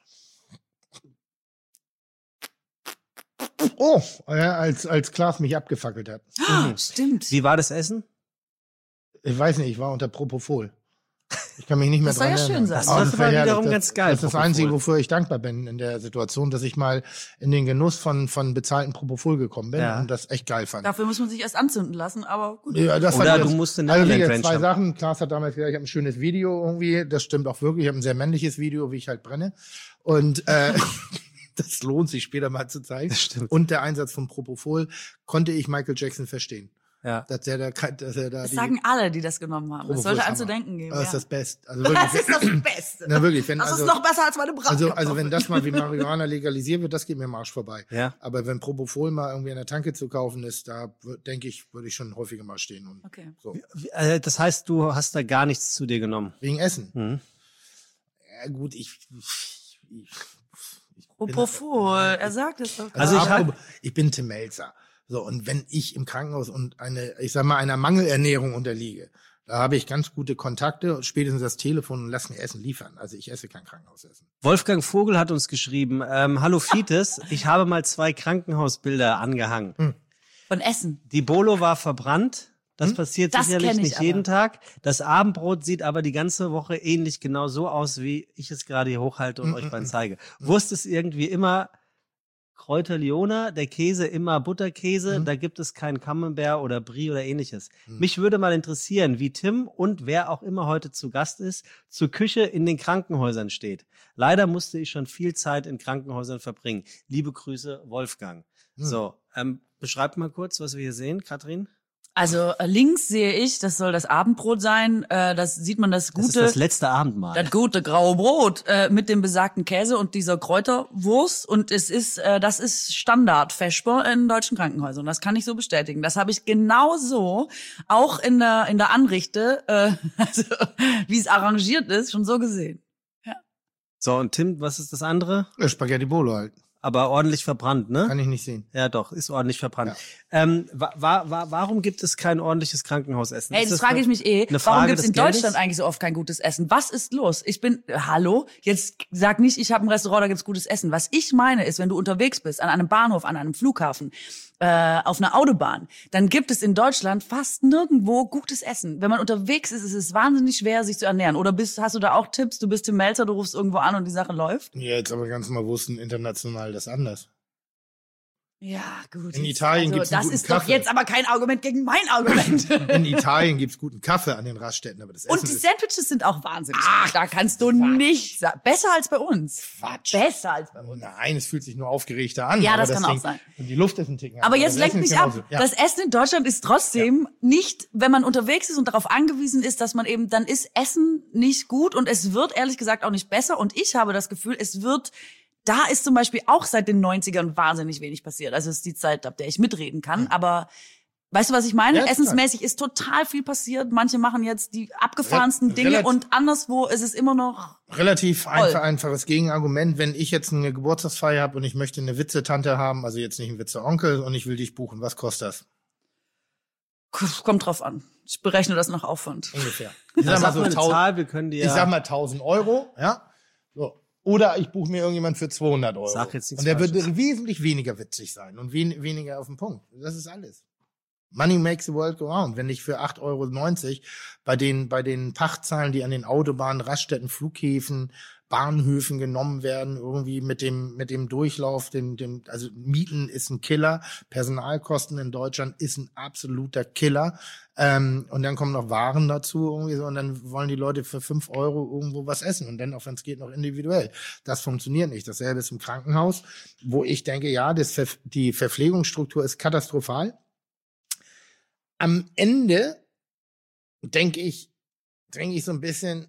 Oh, ja, als, als Klaas mich abgefackelt hat. Mhm. Stimmt. Wie war das Essen? Ich weiß nicht, ich war unter Propofol. Ich kann mich nicht mehr Das soll dran ja schön erinnern. sein. Das Aber war war herrlich. wiederum das, ganz geil, Das ist das Propofol. Einzige, wofür ich dankbar bin in der Situation, dass ich mal in den Genuss von, von bezahlten Propofol gekommen bin Ja. und das echt geil fand. Dafür muss man sich erst anzünden lassen, aber gut. Ja, das Oder fand ich du jetzt- musst in also wie Neverland gesagt, zwei Ranch Sachen. Klaas hat damals gesagt, ich habe ein schönes Video irgendwie. Das stimmt auch wirklich. Ich habe ein sehr männliches Video, wie ich halt brenne. Und äh, das lohnt sich später mal zu zeigen. Das stimmt. Und der Einsatz von Propofol konnte ich Michael Jackson verstehen. Ja. Dass der da, dass er da Das die, sagen alle, die das genommen haben. Das Propofol sollte ist einem zu Hammer. denken geben. Das ist ja. das Beste. Also wirklich, Das ist das Beste. na wirklich, wenn Das also, ist noch besser als meine Bratkartoffeln. also, also wenn das mal wie Marihuana legalisiert wird, das geht mir am Arsch vorbei. Ja. Aber wenn Propofol mal irgendwie in der Tanke zu kaufen ist, da wür- denke ich, würde ich schon häufiger mal stehen. Und Okay. so. Wie- äh, Das heißt, du hast da gar nichts zu dir genommen. Wegen Essen. Mhm. Ja gut, ich, ich, ich Propofol, er sagt es doch. Also ich habe, hab- ich bin Tim Melzer. So, und wenn ich im Krankenhaus und eine, ich sag mal, einer Mangelernährung unterliege, da habe ich ganz gute Kontakte, spätestens das Telefon und lass mir Essen liefern. Also ich esse kein Krankenhausessen. Wolfgang Vogel hat uns geschrieben, ähm, hallo Fites, ich habe mal zwei Krankenhausbilder angehangen. Von Essen. Die Bolo war verbrannt. Das Hm? passiert Das sicherlich kenn ich nicht aber. jeden Tag. Das Abendbrot sieht aber die ganze Woche ähnlich genau so aus, wie ich es gerade hier hochhalte und Hm, euch hm, beiden hm. zeige. Wurst ist irgendwie immer Kräuter Liona, der Käse immer Butterkäse, Hm. da gibt es kein Camembert oder Brie oder ähnliches. Hm. Mich würde mal interessieren, wie Tim und wer auch immer heute zu Gast ist, zur Küche in den Krankenhäusern steht. Leider musste ich schon viel Zeit in Krankenhäusern verbringen. Liebe Grüße, Wolfgang. Hm. So, ähm, beschreib mal kurz, was wir hier sehen, Katrin. Also äh, links sehe ich, das soll das Abendbrot sein. Äh, das sieht man das Das ist gute, das letzte Abendmahl. das gute graue Brot äh, mit dem besagten Käse und dieser Kräuterwurst. Und es ist, äh, das ist Standard-Vesper in deutschen Krankenhäusern. Das kann ich so bestätigen. Das habe ich genauso auch in der in der Anrichte, äh, also wie es arrangiert ist, schon so gesehen. So, und Tim, was ist das andere? Ja, Spaghetti Bolo halt. Aber ordentlich verbrannt, ne? Kann ich nicht sehen. Ja, doch, ist ordentlich verbrannt. Ähm, wa wa wa warum gibt es kein ordentliches Krankenhausessen? Hey, Ist das frage ich mich eh. eine Warum Frage gibt es des in Deutschland Geldes? eigentlich so oft kein gutes Essen? Was ist los? Ich bin, äh, hallo? Jetzt sag nicht, ich habe ein Restaurant, da gibt's gutes Essen. Was ich meine ist, wenn du unterwegs bist, an einem Bahnhof, an einem Flughafen, äh, auf einer Autobahn, dann gibt es in Deutschland fast nirgendwo gutes Essen. Wenn man unterwegs ist, ist es wahnsinnig schwer, sich zu ernähren. Oder bist, hast du da auch Tipps? Du bist Tim Melzer, du rufst irgendwo an und die Sache läuft? Ja, jetzt aber ganz mal wussten international das anders. Ja, gut. In jetzt- Italien also, gibt's einen das guten ist doch Kaffee. jetzt aber kein Argument gegen mein Argument. In Italien gibt's guten Kaffee an den Raststätten, aber das Essen Und die ist Sandwiches sind auch wahnsinnig. Ach, da kannst du nicht sagen. Besser als bei uns. Quatsch. Besser als bei uns. Nein, es fühlt sich nur aufgeregter an. Ja, aber das kann auch Ding, sein. Und die Luft ist ein Ticken. Aber anders. jetzt Das lenkt Essen ist mich ab. genauso. Ja. Das Essen in Deutschland ist trotzdem nicht, wenn man unterwegs ist und darauf angewiesen ist, dass man eben, dann ist Essen nicht gut und es wird ehrlich gesagt auch nicht besser. Und ich habe das Gefühl, es wird, da ist zum Beispiel auch seit den neunzigern wahnsinnig wenig passiert. Also es ist die Zeit, ab der ich mitreden kann. Aber weißt du, was ich meine? Ja, total. Essensmäßig ist total viel passiert. Manche machen jetzt die abgefahrensten Re- Dinge relativ- und anderswo ist es immer noch. Relativ einfach, einfaches Gegenargument, wenn ich jetzt eine Geburtstagsfeier habe und ich möchte eine Witze-Tante haben, also jetzt nicht einen Witze-Onkel und ich will dich buchen, was kostet das? Kommt drauf an. Ich berechne das nach Aufwand. Ungefähr. Ich Das sag mal hat so man eine tausend, Zahl, wir können dir ich sag mal tausend Euro, ja. So. Oder ich buche mir irgendjemand für zweihundert Euro. Sag jetzt nichts und der Falsches. würde wesentlich weniger witzig sein und wen, weniger auf den Punkt. Das ist alles. Money makes the world go round. Wenn ich für acht Euro neunzig bei den, bei den Pachtzahlen, die an den Autobahnen, Raststätten, Flughäfen, Bahnhöfen genommen werden, irgendwie mit dem, mit dem Durchlauf, dem, dem, also Mieten ist ein Killer, Personalkosten in Deutschland ist ein absoluter Killer, ähm, und dann kommen noch Waren dazu irgendwie so, und dann wollen die Leute für fünf Euro irgendwo was essen und dann, auch wenn es geht, noch individuell. Das funktioniert nicht. Dasselbe ist im Krankenhaus, wo ich denke, ja, das, die Verpflegungsstruktur ist katastrophal. Am Ende denke ich, denke ich so ein bisschen,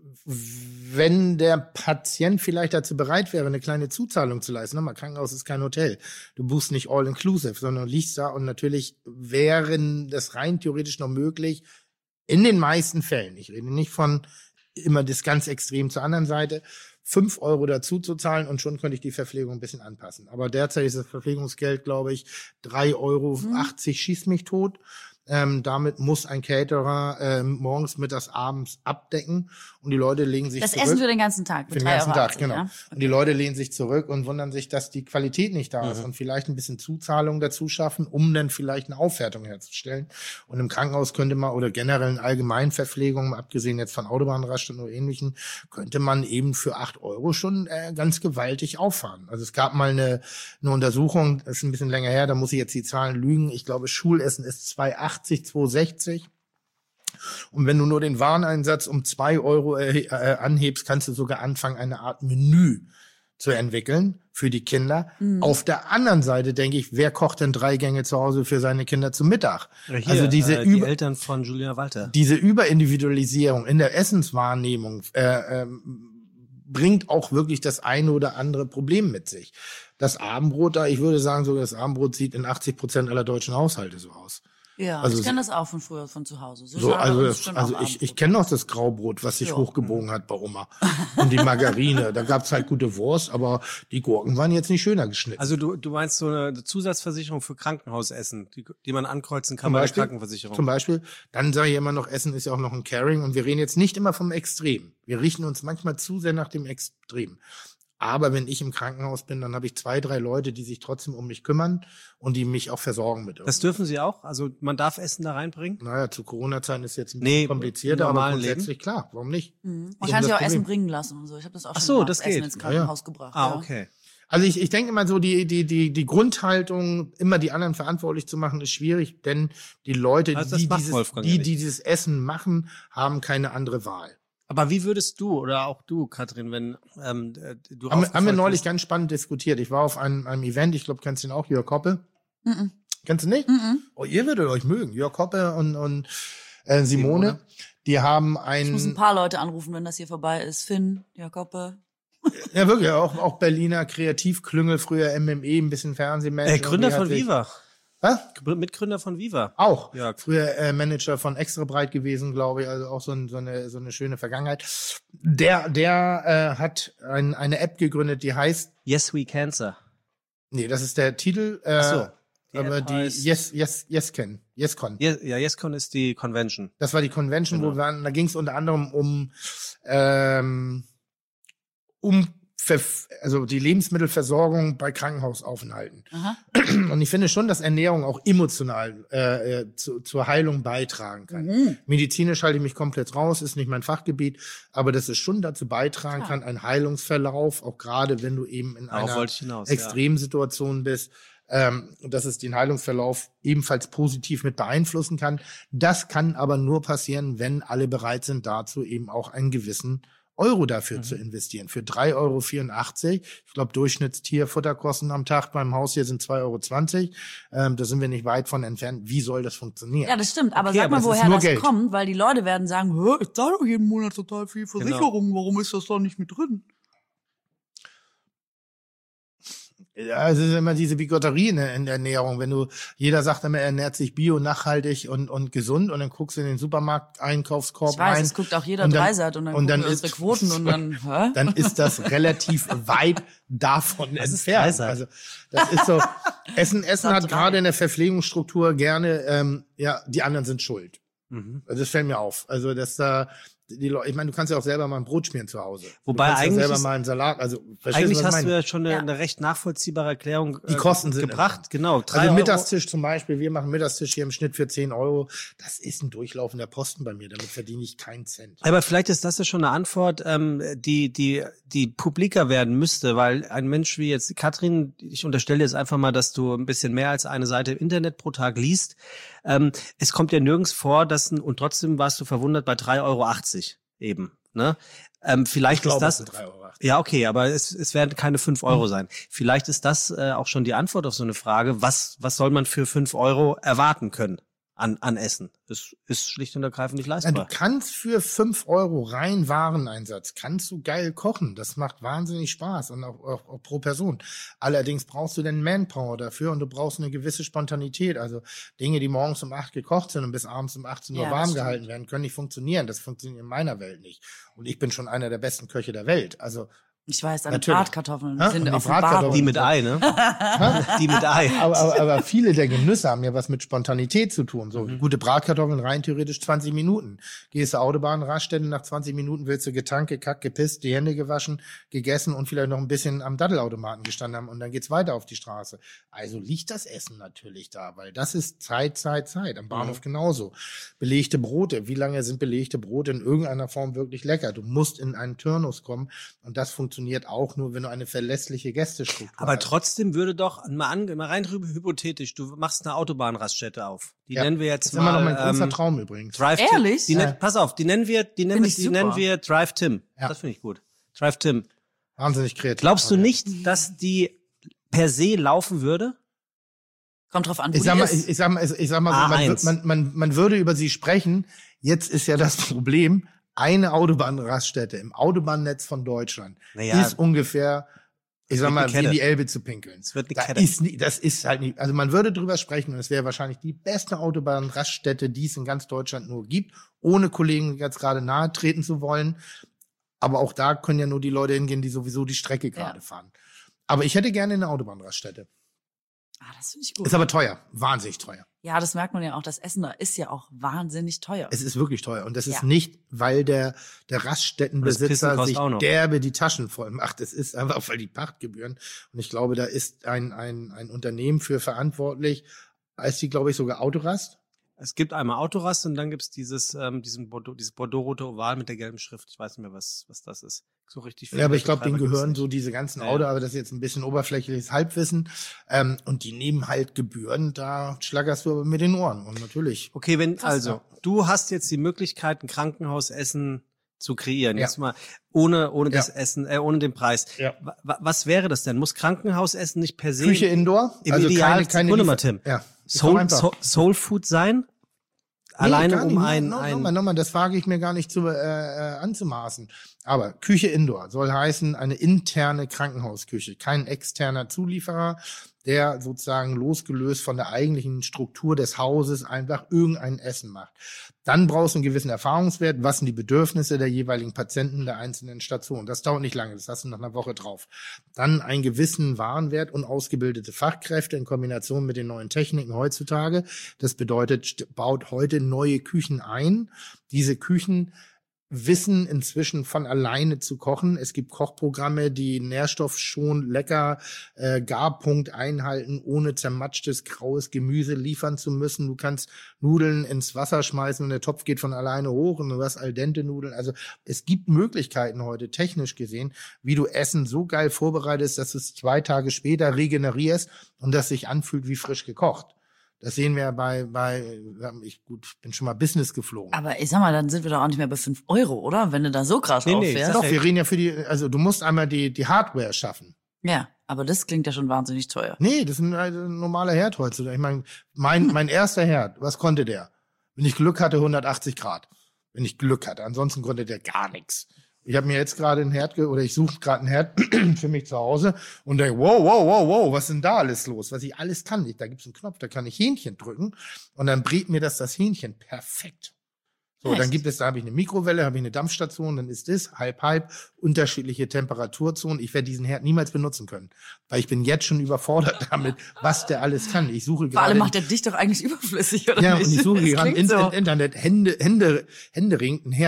wenn der Patient vielleicht dazu bereit wäre, eine kleine Zuzahlung zu leisten. Nochmal, Krankenhaus ist kein Hotel. Du buchst nicht all-inclusive, sondern liegst da, und natürlich wäre das rein theoretisch noch möglich, in den meisten Fällen, ich rede nicht von immer das ganz extrem zur anderen Seite, fünf Euro dazu zu zahlen, und schon könnte ich die Verpflegung ein bisschen anpassen. Aber derzeit ist das Verpflegungsgeld, glaube ich, drei Euro achtzig, schießt mich tot. Ähm, damit muss ein Caterer ähm, morgens, mittags, abends abdecken, und die Leute legen sich das zurück. Das Essen für den ganzen Tag. Für den ganzen Tag, achtzig, genau. Ja? Okay. Und die Leute lehnen sich zurück und wundern sich, dass die Qualität nicht da ist, Mhm. und vielleicht ein bisschen Zuzahlung dazu schaffen, um dann vielleicht eine Aufwertung herzustellen. Und im Krankenhaus könnte man, oder generell in Allgemeinverpflegung, abgesehen jetzt von Autobahnraststätten oder Ähnlichem, könnte man eben für acht Euro schon äh, ganz gewaltig auffahren. Also es gab mal eine, eine Untersuchung, das ist ein bisschen länger her, da muss ich jetzt die Zahlen lügen. Ich glaube, Schulessen ist zwei achtzig, zwei sechzig. Und wenn du nur den Wareneinsatz um zwei Euro äh, äh, anhebst, kannst du sogar anfangen, eine Art Menü zu entwickeln für die Kinder. Mhm. Auf der anderen Seite denke ich, wer kocht denn drei Gänge zu Hause für seine Kinder zum Mittag? Ja, hier, also diese äh, die Über- Eltern von Julia Walter. Diese Überindividualisierung in der Essenswahrnehmung äh, ähm, bringt auch wirklich das eine oder andere Problem mit sich. Das Abendbrot da, ich würde sagen, so das Abendbrot sieht in achtzig Prozent aller deutschen Haushalte so aus. Ja, Also ich so- kenne das auch von früher, von zu Hause. So, schade, also aber das, schon also auch ich, ich Abendbrot. kenne noch das Graubrot, was sich Ja. hochgebogen hat bei Oma. Und die Margarine. Da gab's halt gute Wurst, aber die Gurken waren jetzt nicht schöner geschnitten. Also du, du meinst so eine Zusatzversicherung für Krankenhausessen, die, die man ankreuzen kann Zum bei der Beispiel? Krankenversicherung. Zum Beispiel, dann sage ich immer noch, Essen ist ja auch noch ein Caring, und wir reden jetzt nicht immer vom Extrem. Wir richten uns manchmal zu sehr nach dem Extrem. Aber wenn ich im Krankenhaus bin, dann habe ich zwei, drei Leute, die sich trotzdem um mich kümmern und die mich auch versorgen mit Das dürfen Sie auch? Also man darf Essen da reinbringen? Naja, zu Corona-Zeiten ist jetzt ein Nee, bisschen komplizierter, im aber normalen grundsätzlich klar, warum nicht? Mhm. Das Man kann ist sich auch das Essen Problem. bringen lassen und so. Ich habe das auch Ach schon so, gemacht, das Essen geht. ins Ja, Krankenhaus ja. gebracht. Ah, ja. okay. Also ich, ich denke immer so, die, die, die, die Grundhaltung, immer die anderen verantwortlich zu machen, ist schwierig, denn die Leute, Also das die, macht dieses, Wolfgang ja die nicht. dieses Essen machen, haben keine andere Wahl. Aber wie würdest du oder auch du, Katrin, wenn ähm, äh, du Haben, wir- haben wir aufgefordert neulich wirst- ganz spannend diskutiert. Ich war auf einem, einem Event, ich glaube, kennst du ihn auch, Jörg Hoppe? Mhm. Kennst du nicht? Mhm. Oh, ihr würdet euch mögen. Jörg Hoppe und, und äh, Simone, Simone. die haben Ich muss ein ein, paar Leute anrufen, wenn das hier vorbei ist. Finn, Jakobe. ja wirklich, auch, auch Berliner Kreativklüngel, früher M M E, ein bisschen Fernsehmensch. äh, Gründer Und die von hat sich- Viva. Was? Mitgründer von Viva. Auch. Ja. Früher äh, Manager von Extra Breit gewesen, glaube ich, also auch so, ein, so, eine, so eine schöne Vergangenheit. Der, der äh, hat ein, eine App gegründet, die heißt, Yes We Cancer. nee, das ist der Titel, äh, Ach so. Die aber App die heißt- Yes, Yes, YesCon, YesCon. Yes, ja, YesCon ist die Convention. Das war die Convention, Genau. wo wir waren, da ging es unter anderem um, ähm, um Verf- also die Lebensmittelversorgung bei Krankenhausaufenthalten. Aha. Und ich finde schon, dass Ernährung auch emotional äh, äh, zu, zur Heilung beitragen kann. Mhm. Medizinisch halte ich mich komplett raus, ist nicht mein Fachgebiet, aber dass es schon dazu beitragen Klar. kann, ein Heilungsverlauf, auch gerade wenn du eben in Darauf einer wollte ich hinaus. Ja. Extremsituation bist, ähm, dass es den Heilungsverlauf ebenfalls positiv mit beeinflussen kann. Das kann aber nur passieren, wenn alle bereit sind, dazu eben auch einen gewissen Euro dafür Mhm. zu investieren. Für drei Euro vierundachtzig. Ich glaube, Durchschnittstierfutterkosten am Tag beim Haus hier sind zwei Euro zwanzig. Ähm, da sind wir nicht weit von entfernt. Wie soll das funktionieren? Ja, das stimmt. Aber Okay, sag aber mal, es ist woher nur das Geld. kommt, weil die Leute werden sagen, "Hä, ich zahle doch jeden Monat total viel Genau. Versicherung. Warum ist das da nicht mit drin?" Ja, es ist immer diese Bigotterie in der, in der Ernährung. Wenn du, jeder sagt immer, er ernährt sich bio, nachhaltig und, und gesund, und dann guckst du in den Supermarkt-Einkaufskorb Ich weiß, rein. es guckt auch jeder und dann- Dreisat und dann, und dann gucken wir ist- unsere Quoten und dann, hä? Dann ist das relativ weit davon Was ist entfernt. Dreisat? Also das ist so, Essen, Essen hat drei. gerade in der Verpflegungsstruktur gerne, ähm, ja, die anderen sind schuld. Mhm. Also das fällt mir auf. Also dass da die Leute, ich meine, du kannst ja auch selber mal ein Brot schmieren zu Hause. Wobei du kannst eigentlich ja selber ist, mal einen Salat, also verstehst eigentlich du, was hast ich du meine? ja schon eine, Ja. eine recht nachvollziehbare Erklärung äh, Die Kosten sind gebracht. Genau, drei Also Euro. Mittagstisch zum Beispiel, wir machen Mittagstisch hier im Schnitt für zehn Euro. Das ist ein durchlaufender Posten bei mir, damit verdiene ich keinen Cent. Aber vielleicht ist das ja schon eine Antwort, ähm, die die die publiker werden müsste, weil ein Mensch wie jetzt Katrin, ich unterstelle jetzt einfach mal, dass du ein bisschen mehr als eine Seite im Internet pro Tag liest. Ähm, es kommt ja nirgends vor, dass ein, und trotzdem warst du verwundert bei drei Euro achtzig eben. Ne? Ähm, vielleicht Ich glaube, ist das. es sind drei Euro achtzig. Ja, okay, aber es, es werden keine fünf Euro sein. Vielleicht ist das äh, auch schon die Antwort auf so eine Frage. Was, was soll man für fünf Euro erwarten können an, an Essen? Es ist schlicht und ergreifend nicht Ja, leistbar. du kannst für fünf Euro rein Wareneinsatz, kannst du geil kochen. Das macht wahnsinnig Spaß und auch, auch, auch pro Person. Allerdings brauchst du dann Manpower dafür und du brauchst eine gewisse Spontanität. Also Dinge, die morgens um acht gekocht sind und bis abends um achtzehn Uhr Ja, warm das stimmt. gehalten werden, können nicht funktionieren. Das funktioniert in meiner Welt nicht. Und ich bin schon einer der besten Köche der Welt. Also Ich weiß, deine Natürlich. Bratkartoffeln Ja, sind und die auf dem Bratkartoffeln. Bart. Die mit Ei, ne? Die mit Ei. Aber, aber, aber viele der Genüsse haben ja was mit Spontanität zu tun. So Mhm. gute Bratkartoffeln rein theoretisch zwanzig Minuten. Gehst du Autobahn, Raststätte, nach zwanzig Minuten willst du getankt, gekackt, gepisst, die Hände gewaschen, gegessen und vielleicht noch ein bisschen am Dattelautomaten gestanden haben und dann geht's weiter auf die Straße. Also liegt das Essen natürlich da, weil das ist Zeit, Zeit, Zeit. Am Bahnhof genauso. Belegte Brote. Wie lange sind belegte Brote in irgendeiner Form wirklich lecker? Du musst in einen Turnus kommen und das funktioniert auch nur, wenn du eine verlässliche Gästestruktur Aber hast. trotzdem würde doch, mal, an, mal rein drüber hypothetisch, du machst eine Autobahnraststätte auf. Die Ja, nennen wir Das jetzt ist immer noch mal mein großer ähm, Traum übrigens. Drive Ehrlich? Tim. Die Ja. nen- Pass auf, die nennen wir, die nennen, Find ich die super. nennen wir Drive Tim. Ja. Das finde ich gut. Drive Tim. Wahnsinnig kreativ. Glaubst du Ja. nicht, dass die per se laufen würde? Kommt drauf an, wo Ich sag die mal, ist. ich, ich sag mal, ich, ich sag mal, so, A man, eins. wür- man, man, man würde über sie sprechen. Jetzt ist ja das Problem, eine Autobahnraststätte im Autobahnnetz von Deutschland Naja. ist ungefähr, ich sag wird mal, eine wie in Kette. die Elbe zu pinkeln. Es wird eine Da Kette. ist nie, das ist halt nicht, also man würde drüber sprechen und es wäre wahrscheinlich die beste Autobahnraststätte, die es in ganz Deutschland nur gibt, ohne Kollegen jetzt gerade nahe treten zu wollen. Aber auch da können ja nur die Leute hingehen, die sowieso die Strecke gerade Ja. fahren. Aber ich hätte gerne eine Autobahnraststätte. Ah, das finde ich gut. Ist aber teuer, wahnsinnig teuer. Ja, das merkt man ja auch. Das Essen da ist ja auch wahnsinnig teuer. Es ist wirklich teuer. Und das ist Ja. nicht, weil der, der Und das Pissen Raststättenbesitzer kostet sich auch noch. derbe die Taschen voll macht. Es ist einfach, weil die Pachtgebühren. Und ich glaube, da ist ein, ein, ein Unternehmen für verantwortlich. Heißt die, glaube ich, sogar Autorast? Es gibt einmal Autorast und dann gibt's dieses, ähm, diesen Bordeaux, dieses Bordeaux-rote Oval mit der gelben Schrift. Ich weiß nicht mehr, was, was das ist. So richtig viel. Ja, aber ich glaube, denen Betreiber gehören gibt's so diese ganzen Ja, Auto, ja. aber das ist jetzt ein bisschen oberflächliches Halbwissen. Ähm, und die nehmen halt Gebühren, da schlaggerst du aber mit den Ohren. Und natürlich. nicht. Okay, wenn, Krass, also, ja. du hast jetzt die Möglichkeit, ein Krankenhausessen zu kreieren. Ja. Jetzt mal, ohne, ohne das Ja. Essen, äh, ohne den Preis. Ja. Wa- wa- Was wäre das denn? Muss Krankenhausessen nicht per se Küche Indoor? im also Ideal, keine, keine Sekunde mal, Liefer- Tim. Ja. Soul, einfach. Soul, Soul Food sein? Nee, Alleine gar um nicht. ein, No, no, ein nochmal, nochmal, das wage ich mir gar nicht zu, äh, äh, anzumaßen. Aber Küche Indoor soll heißen eine interne Krankenhausküche, kein externer Zulieferer, der sozusagen losgelöst von der eigentlichen Struktur des Hauses einfach irgendein Essen macht. Dann brauchst du einen gewissen Erfahrungswert. Was sind die Bedürfnisse der jeweiligen Patienten der einzelnen Station? Das dauert nicht lange, das hast du nach einer Woche drauf. Dann einen gewissen Warenwert und ausgebildete Fachkräfte in Kombination mit den neuen Techniken heutzutage. Das bedeutet, st- baut heute neue Küchen ein. Diese Küchen wissen inzwischen von alleine zu kochen. Es gibt Kochprogramme, die nährstoffschonend lecker äh, Garpunkt einhalten, ohne zermatschtes graues Gemüse liefern zu müssen. Du kannst Nudeln ins Wasser schmeißen und der Topf geht von alleine hoch und du hast al dente Nudeln. Also es gibt Möglichkeiten heute, technisch gesehen, wie du Essen so geil vorbereitest, dass du es zwei Tage später regenerierst und das sich anfühlt wie frisch gekocht. Das sehen wir bei, bei, ich gut, bin schon mal Business geflogen. Aber ich sag mal, dann sind wir doch auch nicht mehr bei fünf Euro, oder? Wenn du da so krass Nee, nee, auffährst. sag Doch, wir reden ja für die, also du musst einmal die, die Hardware schaffen. Ja, aber das klingt ja schon wahnsinnig teuer. Nee, das ist ein, ein normaler Herd heutzutage. Ich meine, mein, mein erster Herd, was konnte der? Wenn ich Glück hatte, hundertachtzig Grad. Wenn ich Glück hatte. Ansonsten konnte der gar nichts. Ich habe mir jetzt gerade einen Herd, ge- oder ich suche gerade einen Herd für mich zu Hause und denke, wow, wow, wow, wow, was ist denn da alles los? Was ich alles kann. Ich, da gibt's einen Knopf, da kann ich Hähnchen drücken und dann brät mir das das Hähnchen perfekt. So, Echt? dann gibt es, da habe ich eine Mikrowelle, habe ich eine Dampfstation, dann ist das halb, halb, unterschiedliche Temperaturzonen. Ich werde diesen Herd niemals benutzen können, weil ich bin jetzt schon überfordert damit, was der alles kann. Ich suche Vor allem gerade, macht der dich doch eigentlich überflüssig, oder ja, nicht? und ich suche Das gerade im klingt In- so. im Internet Hände, Hände, Händering einen Herd,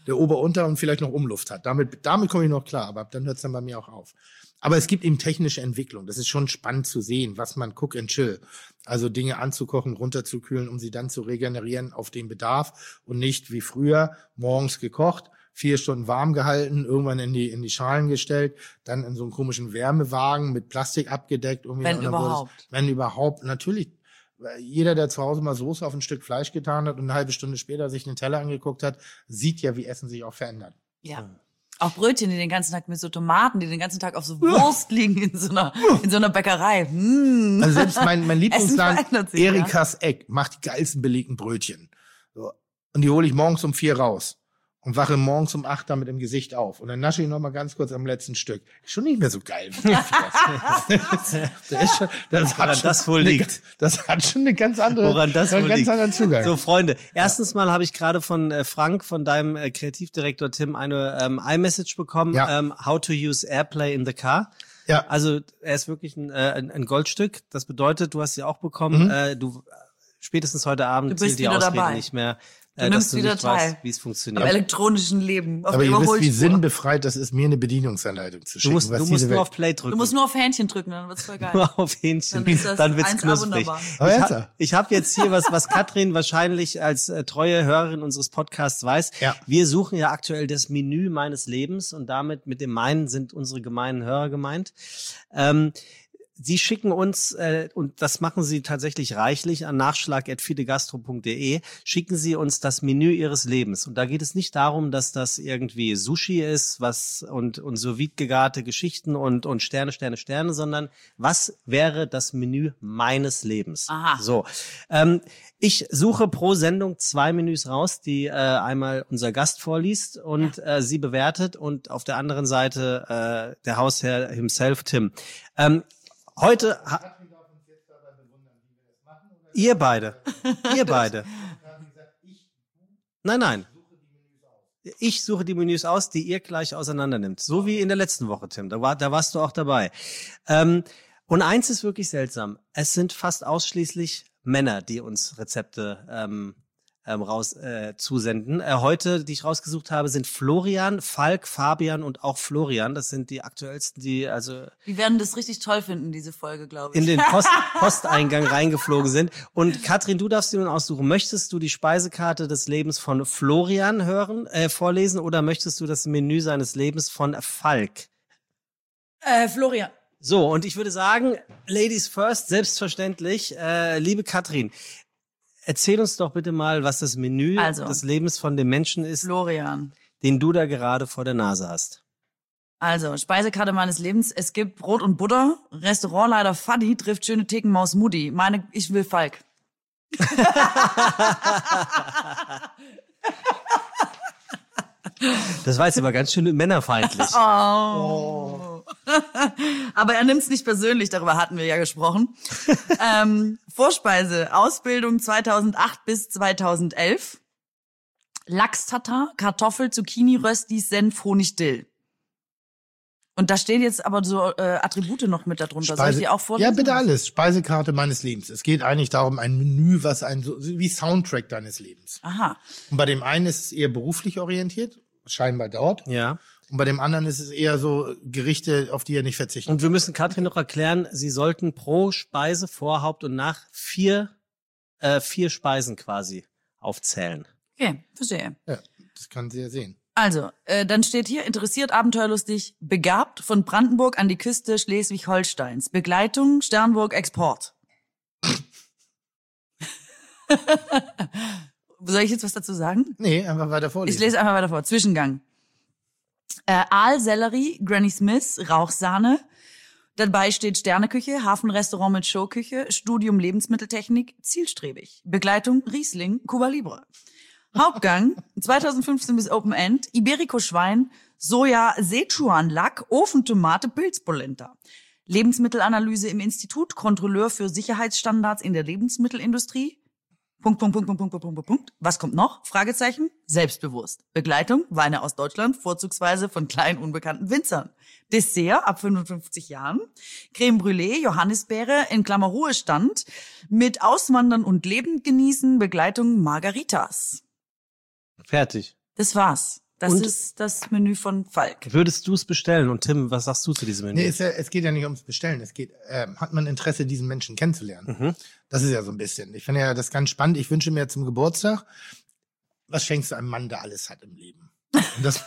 der Ober-Unter und vielleicht noch Umluft hat. Damit, damit komme ich noch klar, aber dann hört es dann bei mir auch auf. Aber es gibt eben technische Entwicklung. Das ist schon spannend zu sehen, was man Cook and Chill. Also Dinge anzukochen, runterzukühlen, um sie dann zu regenerieren auf den Bedarf und nicht wie früher morgens gekocht, vier Stunden warm gehalten, irgendwann in die in die Schalen gestellt, dann in so einen komischen Wärmewagen mit Plastik abgedeckt. Irgendwie Wenn überhaupt. Wenn überhaupt. Natürlich, jeder, der zu Hause mal Soße auf ein Stück Fleisch getan hat und eine halbe Stunde später sich einen Teller angeguckt hat, sieht ja, wie Essen sich auch verändert. Ja. Auch Brötchen, die den ganzen Tag mit so Tomaten, die den ganzen Tag auf so Wurst liegen in so einer, in so einer Bäckerei. Mmh. Also selbst mein, mein Lieblingsladen, sich, Erikas ja. Eck, macht die geilsten belegten Brötchen. So. Und die hole ich morgens um vier raus und wache morgens um acht damit im Gesicht auf. Und dann nasche ich noch mal ganz kurz am letzten Stück. Ist schon nicht mehr so geil. das, das, ist schon, das, hat schon das wohl eine, liegt. Das hat schon eine ganz andere, Woran das einen wohl ganz liegt. anderen Zugang. So, Freunde, erstens mal habe ich gerade von äh, Frank, von deinem äh, Kreativdirektor Tim, eine ähm, iMessage bekommen, Ja. ähm, how to use Airplay in the car. Ja. Also er ist wirklich ein, äh, ein, ein Goldstück. Das bedeutet, du hast sie auch bekommen. Mhm. Äh, du spätestens heute Abend Du bist zählt die wieder Ausrede dabei. nicht mehr, Du äh, nimmst dass du wieder nicht teil. weißt, wie es Am funktioniert. elektronischen Leben. Auf Aber der ihr wisst, wie Überholspur. sinnbefreit das ist, mir eine Bedienungsanleitung zu Du schicken. musst, was du diese musst nur Welt- auf Play drücken. Du musst nur auf Hähnchen drücken, dann wird's voll geil. Nur auf Hähnchen. Dann ist das Dann wird's eins A knusprig. wunderbar. Aber Ich jetzt, habe ich hab jetzt hier was, was Katrin wahrscheinlich als äh, treue Hörerin unseres Podcasts weiß. Ja. Wir suchen ja aktuell das Menü meines Lebens und damit mit dem meinen sind unsere gemeinen Hörer gemeint. Ähm, Sie schicken uns, äh, und das machen Sie tatsächlich reichlich, an nachschlag at fidegastro punkt de, schicken Sie uns das Menü Ihres Lebens. Und da geht es nicht darum, dass das irgendwie Sushi ist, was und, und sous vide gegarte Geschichten und, und Sterne, Sterne, Sterne, sondern was wäre das Menü meines Lebens? Aha. So. Ähm, ich suche pro Sendung zwei Menüs raus, die äh, einmal unser Gast vorliest und äh, sie bewertet und auf der anderen Seite äh, der Hausherr himself, Tim. Ähm, Heute, ha- ihr beide, ihr beide. Nein, nein. Ich suche die Menüs aus, die ihr gleich auseinandernimmt. So wie in der letzten Woche, Tim. Da, war, da warst du auch dabei. Ähm, und eins ist wirklich seltsam. Es sind fast ausschließlich Männer, die uns Rezepte ähm, ähm, raus äh, zusenden. Äh, heute, die ich rausgesucht habe, sind Florian, Falk, Fabian und auch Florian. Das sind die aktuellsten, die also Die werden das richtig toll finden, diese Folge, glaube ich. in den Post Posteingang reingeflogen sind. Und Katrin, du darfst dir nun aussuchen. Möchtest du die Speisekarte des Lebens von Florian hören, äh, vorlesen oder möchtest du das Menü seines Lebens von Falk? äh, Florian. So, und ich würde sagen, Ladies first, selbstverständlich. Äh, liebe Katrin, erzähl uns doch bitte mal, was das Menü Also. des Lebens von dem Menschen ist, Florian. den du da gerade vor der Nase hast. Also, Speisekarte meines Lebens. Es gibt Brot und Butter. Restaurantleiter Faddy trifft schöne Thekenmaus Mutti. Meine, ich will Falk. Das war jetzt aber ganz schön männerfeindlich. Oh. Aber er nimmt's nicht persönlich, darüber hatten wir ja gesprochen. ähm, Vorspeise, Ausbildung zweitausendacht bis zweitausendelf. Lachs-Tatar, Kartoffel, Zucchini, Röstis, Senf, Honig, Dill. Und da stehen jetzt aber so äh, Attribute noch mit darunter. Soll ich die auch vorlesen? Ja, bitte alles. Speisekarte meines Lebens. Es geht eigentlich darum, ein Menü, was ein, so wie Soundtrack deines Lebens. Aha. Und bei dem einen ist es eher beruflich orientiert, scheinbar dort. Ja. Und bei dem anderen ist es eher so Gerichte, auf die er nicht verzichtet. Und wir müssen Katrin noch erklären, sie sollten pro Speise vor, Haupt und nach vier, äh, vier Speisen quasi aufzählen. Okay, verstehe. Ja, das kann sie ja sehen. Also, äh, dann steht hier, interessiert, abenteuerlustig, begabt, von Brandenburg an die Küste Schleswig-Holsteins. Begleitung, Sternburg, Export. Soll ich jetzt was dazu sagen? Nee, einfach weiter vorlesen. Ich lese einfach weiter vor. Zwischengang. Äh, Aal, Sellerie, Granny Smith, Rauchsahne. Dabei steht Sterneküche, Hafenrestaurant mit Showküche, Studium Lebensmitteltechnik, zielstrebig. Begleitung, Riesling, Cuba Libre. Hauptgang, zweitausendfünfzehn bis Open End, Iberico-Schwein, Soja, Sichuan-Lack, Ofentomate, Pilzpolenta. Lebensmittelanalyse im Institut, Kontrolleur für Sicherheitsstandards in der Lebensmittelindustrie. Punkt, Punkt, Punkt, Punkt, Punkt, Punkt, Punkt, Punkt. Was kommt noch? Fragezeichen. Selbstbewusst. Begleitung, Weine aus Deutschland, vorzugsweise von kleinen, unbekannten Winzern. Dessert ab fünfundfünfzig Jahren. Creme Brûlée, Johannisbeere, in Klammer Ruhestand. Mit Auswandern und Leben genießen, Begleitung Margaritas. Fertig. Das war's. Das Und? ist das Menü von Falk. Würdest du es bestellen? Und Tim, was sagst du zu diesem Menü? Nee, es, ja, es geht ja nicht ums Bestellen. Es geht, ähm, hat man Interesse, diesen Menschen kennenzulernen. Mhm. Das ist ja so ein bisschen. Ich finde ja das ganz spannend. Ich wünsche mir zum Geburtstag, was schenkst du einem Mann, der alles hat im Leben? Und das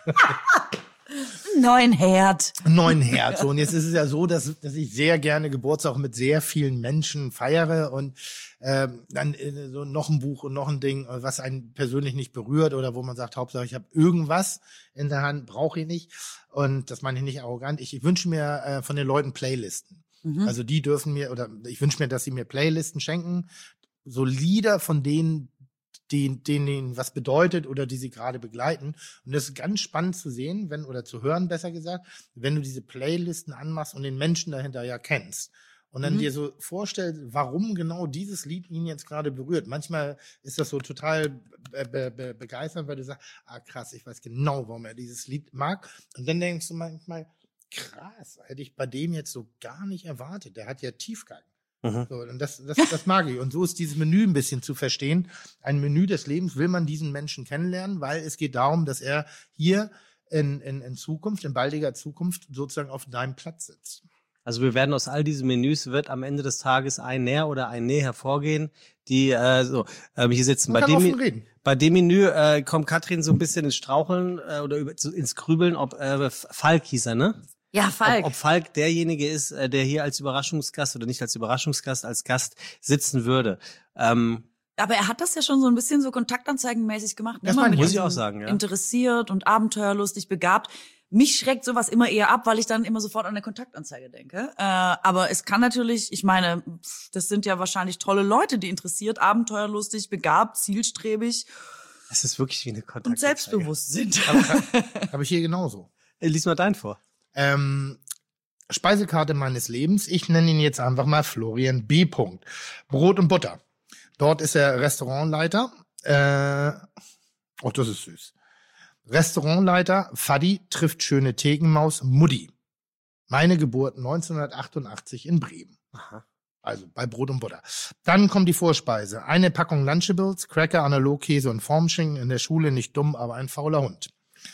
Neuen Herd. einen neuen Herd. So, und jetzt ist es ja so, dass, dass ich sehr gerne Geburtstag mit sehr vielen Menschen feiere und ähm, dann äh, so noch ein Buch und noch ein Ding, was einen persönlich nicht berührt oder wo man sagt, Hauptsache ich habe irgendwas in der Hand, brauche ich nicht. Und das meine ich nicht arrogant. Ich, ich wünsche mir äh, von den Leuten Playlisten. Mhm. Also die dürfen mir, oder ich wünsche mir, dass sie mir Playlisten schenken, so Lieder von denen, die, denen ihnen was bedeutet oder die sie gerade begleiten. Und das ist ganz spannend zu sehen, wenn, oder zu hören, besser gesagt, wenn du diese Playlisten anmachst und den Menschen dahinter ja kennst. Und dann Mhm. dir so vorstellst, warum genau dieses Lied ihn jetzt gerade berührt. Manchmal ist das so total be be be begeisternd, weil du sagst, ah krass, ich weiß genau, warum er dieses Lied mag. Und dann denkst du manchmal, krass, hätte ich bei dem jetzt so gar nicht erwartet. Der hat ja Tiefgang. Mhm. So, und das, das, das mag ich. Und so ist dieses Menü ein bisschen zu verstehen. Ein Menü des Lebens will man diesen Menschen kennenlernen, weil es geht darum, dass er hier in, in, in Zukunft, in baldiger Zukunft sozusagen auf deinem Platz sitzt. Also wir werden aus all diesen Menüs, wird am Ende des Tages ein Näher oder ein Nee hervorgehen, die äh, so äh, hier sitzen. Man Bei kann dem, offen reden. bei dem Menü äh, kommt Katrin so ein bisschen ins Straucheln äh, oder über, so ins Grübeln, ob äh, Falk hieß er, ne? Ja, Falk. Ob, ob Falk derjenige ist, äh, der hier als Überraschungsgast oder nicht als Überraschungsgast, als Gast sitzen würde. Ähm, Aber er hat das ja schon so ein bisschen so kontaktanzeigenmäßig gemacht. Ne? Das Immer meine ich, mit muss ich auch diesem sagen, ja. Interessiert und abenteuerlustig begabt. Mich schreckt sowas immer eher ab, weil ich dann immer sofort an eine Kontaktanzeige denke. Äh, aber es kann natürlich, ich meine, pff, das sind ja wahrscheinlich tolle Leute, die interessiert, abenteuerlustig, begabt, zielstrebig es ist wirklich wie eine Kontaktanzeige. und selbstbewusst sind. Habe ich hier genauso. Äh, Lies mal deinen vor. Ähm, Speisekarte meines Lebens. Ich nenne ihn jetzt einfach mal Florian B. Punkt. Brot und Butter. Dort ist er Restaurantleiter. Äh, oh, das ist süß. Restaurantleiter, Fadi trifft schöne Thekenmaus, Mutti. Meine Geburt neunzehnhundertachtundachtzig in Bremen. Aha. Also bei Brot und Butter. Dann kommt die Vorspeise. Eine Packung Lunchables, Cracker, Analogkäse und Formschinken. In der Schule nicht dumm, aber ein fauler Hund.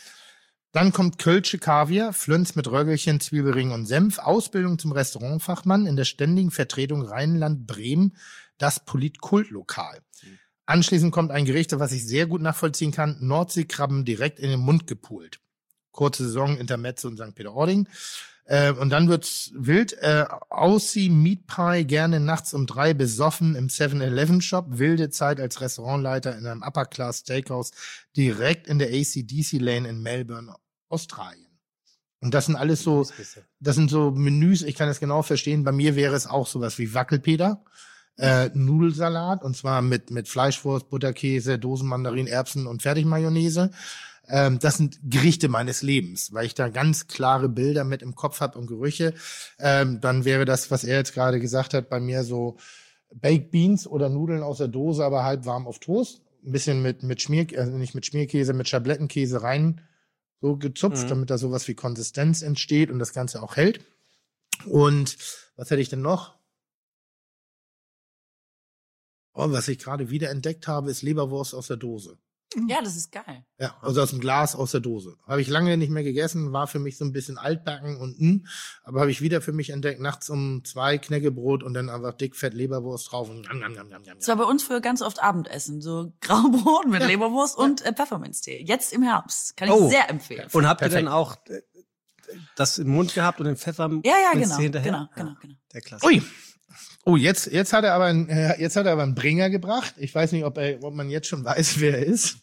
Dann kommt Kölsche Kaviar, Flöns mit Röggelchen, Zwiebelring und Senf. Ausbildung zum Restaurantfachmann in der ständigen Vertretung Rheinland-Bremen, das Politkultlokal. Anschließend kommt ein Gericht, was ich sehr gut nachvollziehen kann. Nordseekrabben direkt in den Mund gepult. Kurze Saison, Intermezzo in Sankt Peter-Ording. Äh, und dann wird's wild. Äh, Aussie Meat Pie, gerne nachts um drei besoffen im seven eleven Shop. Wilde Zeit als Restaurantleiter in einem Upper-Class Steakhouse direkt in der A C D C Lane in Melbourne, Australien. Und das sind alles so, das sind so Menüs, ich kann das genau verstehen. Bei mir wäre es auch sowas wie Wackelpeter. Äh, Nudelsalat, und zwar mit, mit Fleischwurst, Butterkäse, Dosenmandarin, Erbsen und Fertigmayonnaise. Ähm, das sind Gerichte meines Lebens, weil ich da ganz klare Bilder mit im Kopf habe und Gerüche. Ähm, dann wäre das, was er jetzt gerade gesagt hat, bei mir so Baked Beans oder Nudeln aus der Dose, aber halb warm auf Toast. Ein bisschen mit, mit Schmier, also nicht mit Schmierkäse, mit Schablettenkäse rein so gezupft, Mhm. damit da sowas wie Konsistenz entsteht und das Ganze auch hält. Und was hätte ich denn noch? Oh, was ich gerade wieder entdeckt habe, ist Leberwurst aus der Dose. Ja, das ist geil. Ja, also aus dem Glas, aus der Dose. Habe ich lange nicht mehr gegessen, war für mich so ein bisschen altbacken und mh, aber habe ich wieder für mich entdeckt, nachts um zwei Knäckebrot und dann einfach dickfett Leberwurst drauf und nam, nam, nam, nam, nam. Das war bei uns früher ganz oft Abendessen. So Graubrot mit Leberwurst und äh, Pfefferminztee. Jetzt im Herbst. Kann ich Oh. sehr empfehlen. Und habt ihr Perfekt. dann auch äh, das im Mund gehabt und den Pfeffer Ja, ja, genau. hinterher? Genau, genau, genau. Der Klasse. Ui. Oh, jetzt, jetzt hat er aber einen, äh, jetzt hat er aber einen Bringer gebracht. Ich weiß nicht, ob er, ob man jetzt schon weiß, wer er ist.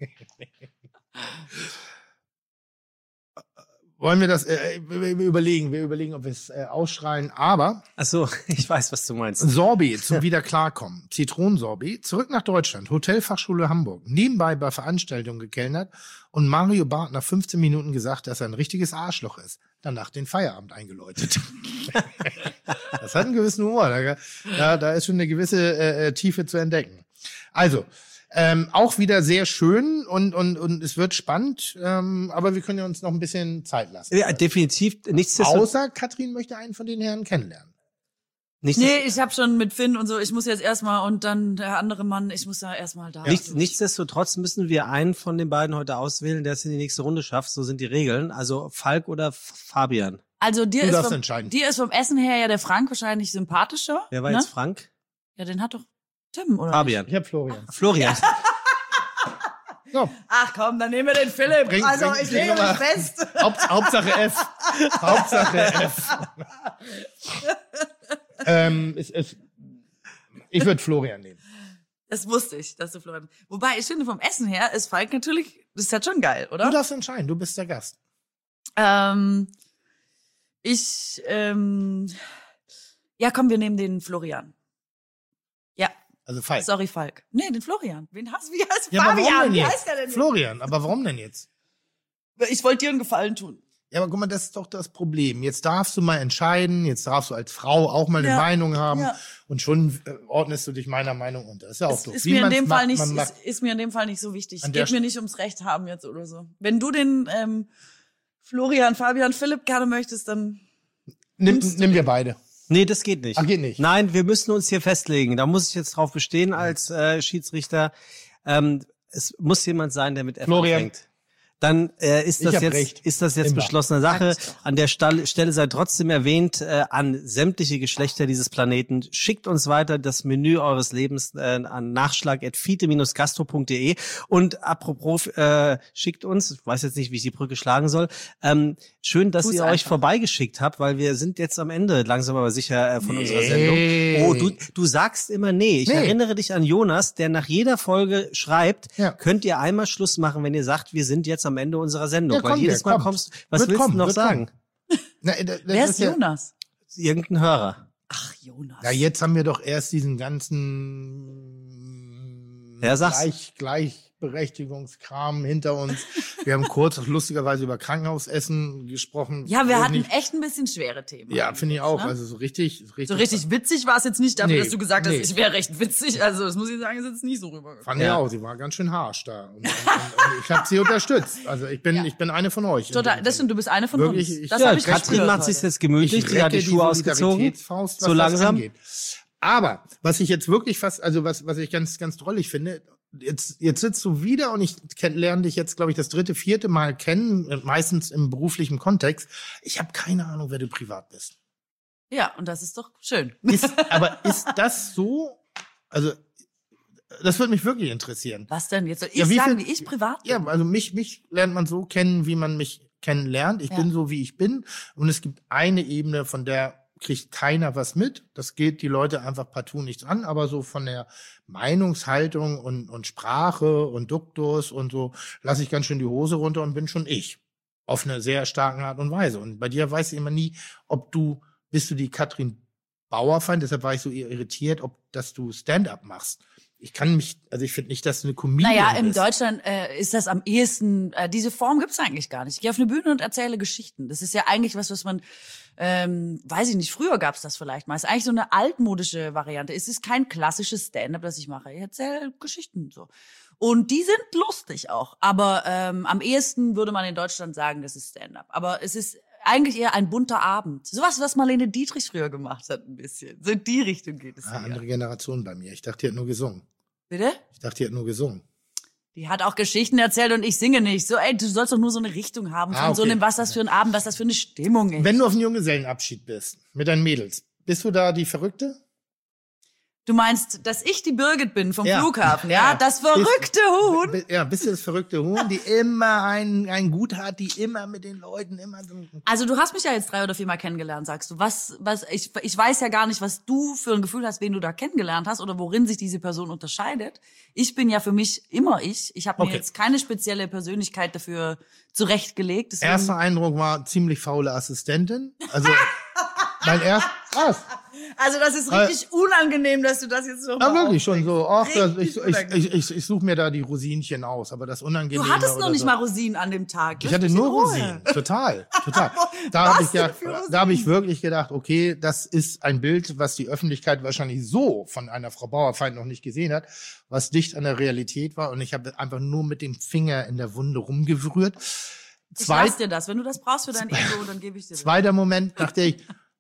Wollen wir das, äh, wir wir überlegen, wir überlegen, ob wir es äh, ausschreien, aber Ach so, ich weiß, was du meinst. Sorbet zum Wiederklarkommen. Zitronensorbet, zurück nach Deutschland, Hotelfachschule Hamburg, nebenbei bei Veranstaltungen gekellnert und Mario Barth nach fünfzehn Minuten gesagt, dass er ein richtiges Arschloch ist. Danach den Feierabend eingeläutet. Das hat einen gewissen Humor. Da, da, da ist schon eine gewisse äh, Tiefe zu entdecken. Also, ähm, auch wieder sehr schön und, und, und es wird spannend, ähm, aber wir können ja uns noch ein bisschen Zeit lassen. Ja, definitiv. Nichtsdestotrotz. Außer Katrin möchte einen von den Herren kennenlernen. Nichts, Nee, ich habe schon mit Finn und so, ich muss jetzt erstmal und dann der andere Mann, ich muss da erstmal da. Nichts, nichtsdestotrotz müssen wir einen von den beiden heute auswählen, der es in die nächste Runde schafft. So sind die Regeln. Also Falk oder Fabian. Also dir Du ist, darfst vom, entscheiden. dir ist vom Essen her ja der Frank wahrscheinlich sympathischer. Wer war ne? jetzt Frank? Ja, den hat doch Tim, oder? Fabian. Ich hab Florian. Florian. So. Ach komm, dann nehmen wir den Philipp. Bring- also bring ich die lege Nummer. mich fest. Haupt, Hauptsache F. Hauptsache F. ähm, es, es, ich würde Florian nehmen. Das wusste ich, dass du Florian. Wobei ich finde, vom Essen her ist Falk natürlich, das ist halt schon geil, oder? Du darfst entscheiden, du bist der Gast. Ähm, ich, ähm, ja komm, wir nehmen den Florian. Ja, Also Falk. sorry Falk. Nee, den Florian. Wen hast du? Wie heißt Ja, aber warum Fabian? denn Wie jetzt? heißt der denn? Florian, aber warum denn jetzt? Jetzt? Ich wollte dir einen Gefallen tun. Ja, aber guck mal, das ist doch das Problem. Jetzt darfst du mal entscheiden, jetzt darfst du als Frau auch mal eine Ja. Meinung haben Ja. und schon äh, ordnest du dich meiner Meinung unter. Das ist ja auch Es doof. ist Wie mir in man's dem macht, Fall nicht, man ist, macht- ist mir in dem Fall nicht so wichtig. An Es der geht mir St- nicht ums Recht haben jetzt oder so. Wenn du den ähm, Florian, Fabian, Philipp gerne möchtest, dann Nimm, nimm wir beide. Nee, das geht nicht. Ach, geht nicht. Nein, wir müssen uns hier festlegen. Da muss ich jetzt drauf bestehen als äh, Schiedsrichter. Ähm, es muss jemand sein, der mit F Florian. anfängt. Dann äh, ist Ich das hab jetzt recht. ist das jetzt Immer. beschlossene Sache. Sag ich doch. An der Stelle, Stelle sei trotzdem erwähnt äh, an sämtliche Geschlechter dieses Planeten. Schickt uns weiter das Menü eures Lebens äh, an nachschlag at fite dash gastro punkt de und apropos äh, schickt uns, ich weiß jetzt nicht, wie ich die Brücke schlagen soll. Ähm, schön, dass Tu's ihr euch einfach. vorbeigeschickt habt, weil wir sind jetzt am Ende langsam aber sicher äh, von unserer Nee. Sendung. Oh, du du sagst immer nee. Ich Nee. erinnere dich an Jonas, der nach jeder Folge schreibt, Ja. könnt ihr einmal Schluss machen, wenn ihr sagt, wir sind jetzt am Ende unserer Sendung. Ja, Weil kommt, jedes der Mal kommt. kommst was Wird willst kommen, du noch wird sagen? Na, äh, das wer ist ja, Jonas? Irgendein Hörer. Ach, Jonas. Ja, jetzt haben wir doch erst diesen ganzen Ja, sag's. Gleich, Gleichberechtigungskram hinter uns. Wir haben kurz lustigerweise über Krankenhausessen gesprochen. Ja, wir Wo hatten nicht- echt ein bisschen schwere Themen. Ja, finde ich auch. Ne? Also so richtig, richtig. So richtig witzig war es jetzt nicht, dafür, Nee, dass du gesagt hast, nee. ich wäre recht witzig. Also, das muss ich sagen, ist jetzt nicht so rübergekommen. Fand ich Ja. auch. Sie war ganz schön harsch da. Und, und, und, und ich habe sie unterstützt. Also ich bin, Ja. ich bin eine von euch. Total, das stimmt, du bist eine von Wirklich, uns. ich- Das Ja, hab ich Katrin gespürt macht sich heute. jetzt gemütlich, Ich sie hat die recke Schuhe ausgezogen. Solidaritätsfaust, was So das langsam. angeht. Aber was ich jetzt wirklich fast, also was, was ich ganz, ganz drollig finde, jetzt, jetzt sitzt du wieder und ich kenn, lerne dich jetzt, glaube ich, das dritte, vierte Mal kennen, äh, meistens im beruflichen Kontext. Ich habe keine Ahnung, wer du privat bist. Ja, und das ist doch schön. Ist, aber ist das so? Also, das würde mich wirklich interessieren. Was denn? Jetzt soll ich Ja, wie sagen, viel- wie ich privat bin? Ja, also mich, mich lernt man so kennen, wie man mich kennenlernt. Ich Ja. bin so, wie ich bin. Und es gibt eine Ebene, von der kriegt keiner was mit. Das geht die Leute einfach partout nichts an. Aber so von der Meinungshaltung und, und Sprache und Duktus und so lasse ich ganz schön die Hose runter und bin schon ich. Auf eine sehr starke Art und Weise. Und bei dir weiß ich immer nie, ob du, bist du die Katrin Bauerfeind, deshalb war ich so irritiert, ob, dass du Stand-up machst. Ich kann mich, also ich finde nicht, dass du eine Comedian Naja, in bist. Deutschland äh, ist das am ehesten, äh, diese Form gibt's eigentlich gar nicht. Ich gehe auf eine Bühne und erzähle Geschichten. Das ist ja eigentlich was, was man, ähm, weiß ich nicht, früher gab's das vielleicht mal. Es ist eigentlich so eine altmodische Variante. Es ist kein klassisches Stand-up, das ich mache. Ich erzähle Geschichten so. Und die sind lustig auch. Aber ähm, am ehesten würde man in Deutschland sagen, das ist Stand-up. Aber es ist eigentlich eher ein bunter Abend. Sowas, was Marlene Dietrich früher gemacht hat, ein bisschen. So in die Richtung geht es Ah, eher. andere Generation bei mir. Ich dachte, die hat nur gesungen. Bitte? Ich dachte, die hat nur gesungen. Die hat auch Geschichten erzählt und ich singe nicht. So, ey, du sollst doch nur so eine Richtung haben von Ah, so okay. einem, was das für ein Abend, was das für eine Stimmung ist. Wenn du auf einem Junggesellenabschied bist, mit deinen Mädels, bist du da die Verrückte? Du meinst, dass ich die Birgit bin vom Ja. Flughafen, ja? Ja. Das verrückte Huhn. B- Ja, bist du das verrückte Huhn, die immer ein, ein Gut hat, die immer mit den Leuten immer so... Also du hast mich ja jetzt drei oder viermal kennengelernt, sagst du. Was, was, ich, ich weiß ja gar nicht, was du für ein Gefühl hast, wen du da kennengelernt hast oder worin sich diese Person unterscheidet. Ich bin ja für mich immer ich. Ich habe mir Okay. jetzt keine spezielle Persönlichkeit dafür zurechtgelegt. Deswegen, Erster Eindruck war ziemlich faule Assistentin. Also, mein erst... Was? also das ist richtig unangenehm, dass du das jetzt so Ja, mal wirklich schon so. Ach, das, ich, Richtig ich, unangenehm. ich, ich, ich suche mir da die Rosinchen aus, aber das Unangenehme Du hattest noch oder nicht so. mal Rosinen an dem Tag. Ich Lass hatte mich in nur Ruhe. Rosinen. Total, total. Da Was habe ich, denn gedacht, für Rosinen? da hab ich wirklich gedacht, okay, das ist ein Bild, was die Öffentlichkeit wahrscheinlich so von einer Frau Bauerfeind noch nicht gesehen hat, was dicht an der Realität war. Und ich habe einfach nur mit dem Finger in der Wunde rumgewührt. Ich Zweit, lass dir das. Wenn du das brauchst für dein Ego, dann gebe ich dir das. zweiter Moment dachte ich,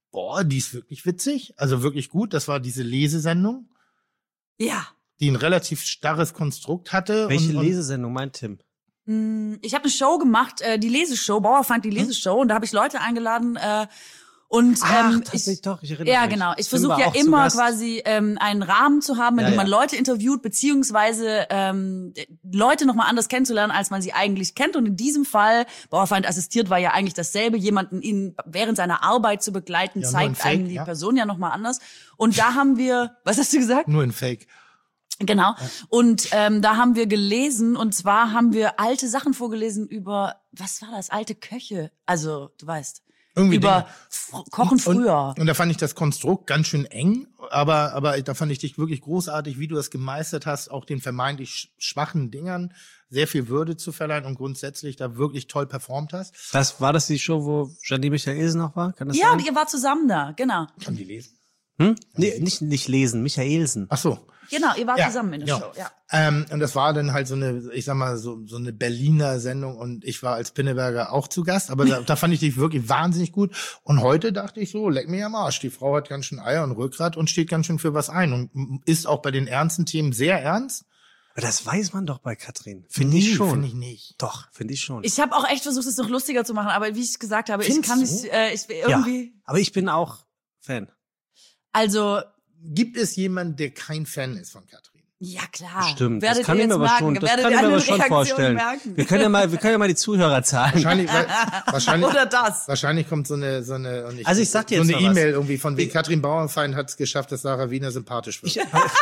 boah, die ist wirklich witzig, also wirklich gut. Das war diese Lesesendung, Ja. die ein relativ starres Konstrukt hatte. Welche und, und Lesesendung meint Tim? Mm, Ich habe eine Show gemacht, äh, die Leseshow, Bauerfeind, die Leseshow, und da habe ich Leute eingeladen, äh, und Ach, ähm, tatsächlich ich, doch, ich erinnere ja mich. genau, ich Tim versuche war ja auch zu immer Gast. quasi ähm, einen Rahmen zu haben, in Ja, dem man ja. Leute interviewt, beziehungsweise ähm, Leute nochmal anders kennenzulernen, als man sie eigentlich kennt. Und in diesem Fall, Bauerfeind assistiert, war ja eigentlich dasselbe, jemanden in, während seiner Arbeit zu begleiten, Ja, nur in zeigt Fake, einem die ja. Person ja nochmal anders. Und da haben wir, was hast du gesagt? nur in Fake. Genau. Und ähm, da haben wir gelesen, und zwar haben wir alte Sachen vorgelesen über, was war das, alte Köche. Also, du weißt, Irgendwie über Dinge. F- Kochen früher. Und, und da fand ich das Konstrukt ganz schön eng, aber, aber da fand ich dich wirklich großartig, wie du das gemeistert hast, auch den vermeintlich sch- schwachen Dingern sehr viel Würde zu verleihen und grundsätzlich da wirklich toll performt hast. Das, war das die Show, wo Janine Michaelsen noch war? Kann das Ja, sein? und ihr wart zusammen da, genau. Kann die lesen? Hm? Nee, nicht, nicht lesen, Michaelsen. Ach so. Genau, ihr wart Ja, zusammen in der ja. Show, ja. Ähm, und das war dann halt so eine, ich sag mal, so, so eine Berliner Sendung und ich war als Pinneberger auch zu Gast, aber da, da fand ich dich wirklich wahnsinnig gut. Und heute dachte ich so, leck mich am Arsch. Die Frau hat ganz schön Eier und Rückgrat und steht ganz schön für was ein und ist auch bei den ernsten Themen sehr ernst. Aber das weiß man doch bei Katrin. Finde ich Nee, schon. Finde ich nicht. Doch, finde ich schon. Ich habe auch echt versucht, es noch lustiger zu machen, aber wie ich gesagt habe, Findest ich kann du? nicht, äh, ich irgendwie, ja, aber ich bin auch Fan. also, Gibt es jemanden, der kein Fan ist von Katrin? ja klar. Stimmt, Werdet das kann ihr ich mir jetzt aber merken, schon, das werdet kann ihr ich mir an aber den schon Reaktionen vorstellen. merken. Wir können ja mal, wir können ja mal die Zuhörerzahlen. Wahrscheinlich, weil, wahrscheinlich, Oder das. wahrscheinlich kommt so eine, so eine, und Also ich sag dir so jetzt eine mal was. E-Mail irgendwie von wegen Katrin Bauernfeind hat es geschafft, dass Sarah Wiener sympathisch wird. Ich,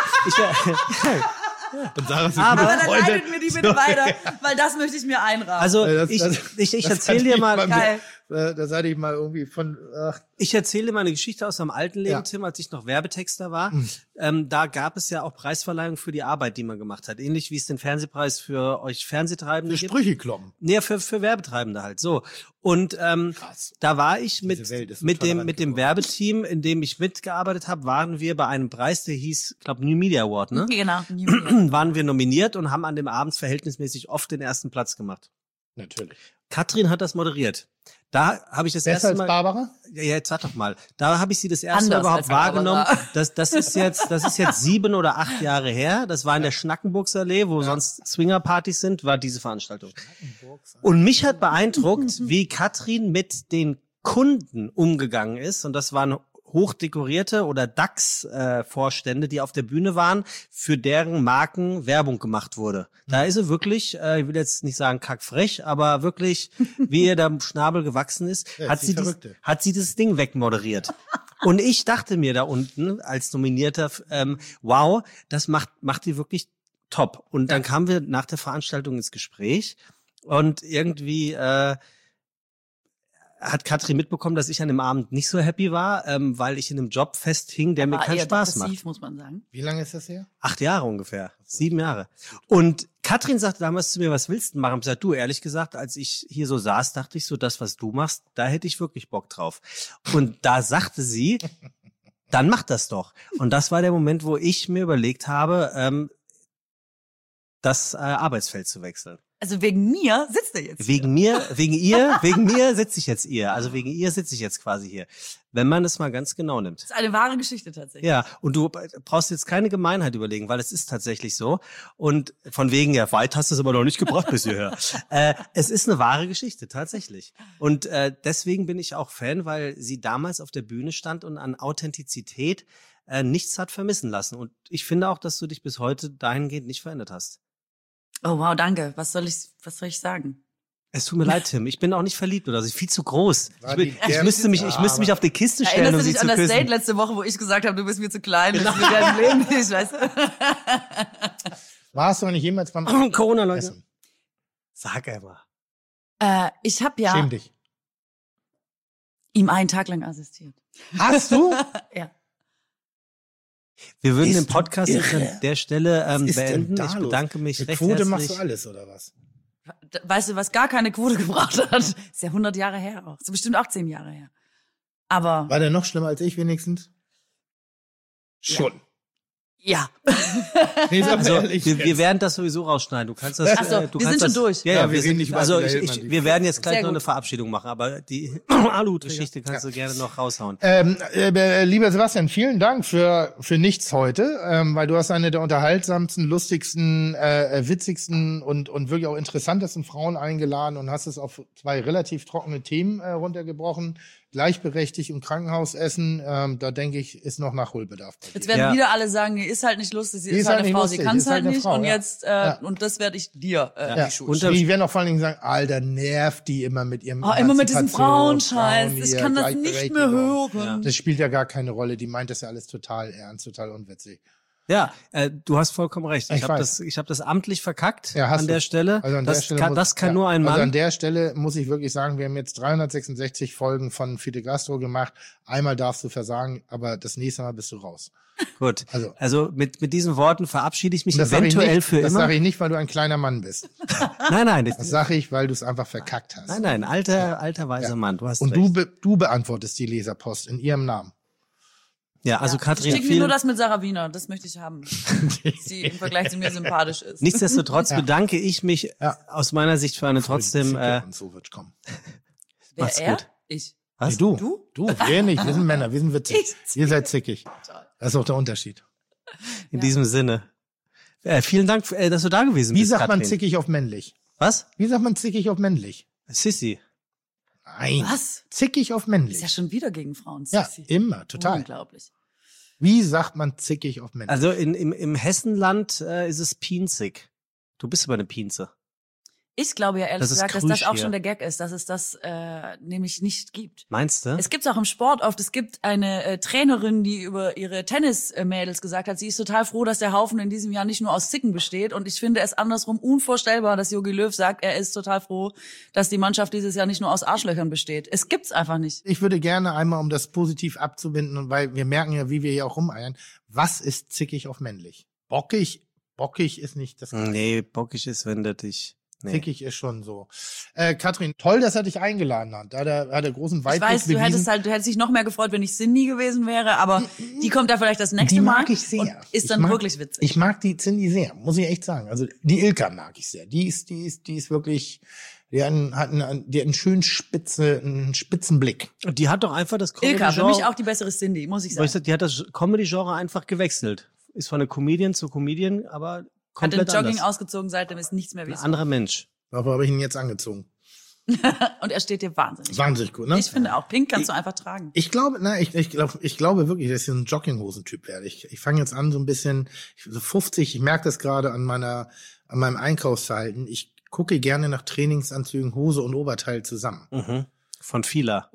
ich, und Sarah ist Aber- Aber eine dann Freundin. leitet mir die bitte weiter, weil das möchte ich mir einrahmen. also Das- ich, das- ich, ich das erzähle hatte dir ich mal, Geil. Äh, Da seid ich mal irgendwie von, ach, ich erzähle dir mal eine Geschichte aus meinem alten Leben, Ja. Tim, als ich noch Werbetexter war. Ähm, da gab es ja auch Preisverleihungen für die Arbeit, die man gemacht hat. Ähnlich wie es den Fernsehpreis für euch Fernsehtreibende für gibt. Sprüche kloppen. Nee, für, für Werbetreibende halt, so. Und ähm, Krass. da war ich mit, Welt ist so mit dem tolerant mit dem geworden. Werbeteam, in dem ich mitgearbeitet habe, waren wir bei einem Preis, der hieß, glaube New Media Award, ne? Genau. New Media. Waren wir nominiert und haben an dem Abend verhältnismäßig oft den ersten Platz gemacht. Natürlich. Katrin hat das moderiert. Da habe ich das Besser erste als Mal. Barbara? Ja, ja, jetzt sag doch mal. Da habe ich sie das erste Mal Anders überhaupt als Barbara. wahrgenommen. Das, das ist jetzt, das ist jetzt sieben oder acht Jahre her. Das war in der Schnackenburgsallee, wo sonst Swingerpartys sind, war diese Veranstaltung. Und mich hat beeindruckt, wie Katrin mit den Kunden umgegangen ist. Und das waren hochdekorierte oder DAX-Vorstände, die auf der Bühne waren, für deren Marken Werbung gemacht wurde. Da ist sie wirklich, äh, ich will jetzt nicht sagen kackfrech, aber wirklich, wie ihr der Schnabel gewachsen ist, Ja, hat die sie, dies, Verrückte. hat sie das Ding wegmoderiert. Und ich dachte mir da unten als Nominierter, ähm, wow, das macht, macht die wirklich top. Und dann kamen wir nach der Veranstaltung ins Gespräch und irgendwie äh, hat Katrin mitbekommen, dass ich an dem Abend nicht so happy war, ähm, weil ich in einem Job festhing, der mir War keinen eher Spaß depressiv, macht. muss man sagen. Wie lange ist das her? Acht Jahre ungefähr, sieben Jahre. Und Katrin sagte damals zu mir, was willst du denn machen? Ich sagte, du, ehrlich gesagt, als ich hier so saß, dachte ich so, das, was du machst, da hätte ich wirklich Bock drauf. Und da sagte sie, dann mach das doch. Und das war der Moment, wo ich mir überlegt habe, ähm, das äh, Arbeitsfeld zu wechseln. Also wegen mir sitzt er jetzt. Wegen mir, wegen ihr, wegen mir sitze ich jetzt ihr. Also wegen ihr sitze ich jetzt quasi hier. Wenn man es mal ganz genau nimmt. Das ist eine wahre Geschichte tatsächlich. Ja, und du brauchst jetzt keine Gemeinheit überlegen, weil es ist tatsächlich so. Und von wegen, ja, weit hast du es aber noch nicht gebracht bis hierher. äh, es ist eine wahre Geschichte, tatsächlich. Und äh, deswegen bin ich auch Fan, weil sie damals auf der Bühne stand und an Authentizität äh, nichts hat vermissen lassen. Und ich finde auch, dass du dich bis heute dahingehend nicht verändert hast. Oh wow, danke. Was soll ich, was soll ich sagen? Es tut mir leid, Tim. Ich bin auch nicht verliebt oder so. Ich bin viel zu groß. War Ich, bin, die ich der- müsste mich, ich Ja, müsste mich aber- auf die Kiste stellen, Erinnerst um du sie dich zu an das küssen. Date letzte Woche, wo ich gesagt habe, du bist mir zu klein, das ist mit deinem Leben nicht, weißt du? Warst du noch nicht jemals beim Corona, Leute. Essen? Sag einmal. Äh, ich habe ja Schäm dich. ihm einen Tag lang assistiert. Hast du? Ja. Wir würden Bist den Podcast du jetzt an irre? der Stelle ähm, Was ist denn beenden. da Ich los? bedanke mich Mit recht Quote herzlich. machst du alles, oder was? Weißt du, was gar keine Quote gebracht hat? Ist ja hundert Jahre her auch. So bestimmt auch zehn Jahre her. Aber War der noch schlimmer als ich wenigstens? Schon. Ja. Nee, sag mal Also, ehrlich wir, jetzt. wir werden das sowieso rausschneiden. Du kannst das. Ach so, äh, du wir kannst sind das, schon durch. Ja, ja, Ja, wir wir reden sind nicht über Also Attila ich, Hildmann, ich, die- wir werden jetzt gleich Sehr noch gut. eine Verabschiedung machen, aber die Alu-Geschichte kannst du gerne noch raushauen. Ähm, äh, lieber Sebastian, vielen Dank für für nichts heute, ähm, weil du hast eine der unterhaltsamsten, lustigsten, äh, witzigsten und und wirklich auch interessantesten Frauen eingeladen und hast es auf zwei relativ trockene Themen äh, runtergebrochen. Gleichberechtigt und Krankenhausessen, ähm, da denke ich, ist noch Nachholbedarf bei dir. Jetzt werden Ja. wieder alle sagen, die ist halt nicht lustig, sie Die ist, ist halt halt eine nicht Frau, sie lustig, kann es ist halt halt eine nicht. Frau, und ja. jetzt, äh, Ja. und das werde ich dir äh, Ja. die Schuhe Und Unterm- die werden auch vor allen Dingen sagen, Alter, nervt die immer mit ihrem Oh, immer mit diesem Emanzipation, Frauenscheiß. Frauen Ich hier, kann das nicht mehr Gleichberechtigung. hören. Das spielt ja gar keine Rolle. Die meint das ja alles total ernst, total unwitzig. Ja, äh, du hast vollkommen recht. Ich, Ich habe weiß. das, ich habe das amtlich verkackt Ja, hast an du. der Stelle. Also an das der Stelle kann, muss, das kann ja, nur ein Mann. Also an der Stelle muss ich wirklich sagen, wir haben jetzt dreihundertsechsundsechzig Folgen von Fide Gastro gemacht. Einmal darfst du versagen, aber das nächste Mal bist du raus. Gut. Also- Also, mit mit diesen Worten verabschiede ich mich Und das sage ich eventuell nicht, für das immer. sage ich nicht, weil du ein kleiner Mann bist. Nein, nein, das, Das sage ich, weil du es einfach verkackt hast. nein, nein, alter alter weiser Ja. Mann. Du hast Und recht. du, be du beantwortest die Leserpost in ihrem Namen. ja, also Katrin, Schick mir vielen, nur das mit Sarah Wiener, das möchte ich haben. Sie im Vergleich zu mir sympathisch ist. nichtsdestotrotz bedanke ich mich Ja. aus meiner Sicht für eine trotzdem. Äh, Und so wird's kommen. Wer, macht's er? gut. Ich. was? Nee, du. Du? Du, wir nicht. Wir sind Männer, wir sind witzig. Ich Ihr seid zickig. Das ist auch der Unterschied. In diesem Sinne. Äh, vielen Dank, äh, dass du da gewesen Wie bist. sagt man Katrin. zickig auf männlich? Was? Wie sagt man zickig auf männlich? Sissy. Nein. Was? Zickig auf Ist ja männlich. schon wieder gegen Frauen. Ja, Sissi. immer, total. Unglaublich. Wie sagt man zickig auf männlich? Also in, im, im Hessenland äh, ist es pinzig. Du bist aber eine Pinze. Ich glaube ja ehrlich Das ist gesagt, dass das Krüsch auch hier. schon der Gag ist, dass es das äh, nämlich nicht gibt. Meinst du? Es gibt's auch im Sport oft. Es gibt eine äh, Trainerin, die über ihre Tennismädels gesagt hat, sie ist total froh, dass der Haufen in diesem Jahr nicht nur aus Zicken besteht. Und ich finde es andersrum unvorstellbar, dass Jogi Löw sagt, er ist total froh, dass die Mannschaft dieses Jahr nicht nur aus Arschlöchern besteht. Es gibt's einfach nicht. Ich würde gerne einmal, um das positiv abzubinden, und weil wir merken ja, wie wir hier auch rumeiern, was ist zickig auf männlich? Bockig, bockig ist nicht das Gleiche. Nee, bockig ist, wenn der dich. Nee. Zickig ist schon so. Äh, Katrin, toll, dass er dich eingeladen hat. Da hat er, hat er großen Ich Weitblick weiß, du bewiesen. hättest halt, du hättest dich noch mehr gefreut, wenn ich Cindy gewesen wäre, aber die kommt ja vielleicht das nächste Die Mal. mag ich sehr. Und ist Ich dann mag, wirklich witzig. Ich mag die Cindy sehr, muss ich echt sagen. Also die Ilka mag ich sehr. Die ist, die ist, die ist wirklich, die hat einen, hat einen, die hat einen schönen spitze, einen spitzen Blick. Und die hat doch einfach das Ilka, für mich Comedy-Genre. auch die bessere Cindy, muss ich Soll ich sagen. sagen, die hat das Comedy-Genre einfach gewechselt. Ist von einer Comedian zu Comedian, aber Hat den komplett Jogging anders. ausgezogen, seitdem ist nichts mehr wie Ein es anderer Mensch. Dafür habe ich ihn jetzt angezogen. war. Und er steht dir wahnsinnig. Wahnsinnig gut, ne? Ich finde auch, Pink kannst du einfach tragen. Ich glaube, na, ich, ich glaube, ich glaube wirklich, dass ich so ein Jogginghosentyp werde. Ich, ich fange jetzt an, so ein bisschen, ich, so fünfzig, ich merke das gerade an meiner, an meinem Einkaufsverhalten. Ich gucke gerne nach Trainingsanzügen, Hose und Oberteil zusammen. Mhm. Von Fila.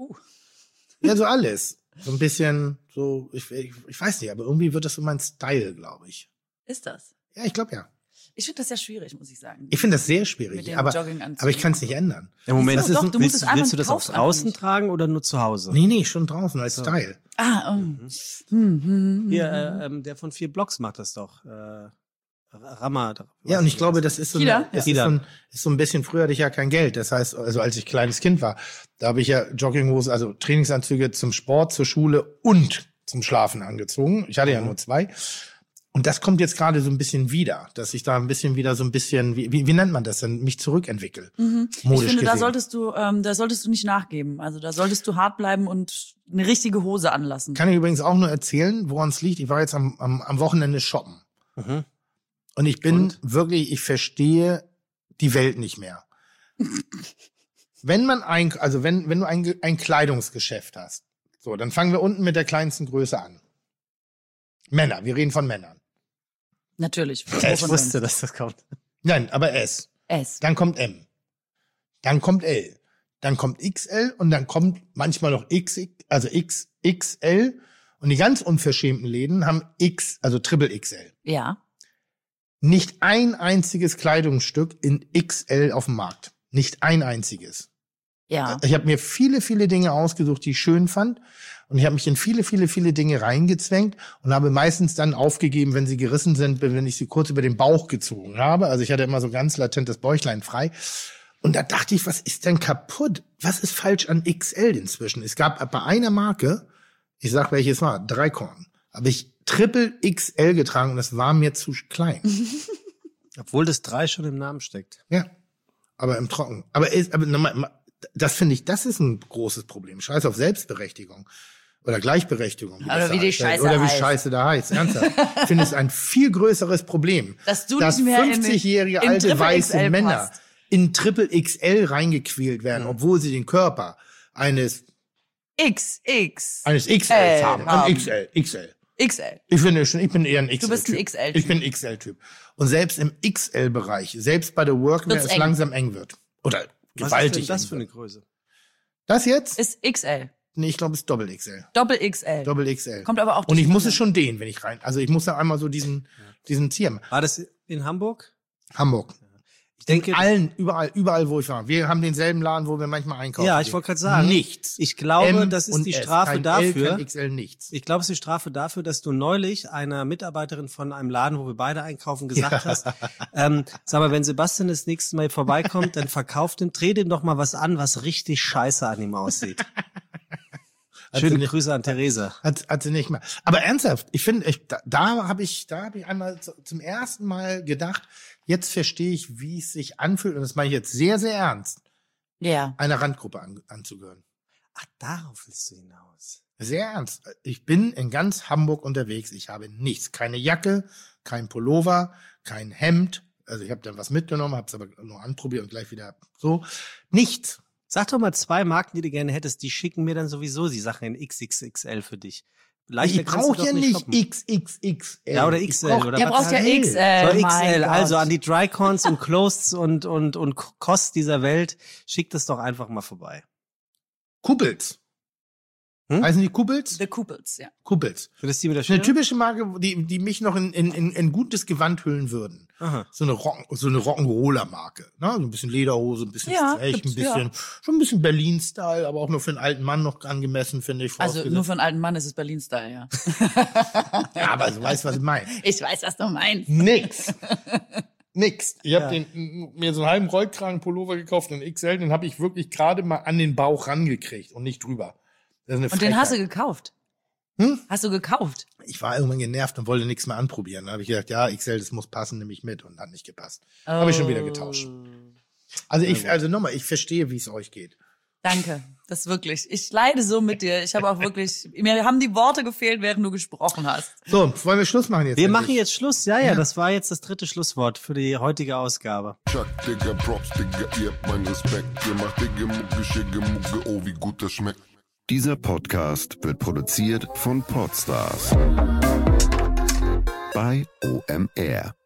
Ja, so alles. So ein bisschen, so, ich, ich, ich weiß nicht, aber irgendwie wird das so mein Style, glaube ich. Ist das? Ja, ich glaube ja. Ich finde das ja schwierig, muss ich sagen. Ich finde das sehr Mit schwierig, den aber, Jogginganzügen. aber ich kann es nicht ändern. Im Moment, Wieso? Doch, du musst willst, es einmal willst du das auch kaufst draußen einfach nicht. tragen oder nur zu Hause? Nee, nee, schon draußen als Style. Ah, um. hm, hm, Hier, hm. äh, ähm, der von vier Blocks macht das doch. Äh, Rammer. Ja, und ich glaube, das ist so, Kida? ein, das Ja. ist, so ein, ist so ein bisschen, früher hatte ich ja kein Geld. Das heißt, also als ich kleines Kind war, da habe ich ja Jogginghose, also Trainingsanzüge zum Sport, zur Schule und zum Schlafen angezogen. Ich hatte ja nur zwei. Und das kommt jetzt gerade so ein bisschen wieder, dass ich da ein bisschen wieder so ein bisschen, wie, wie, wie nennt man das denn, mich zurückentwickle. Mhm. Ich Modisch finde, da gesehen. solltest du, ähm, da solltest du nicht nachgeben. Also da solltest du hart bleiben und eine richtige Hose anlassen. Kann ich übrigens auch nur erzählen, woran es liegt. Ich war jetzt am, am, am Wochenende shoppen. Mhm. Und ich bin Und? wirklich, ich verstehe die Welt nicht mehr. Wenn man ein, also wenn, wenn du ein, Ge- ein Kleidungsgeschäft hast, so, dann fangen wir unten mit der kleinsten Größe an. Männer, wir reden von Männern. Natürlich. Ich Wovon wusste, denn? dass das kommt. Nein, aber S. S. Dann kommt M. Dann kommt L. Dann kommt X L und dann kommt manchmal noch X, also X, X L. Und die ganz unverschämten Läden haben X, also Triple X L. Ja. Nicht ein einziges Kleidungsstück in X L auf dem Markt. Nicht ein einziges. Ja. Ich habe mir viele, viele Dinge ausgesucht, die ich schön fand. Und ich habe mich in viele, viele, viele Dinge reingezwängt und habe meistens dann aufgegeben, wenn sie gerissen sind, wenn ich sie kurz über den Bauch gezogen habe. Also ich hatte immer so ganz latent das Bäuchlein frei. Und da dachte ich, was ist denn kaputt? Was ist falsch an X L inzwischen? Es gab bei einer Marke, ich sag welches war, Dreikorn. Aber ich Triple X L getragen und das war mir zu klein. Obwohl das drei schon im Namen steckt. Ja, aber im Trocken. Aber, ist, aber nochmal, das finde ich, das ist ein großes Problem. Scheiß auf Selbstberechtigung. Oder Gleichberechtigung. Wie Oder das wie die heißt. Scheiße Oder wie heißt. Scheiße da heißt. Ernsthaft. Ich finde es ein viel größeres Problem, Dass du dass nicht mehr in- fünfzigjährige in alte Triple weiße X L Männer passt. in Triple X L reingequält werden, obwohl sie den Körper eines, X, X. eines X L L haben. haben. Ein X L, X L. X L. Ich finde schon, ich bin eher ein X L-Typ. Du bist ein X L-Typ. Ich bin ein X L-Typ. Und selbst im X L-Bereich, selbst bei der Workwear, Wird's es eng. langsam eng wird. Oder Was ist gewaltig denn das eng für eine wird. Größe? Das jetzt? Ist X L. Nee, ich glaube, es ist Doppel X L. Doppel X L. Doppel X L. Kommt aber auch Und ich muss durcheinander. es schon dehnen, wenn ich rein. Also ich muss da einmal so diesen, diesen Zier. War das in Hamburg? Hamburg. Ich denke, In allen, überall, überall, wo ich war. Wir haben denselben Laden, wo wir manchmal einkaufen. ja, ich gehen. wollte gerade sagen, Nichts. ich glaube, M das ist und die S. Strafe kein dafür. L, kein X L, nichts. Ich glaube, es ist die Strafe dafür, dass du neulich einer Mitarbeiterin von einem Laden, wo wir beide einkaufen, gesagt hast, ähm, sag mal, wenn Sebastian das nächste Mal vorbeikommt, dann verkauft ihm, dreh dem doch mal was an, was richtig scheiße an ihm aussieht. Hat Schöne sie nicht- Grüße an Theresa. Hat, hat sie nicht mehr. Aber ernsthaft, ich finde, ich, da, da habe ich, da habe ich einmal zu, zum ersten Mal gedacht, jetzt verstehe ich, wie es sich anfühlt, und das meine ich jetzt sehr, sehr ernst, Ja. einer Randgruppe an, anzugehören. Ach, darauf willst du hinaus. Sehr ernst. Ich bin in ganz Hamburg unterwegs. Ich habe nichts. Keine Jacke, kein Pullover, kein Hemd. Also ich habe dann was mitgenommen, habe es aber nur anprobiert und gleich wieder so. Nichts. Sag doch mal zwei Marken, die du gerne hättest, die schicken mir dann sowieso die Sachen in X X X L für dich. Leichter Ich kannst du brauche doch ja nicht shoppen. X X X L. Ja, oder Ich X L brauch- oder Der was? braucht ja Parallel. X L. So X mein L, Gott. also an die Drycons und Closeds und, und, und Kost dieser Welt, schickt es doch einfach mal vorbei. Kuppels. Hm? Heißen die Kuppels? The Couples, ja. Kuppels. Für das die mit der Das ist eine Schere? typische Marke, die, die mich noch in, in, in, in gutes Gewand hüllen würden. Aha. So eine Rock, so eine Rock'n'Roller-Marke. Ne? So ein bisschen Lederhose, ein bisschen Ja, frech, ein gibt's, bisschen, ja. schon ein bisschen Berlin-Style, aber auch nur für einen alten Mann noch angemessen, finde ich. Also vorausgesetzt. nur für einen alten Mann ist es Berlin-Style, ja. Ja, aber du weißt, was ich meine. Ich weiß, was du meinst. Nix. Nix. Ich habe Ja. den m- mir so einen halben Rollkragen-Pullover gekauft, einen X L, den habe ich wirklich gerade mal an den Bauch rangekriegt und nicht drüber. Das ist eine Und den hast du Frechheit. gekauft? Hm? Hast du gekauft? Ich war irgendwann genervt und wollte nichts mehr anprobieren. Da habe ich gedacht, ja, X L, das muss passen, nehme ich mit, und hat nicht gepasst. Habe ich schon wieder getauscht. Also ich, also nochmal, ich verstehe, wie es euch geht. Danke, das wirklich. Ich leide so mit dir. Ich habe auch wirklich, mir haben die Worte gefehlt, während du gesprochen hast. So, wollen wir Schluss machen jetzt? Wir endlich? machen jetzt Schluss. Ja, ja, das war jetzt das dritte Schlusswort für die heutige Ausgabe. Chuck, Digga, Props, Digga, ihr habt meinen Respekt. Ihr macht Digga, Mucke, Schicke, Mucke, oh, wie gut das schmeckt. Dieser Podcast wird produziert von Podstars bei O M R.